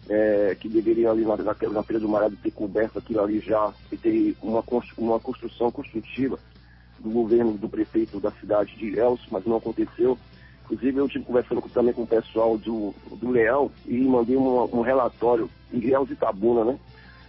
é, que deveria ali na, na, na feira do Malhado ter coberto aquilo ali já, e ter uma, uma construção construtiva do governo, do prefeito da cidade de Ilhéus, mas não aconteceu. Inclusive eu estive conversando com, também com o pessoal do, do Leão e mandei um, um relatório em Ilhéus e Itabuna, né?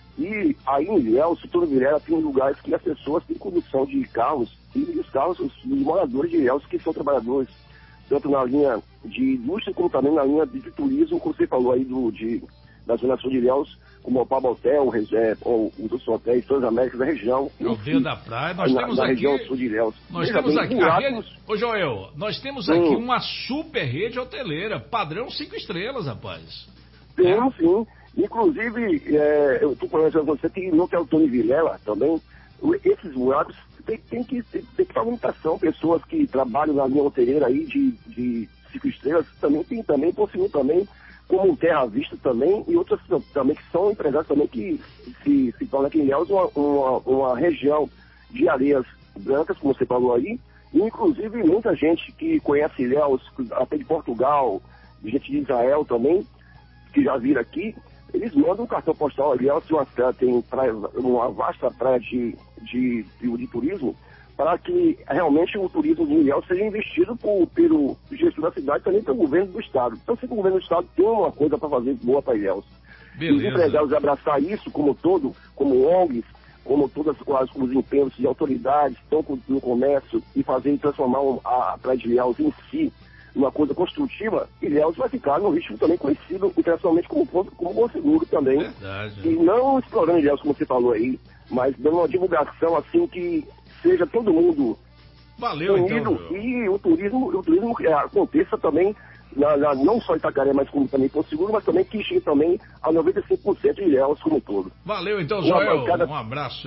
E aí em Ilhéus, Tudo Vilela, tem lugares que as pessoas têm condução de carros, e os carros, os, os moradores de Ilhéus, que são trabalhadores, tanto na linha de indústria, como também na linha de, de turismo, como você falou aí do, de, da Zona Sul de Ilhéus, como o Pablo Hotel, o, é, o, o Dos Hotéis, todas as Américas da região. É o Aldeia da Praia, nós na, temos na aqui... região sul de Ilhéus. Nós Veja temos bem, aqui... buracos... A rede... Ô, Joel, nós temos hum. aqui uma super rede hoteleira, padrão cinco estrelas, rapaz. Temos, é. sim. Inclusive, é, eu estou conversando com você que no Teotônio Vilela também esses buracos tem, tem que tem, tem que pavimentação. Pessoas que trabalham na linha hoteleira aí de, de cinco estrelas também tem também, conseguiu também, como um Terra Vista também, e outras também que são empresários também que se, se tornam aqui em Ilhéus uma, uma, uma região de areias brancas, como você falou aí, e inclusive muita gente que conhece Ilhéus, até de Portugal, gente de Israel também, que já viram aqui, eles mandam um cartão postal ali, Ilhéus tem praia, uma vasta praia de, de, de, de turismo, para que realmente o turismo de Ilhéus seja investido por, pelo gestor da cidade e também pelo governo do estado. Então, se o governo do estado tem uma coisa para fazer boa para Ilhéus, e os empresários abraçar isso como todo, como O N Gs, como todos os empenhos de autoridades que estão no comércio e fazer transformar a praia de Ilhéus em si uma coisa construtiva, Ilhéus vai ficar no ritmo também conhecido internacionalmente como, como bom seguro também. Verdade. E não explorando Ilhéus, como você falou aí, mas dando uma divulgação assim que seja todo mundo Valeu, unido, então, e o turismo, o turismo é, aconteça também, na, na, não só em Itacaré, mas como também Porto Seguro, mas também que chegue também a noventa e cinco por cento de Ilhéus como um todo. Valeu, então, Joel. Cada... Um abraço.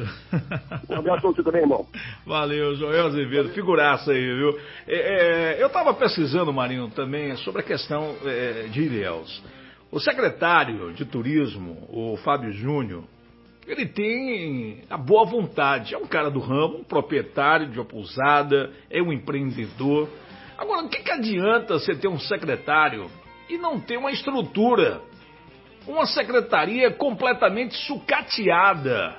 Um abraço pra você também, irmão. Valeu, Joel Azevedo. Figuraça aí, viu? É, é, eu estava pesquisando, Marinho, também sobre a questão é, de Ilhéus. O secretário de Turismo, o Fábio Júnior, ele tem a boa vontade. É um cara do ramo, um proprietário de uma pousada, é um empreendedor. Agora, o que, que adianta você ter um secretário e não ter uma estrutura? Uma secretaria completamente sucateada,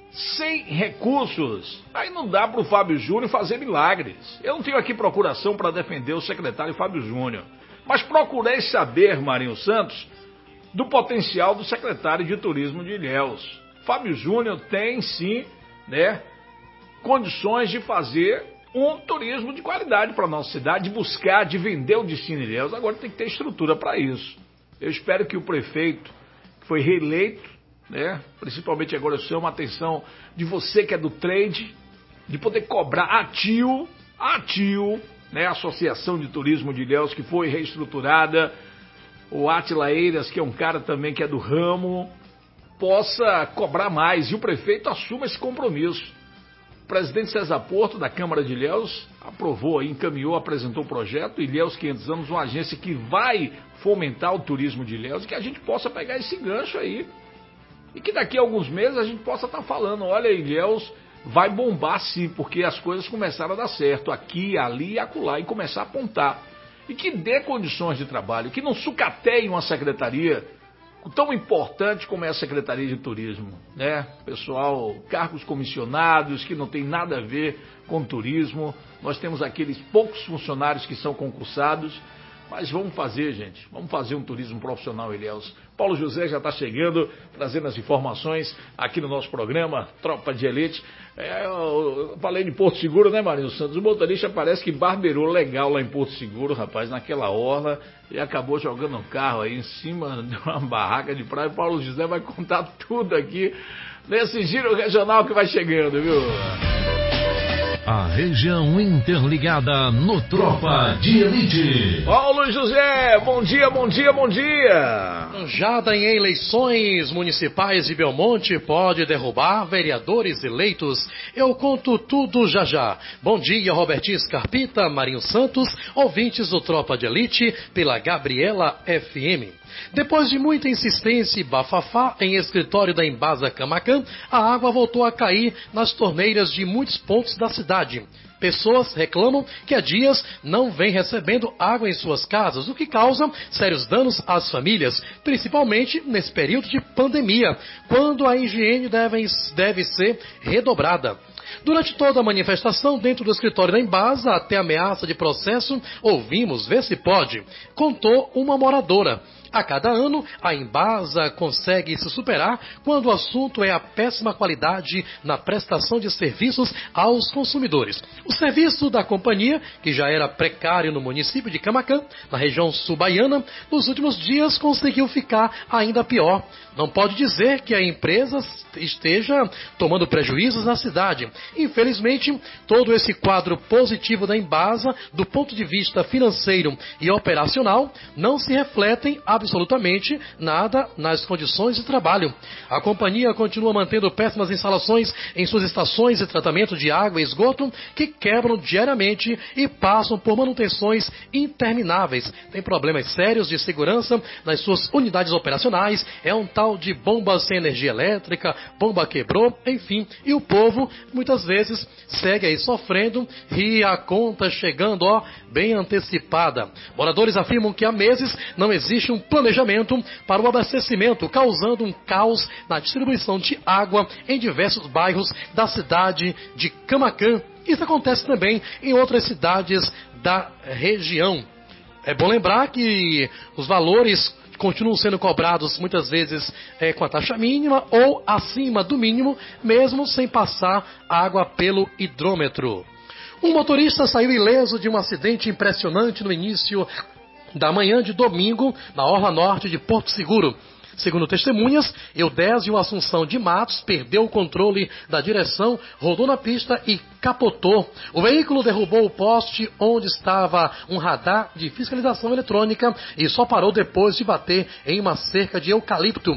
sem recursos. Aí não dá para o Fábio Júnior fazer milagres. Eu não tenho aqui procuração para defender o secretário Fábio Júnior, mas procurei saber, Marinho Santos, do potencial do secretário de Turismo de Ilhéus. Fábio Júnior tem, sim, né, condições de fazer um turismo de qualidade para a nossa cidade, de buscar, de vender o destino Ilhéus. Agora tem que ter estrutura para isso. Eu espero que o prefeito, que foi reeleito, né, principalmente agora eu chamo a atenção de você que é do trade, de poder cobrar a TIO, a TIO, né, a Associação de Turismo de Ilhéus, que foi reestruturada, o Átila Eiras, que é um cara também que é do ramo, possa cobrar mais, e o prefeito assuma esse compromisso. O presidente César Porto, da Câmara de Ilhéus, aprovou, encaminhou, apresentou o projeto, Ilhéus quinhentos anos, uma agência que vai fomentar o turismo de Ilhéus, e que a gente possa pegar esse gancho aí, e que daqui a alguns meses a gente possa estar falando, olha, Ilhéus vai bombar sim, porque as coisas começaram a dar certo, aqui, ali e acolá, e começar a apontar. E que dê condições de trabalho, que não sucateie uma secretaria tão importante como é a Secretaria de Turismo, né? Pessoal, cargos comissionados que não tem nada a ver com turismo. Nós temos aqueles poucos funcionários que são concursados, mas vamos fazer, gente, vamos fazer um turismo profissional, Ilhéus. Paulo José já está chegando, trazendo as informações aqui no nosso programa, Tropa de Elite. É, eu falei de Porto Seguro, né, Marinho Santos? O motorista parece que barbeirou legal lá em Porto Seguro, rapaz, naquela orla, e acabou jogando um carro aí em cima de uma barraca de praia. O Paulo José vai contar tudo aqui nesse giro regional que vai chegando, viu? A região interligada no Tropa de Elite. Paulo José, bom dia, bom dia, bom dia. Anjada em eleições municipais de Belmonte pode derrubar vereadores eleitos. Eu conto tudo já já. Bom dia, Robertinho Scarpita, Marinho Santos, ouvintes do Tropa de Elite pela Gabriela F M. Depois de muita insistência e bafafá em escritório da Embasa Camacan, a água voltou a cair nas torneiras de muitos pontos da cidade. Pessoas reclamam que há dias não vêm recebendo água em suas casas, o que causa sérios danos às famílias, principalmente nesse período de pandemia, quando a higiene deve, deve ser redobrada. Durante toda a manifestação dentro do escritório da Embasa, até ameaça de processo, ouvimos ver se pode, contou uma moradora. A cada ano, a Embasa consegue se superar quando o assunto é a péssima qualidade na prestação de serviços aos consumidores. O serviço da companhia, que já era precário no município de Camacan, na região sul-baiana, nos últimos dias conseguiu ficar ainda pior. Não pode dizer que a empresa esteja tomando prejuízos na cidade. Infelizmente, todo esse quadro positivo da Embasa, do ponto de vista financeiro e operacional, não se refletem a absolutamente nada nas condições de trabalho. A companhia continua mantendo péssimas instalações em suas estações de tratamento de água e esgoto, que quebram diariamente e passam por manutenções intermináveis. Tem problemas sérios de segurança nas suas unidades operacionais, é um tal de bomba sem energia elétrica, bomba quebrou, enfim, e o povo muitas vezes segue aí sofrendo e a conta chegando, ó, bem antecipada. Moradores afirmam que há meses não existe um planejamento para o abastecimento, causando um caos na distribuição de água em diversos bairros da cidade de Camaquã. Isso acontece também em outras cidades da região. É bom lembrar que os valores continuam sendo cobrados muitas vezes é, com a taxa mínima ou acima do mínimo, mesmo sem passar água pelo hidrômetro. Um motorista saiu ileso de um acidente impressionante no início da manhã de domingo na orla norte de Porto Seguro. Segundo testemunhas, Eudésio Assunção de Matos perdeu o controle da direção, rodou na pista e capotou. O veículo derrubou o poste onde estava um radar de fiscalização eletrônica e só parou depois de bater em uma cerca de eucalipto.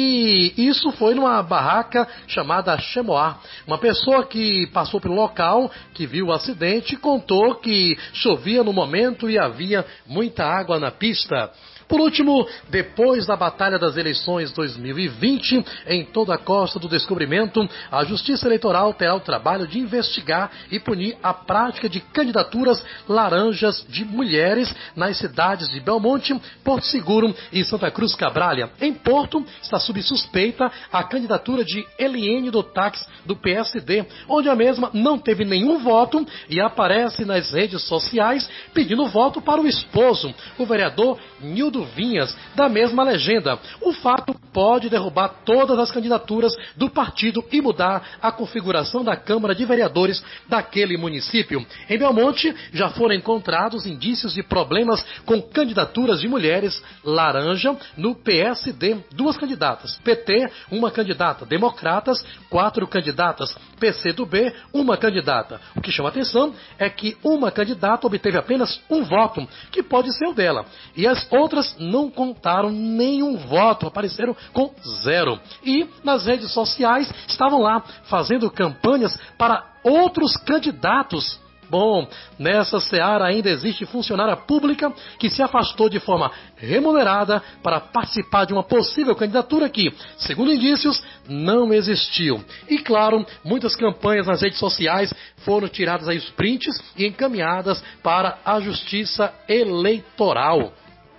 E isso foi numa barraca chamada Chemoá. Uma pessoa que passou pelo local, que viu o acidente, contou que chovia no momento e havia muita água na pista. Por último, depois da Batalha das Eleições dois mil e vinte, em toda a Costa do Descobrimento, a Justiça Eleitoral terá o trabalho de investigar e punir a prática de candidaturas laranjas de mulheres nas cidades de Belmonte, Porto Seguro e Santa Cruz Cabralha. Em Porto, está sob suspeita a candidatura de Eliene do Táxi, do P S D, onde a mesma não teve nenhum voto e aparece nas redes sociais pedindo voto para o esposo, o vereador Nildo Vinhas, da mesma legenda. O fato pode derrubar todas as candidaturas do partido e mudar a configuração da Câmara de Vereadores daquele município. Em Belmonte, já foram encontrados indícios de problemas com candidaturas de mulheres laranja no P S D. Duas candidatas, P T, uma candidata, Democratas, quatro candidatas, P C do B, uma candidata. O que chama atenção é que uma candidata obteve apenas um voto, que pode ser o dela, e as outras não contaram nenhum voto, apareceram com zero. E nas redes sociais estavam lá fazendo campanhas para outros candidatos. Bom, nessa seara ainda existe funcionária pública que se afastou de forma remunerada para participar de uma possível candidatura que, segundo indícios, não existiu. E claro, muitas campanhas nas redes sociais foram tiradas aí os prints e encaminhadas para a Justiça Eleitoral.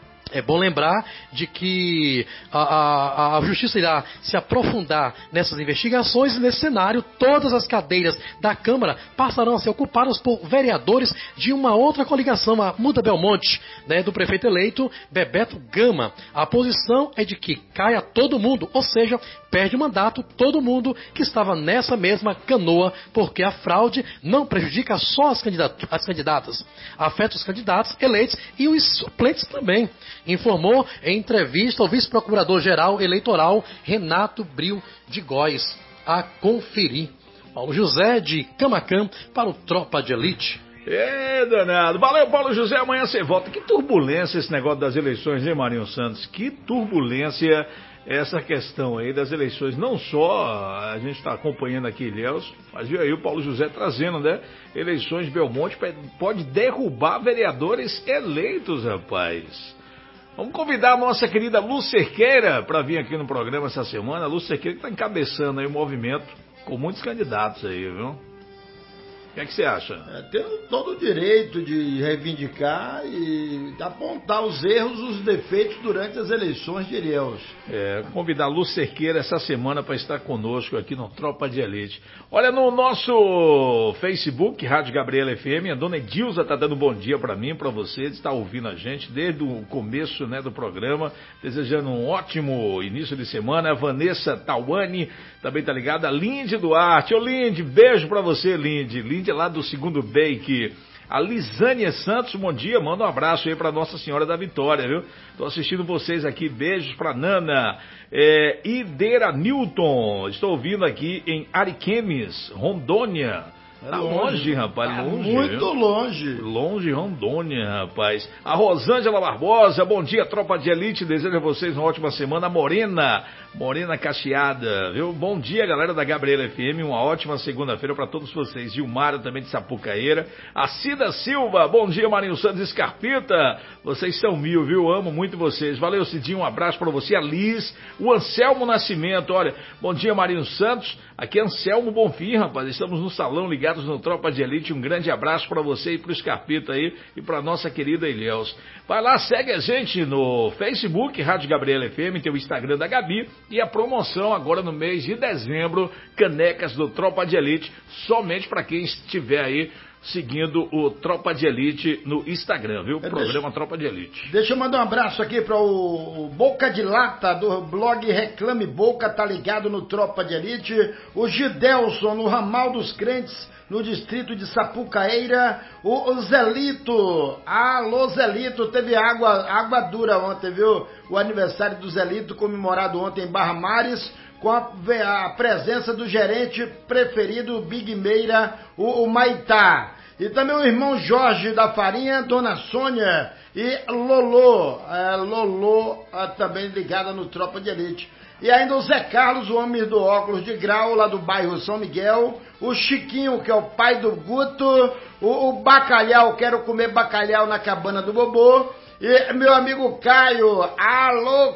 É bom lembrar de que a, a, a Justiça irá se aprofundar nessas investigações e nesse cenário todas as cadeiras da Câmara passarão a ser ocupadas por vereadores de uma outra coligação, a Muda Belmonte, né, do prefeito eleito Bebeto Gama. A posição é de que caia todo mundo, ou seja, perde o mandato todo mundo que estava nessa mesma canoa, porque a fraude não prejudica só as, as candidatas, afeta os candidatos eleitos e os suplentes também, informou em entrevista ao vice-procurador-geral eleitoral Renato Bril de Góes. A conferir. Paulo José de Camaquã para o Tropa de Elite. É, danado. Valeu, Paulo José. Amanhã você volta. Que turbulência esse negócio das eleições, hein, Marinho Santos? Que turbulência essa questão aí das eleições. Não só a gente está acompanhando aqui Ilhéus, mas viu aí o Paulo José trazendo, né? Eleições de Belmonte pode derrubar vereadores eleitos, rapaz. Vamos convidar a nossa querida Lu Cerqueira para vir aqui no programa essa semana. A Lu Cerqueira que está encabeçando aí o movimento com muitos candidatos aí, viu? O que é que você acha? É, tendo todo o direito de reivindicar e apontar os erros, os defeitos durante as eleições de Ilhéus. É, convidar a Lu Cerqueira essa semana para estar conosco aqui no Tropa de Elite. Olha, no nosso Facebook, Rádio Gabriela F M, a dona Edilza está dando bom dia para mim, para você, está ouvindo a gente desde o começo, né, do programa, desejando um ótimo início de semana. A Vanessa Tawane também tá ligada, a Lindy Duarte. Ô Lindy, beijo para você, Lindy. Lindy é lá do Segundo Bake. A Lisânia Santos, bom dia, manda um abraço aí para Nossa Senhora da Vitória, viu? Tô assistindo vocês aqui, beijos para Nana. É, Ideira Newton, estou ouvindo aqui em Ariquemes, Rondônia. É tá longe, longe, rapaz, é longe. Muito viu? longe. Longe, Rondônia, rapaz. A Rosângela Barbosa, bom dia, tropa de elite. Desejo a vocês uma ótima semana. Morena, Morena Cacheada, viu? Bom dia, galera da Gabriela F M. Uma ótima segunda-feira para todos vocês. Gilmara também de Sapucaeira. A Cida Silva, bom dia, Marinho Santos Escarpita. Vocês são mil, viu? Amo muito vocês. Valeu, Cidinho, um abraço para você. A Liz, o Anselmo Nascimento, olha, bom dia, Marinho Santos. Aqui é Anselmo Bonfim, rapaz. Estamos no salão ligado no Tropa de Elite, um grande abraço para você e pro Scarpita aí e pra nossa querida Ilhéus. Vai lá, segue a gente no Facebook, Rádio Gabriela F M, tem o Instagram da Gabi e a promoção agora no mês de dezembro, canecas do Tropa de Elite, somente para quem estiver aí seguindo o Tropa de Elite no Instagram, viu? O programa deixa, Tropa de Elite. Deixa eu mandar um abraço aqui para o Boca de Lata, do blog Reclame Boca, tá ligado no Tropa de Elite. O Gidelson, no Ramal dos Crentes, no distrito de Sapucaeira. O, o Zelito, alô Zelito, teve água, água dura ontem, viu? O aniversário do Zelito, comemorado ontem em Barra Mares, com a, a presença do gerente preferido Big Meira, o, o Maitá. E também o irmão Jorge da Farinha, Dona Sônia e Lolô, é, Lolô é, também ligada no Tropa de Elite. E ainda o Zé Carlos, o homem do óculos de grau, lá do bairro São Miguel. O Chiquinho, que é o pai do Guto. O, o Bacalhau, quero comer bacalhau na cabana do Bobô. E meu amigo Caio, alô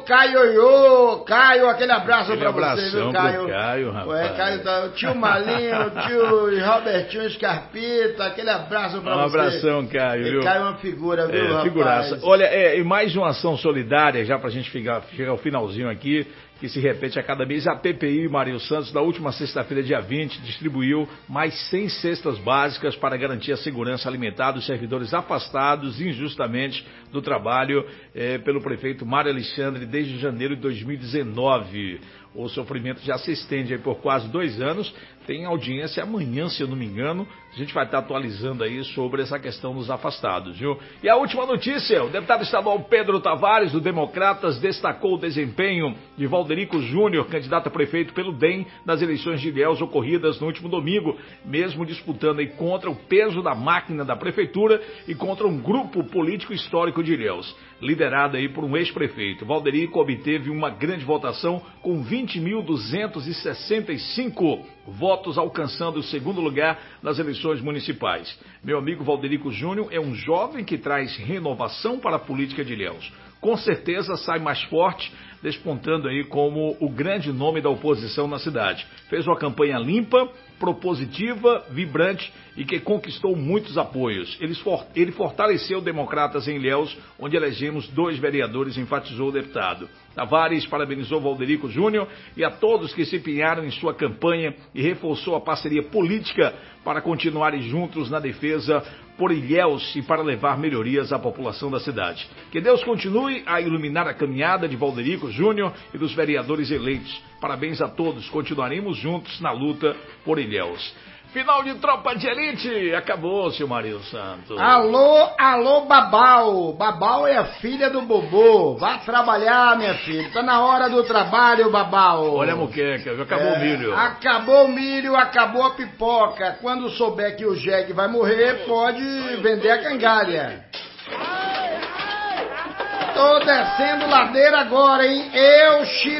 Caio, Caio, aquele abraço aquele pra você, viu, Caio? Caio, rapaz. Ué, Caio, tá, o tio Malinho, o tio Robertinho Escarpita, aquele abraço pra um você. Um abração, Caio, viu? E Caio é uma figura, viu, é, rapaz? Figuraça. Olha, é, e mais uma ação solidária, já pra gente chegar, chegar ao finalzinho aqui, que se repete a cada mês. A P P I Marinho Santos, na última sexta-feira, dia vinte, distribuiu mais cem cestas básicas para garantir a segurança alimentar dos servidores afastados injustamente do trabalho eh, pelo prefeito Mário Alexandre desde janeiro de dois mil e dezenove. O sofrimento já se estende aí por quase dois anos. Tem audiência amanhã, se eu não me engano. A gente vai estar atualizando aí sobre essa questão dos afastados, viu? E a última notícia, o deputado estadual Pedro Tavares, do Democratas, destacou o desempenho de Valderico Júnior, candidato a prefeito pelo D E M, nas eleições de Ilhéus ocorridas no último domingo, mesmo disputando aí contra o peso da máquina da prefeitura e contra um grupo político histórico de Ilhéus, liderado aí por um ex-prefeito. Valderico obteve uma grande votação com vinte mil duzentos e sessenta e cinco votos, alcançando o segundo lugar nas eleições municipais. Meu amigo Valderico Júnior é um jovem que traz renovação para a política de Ilhéus. Com certeza sai mais forte, despontando aí como o grande nome da oposição na cidade. Fez uma campanha limpa, propositiva, vibrante e que conquistou muitos apoios. Ele, ele fortaleceu Democratas em Ilhéus, onde elegemos dois vereadores, enfatizou o deputado. Tavares parabenizou Valderico Júnior e a todos que se empenharam em sua campanha e reforçou a parceria política para continuarem juntos na defesa por Ilhéus e para levar melhorias à população da cidade. Que Deus continue a iluminar a caminhada de Valderico Júnior e dos vereadores eleitos. Parabéns a todos, continuaremos juntos na luta por Ilhéus. Final de Tropa de Elite, acabou, seu Marinho Santos. Alô, alô, Babau. Babau é a filha do Bobô. Vá trabalhar, minha filha. Tá na hora do trabalho, Babau. Olha a muqueca, acabou é, o milho. Acabou o milho, acabou a pipoca. Quando souber que o jegue vai morrer, pode vender a cangalha. Tô descendo ladeira agora, hein? Eu, Chico.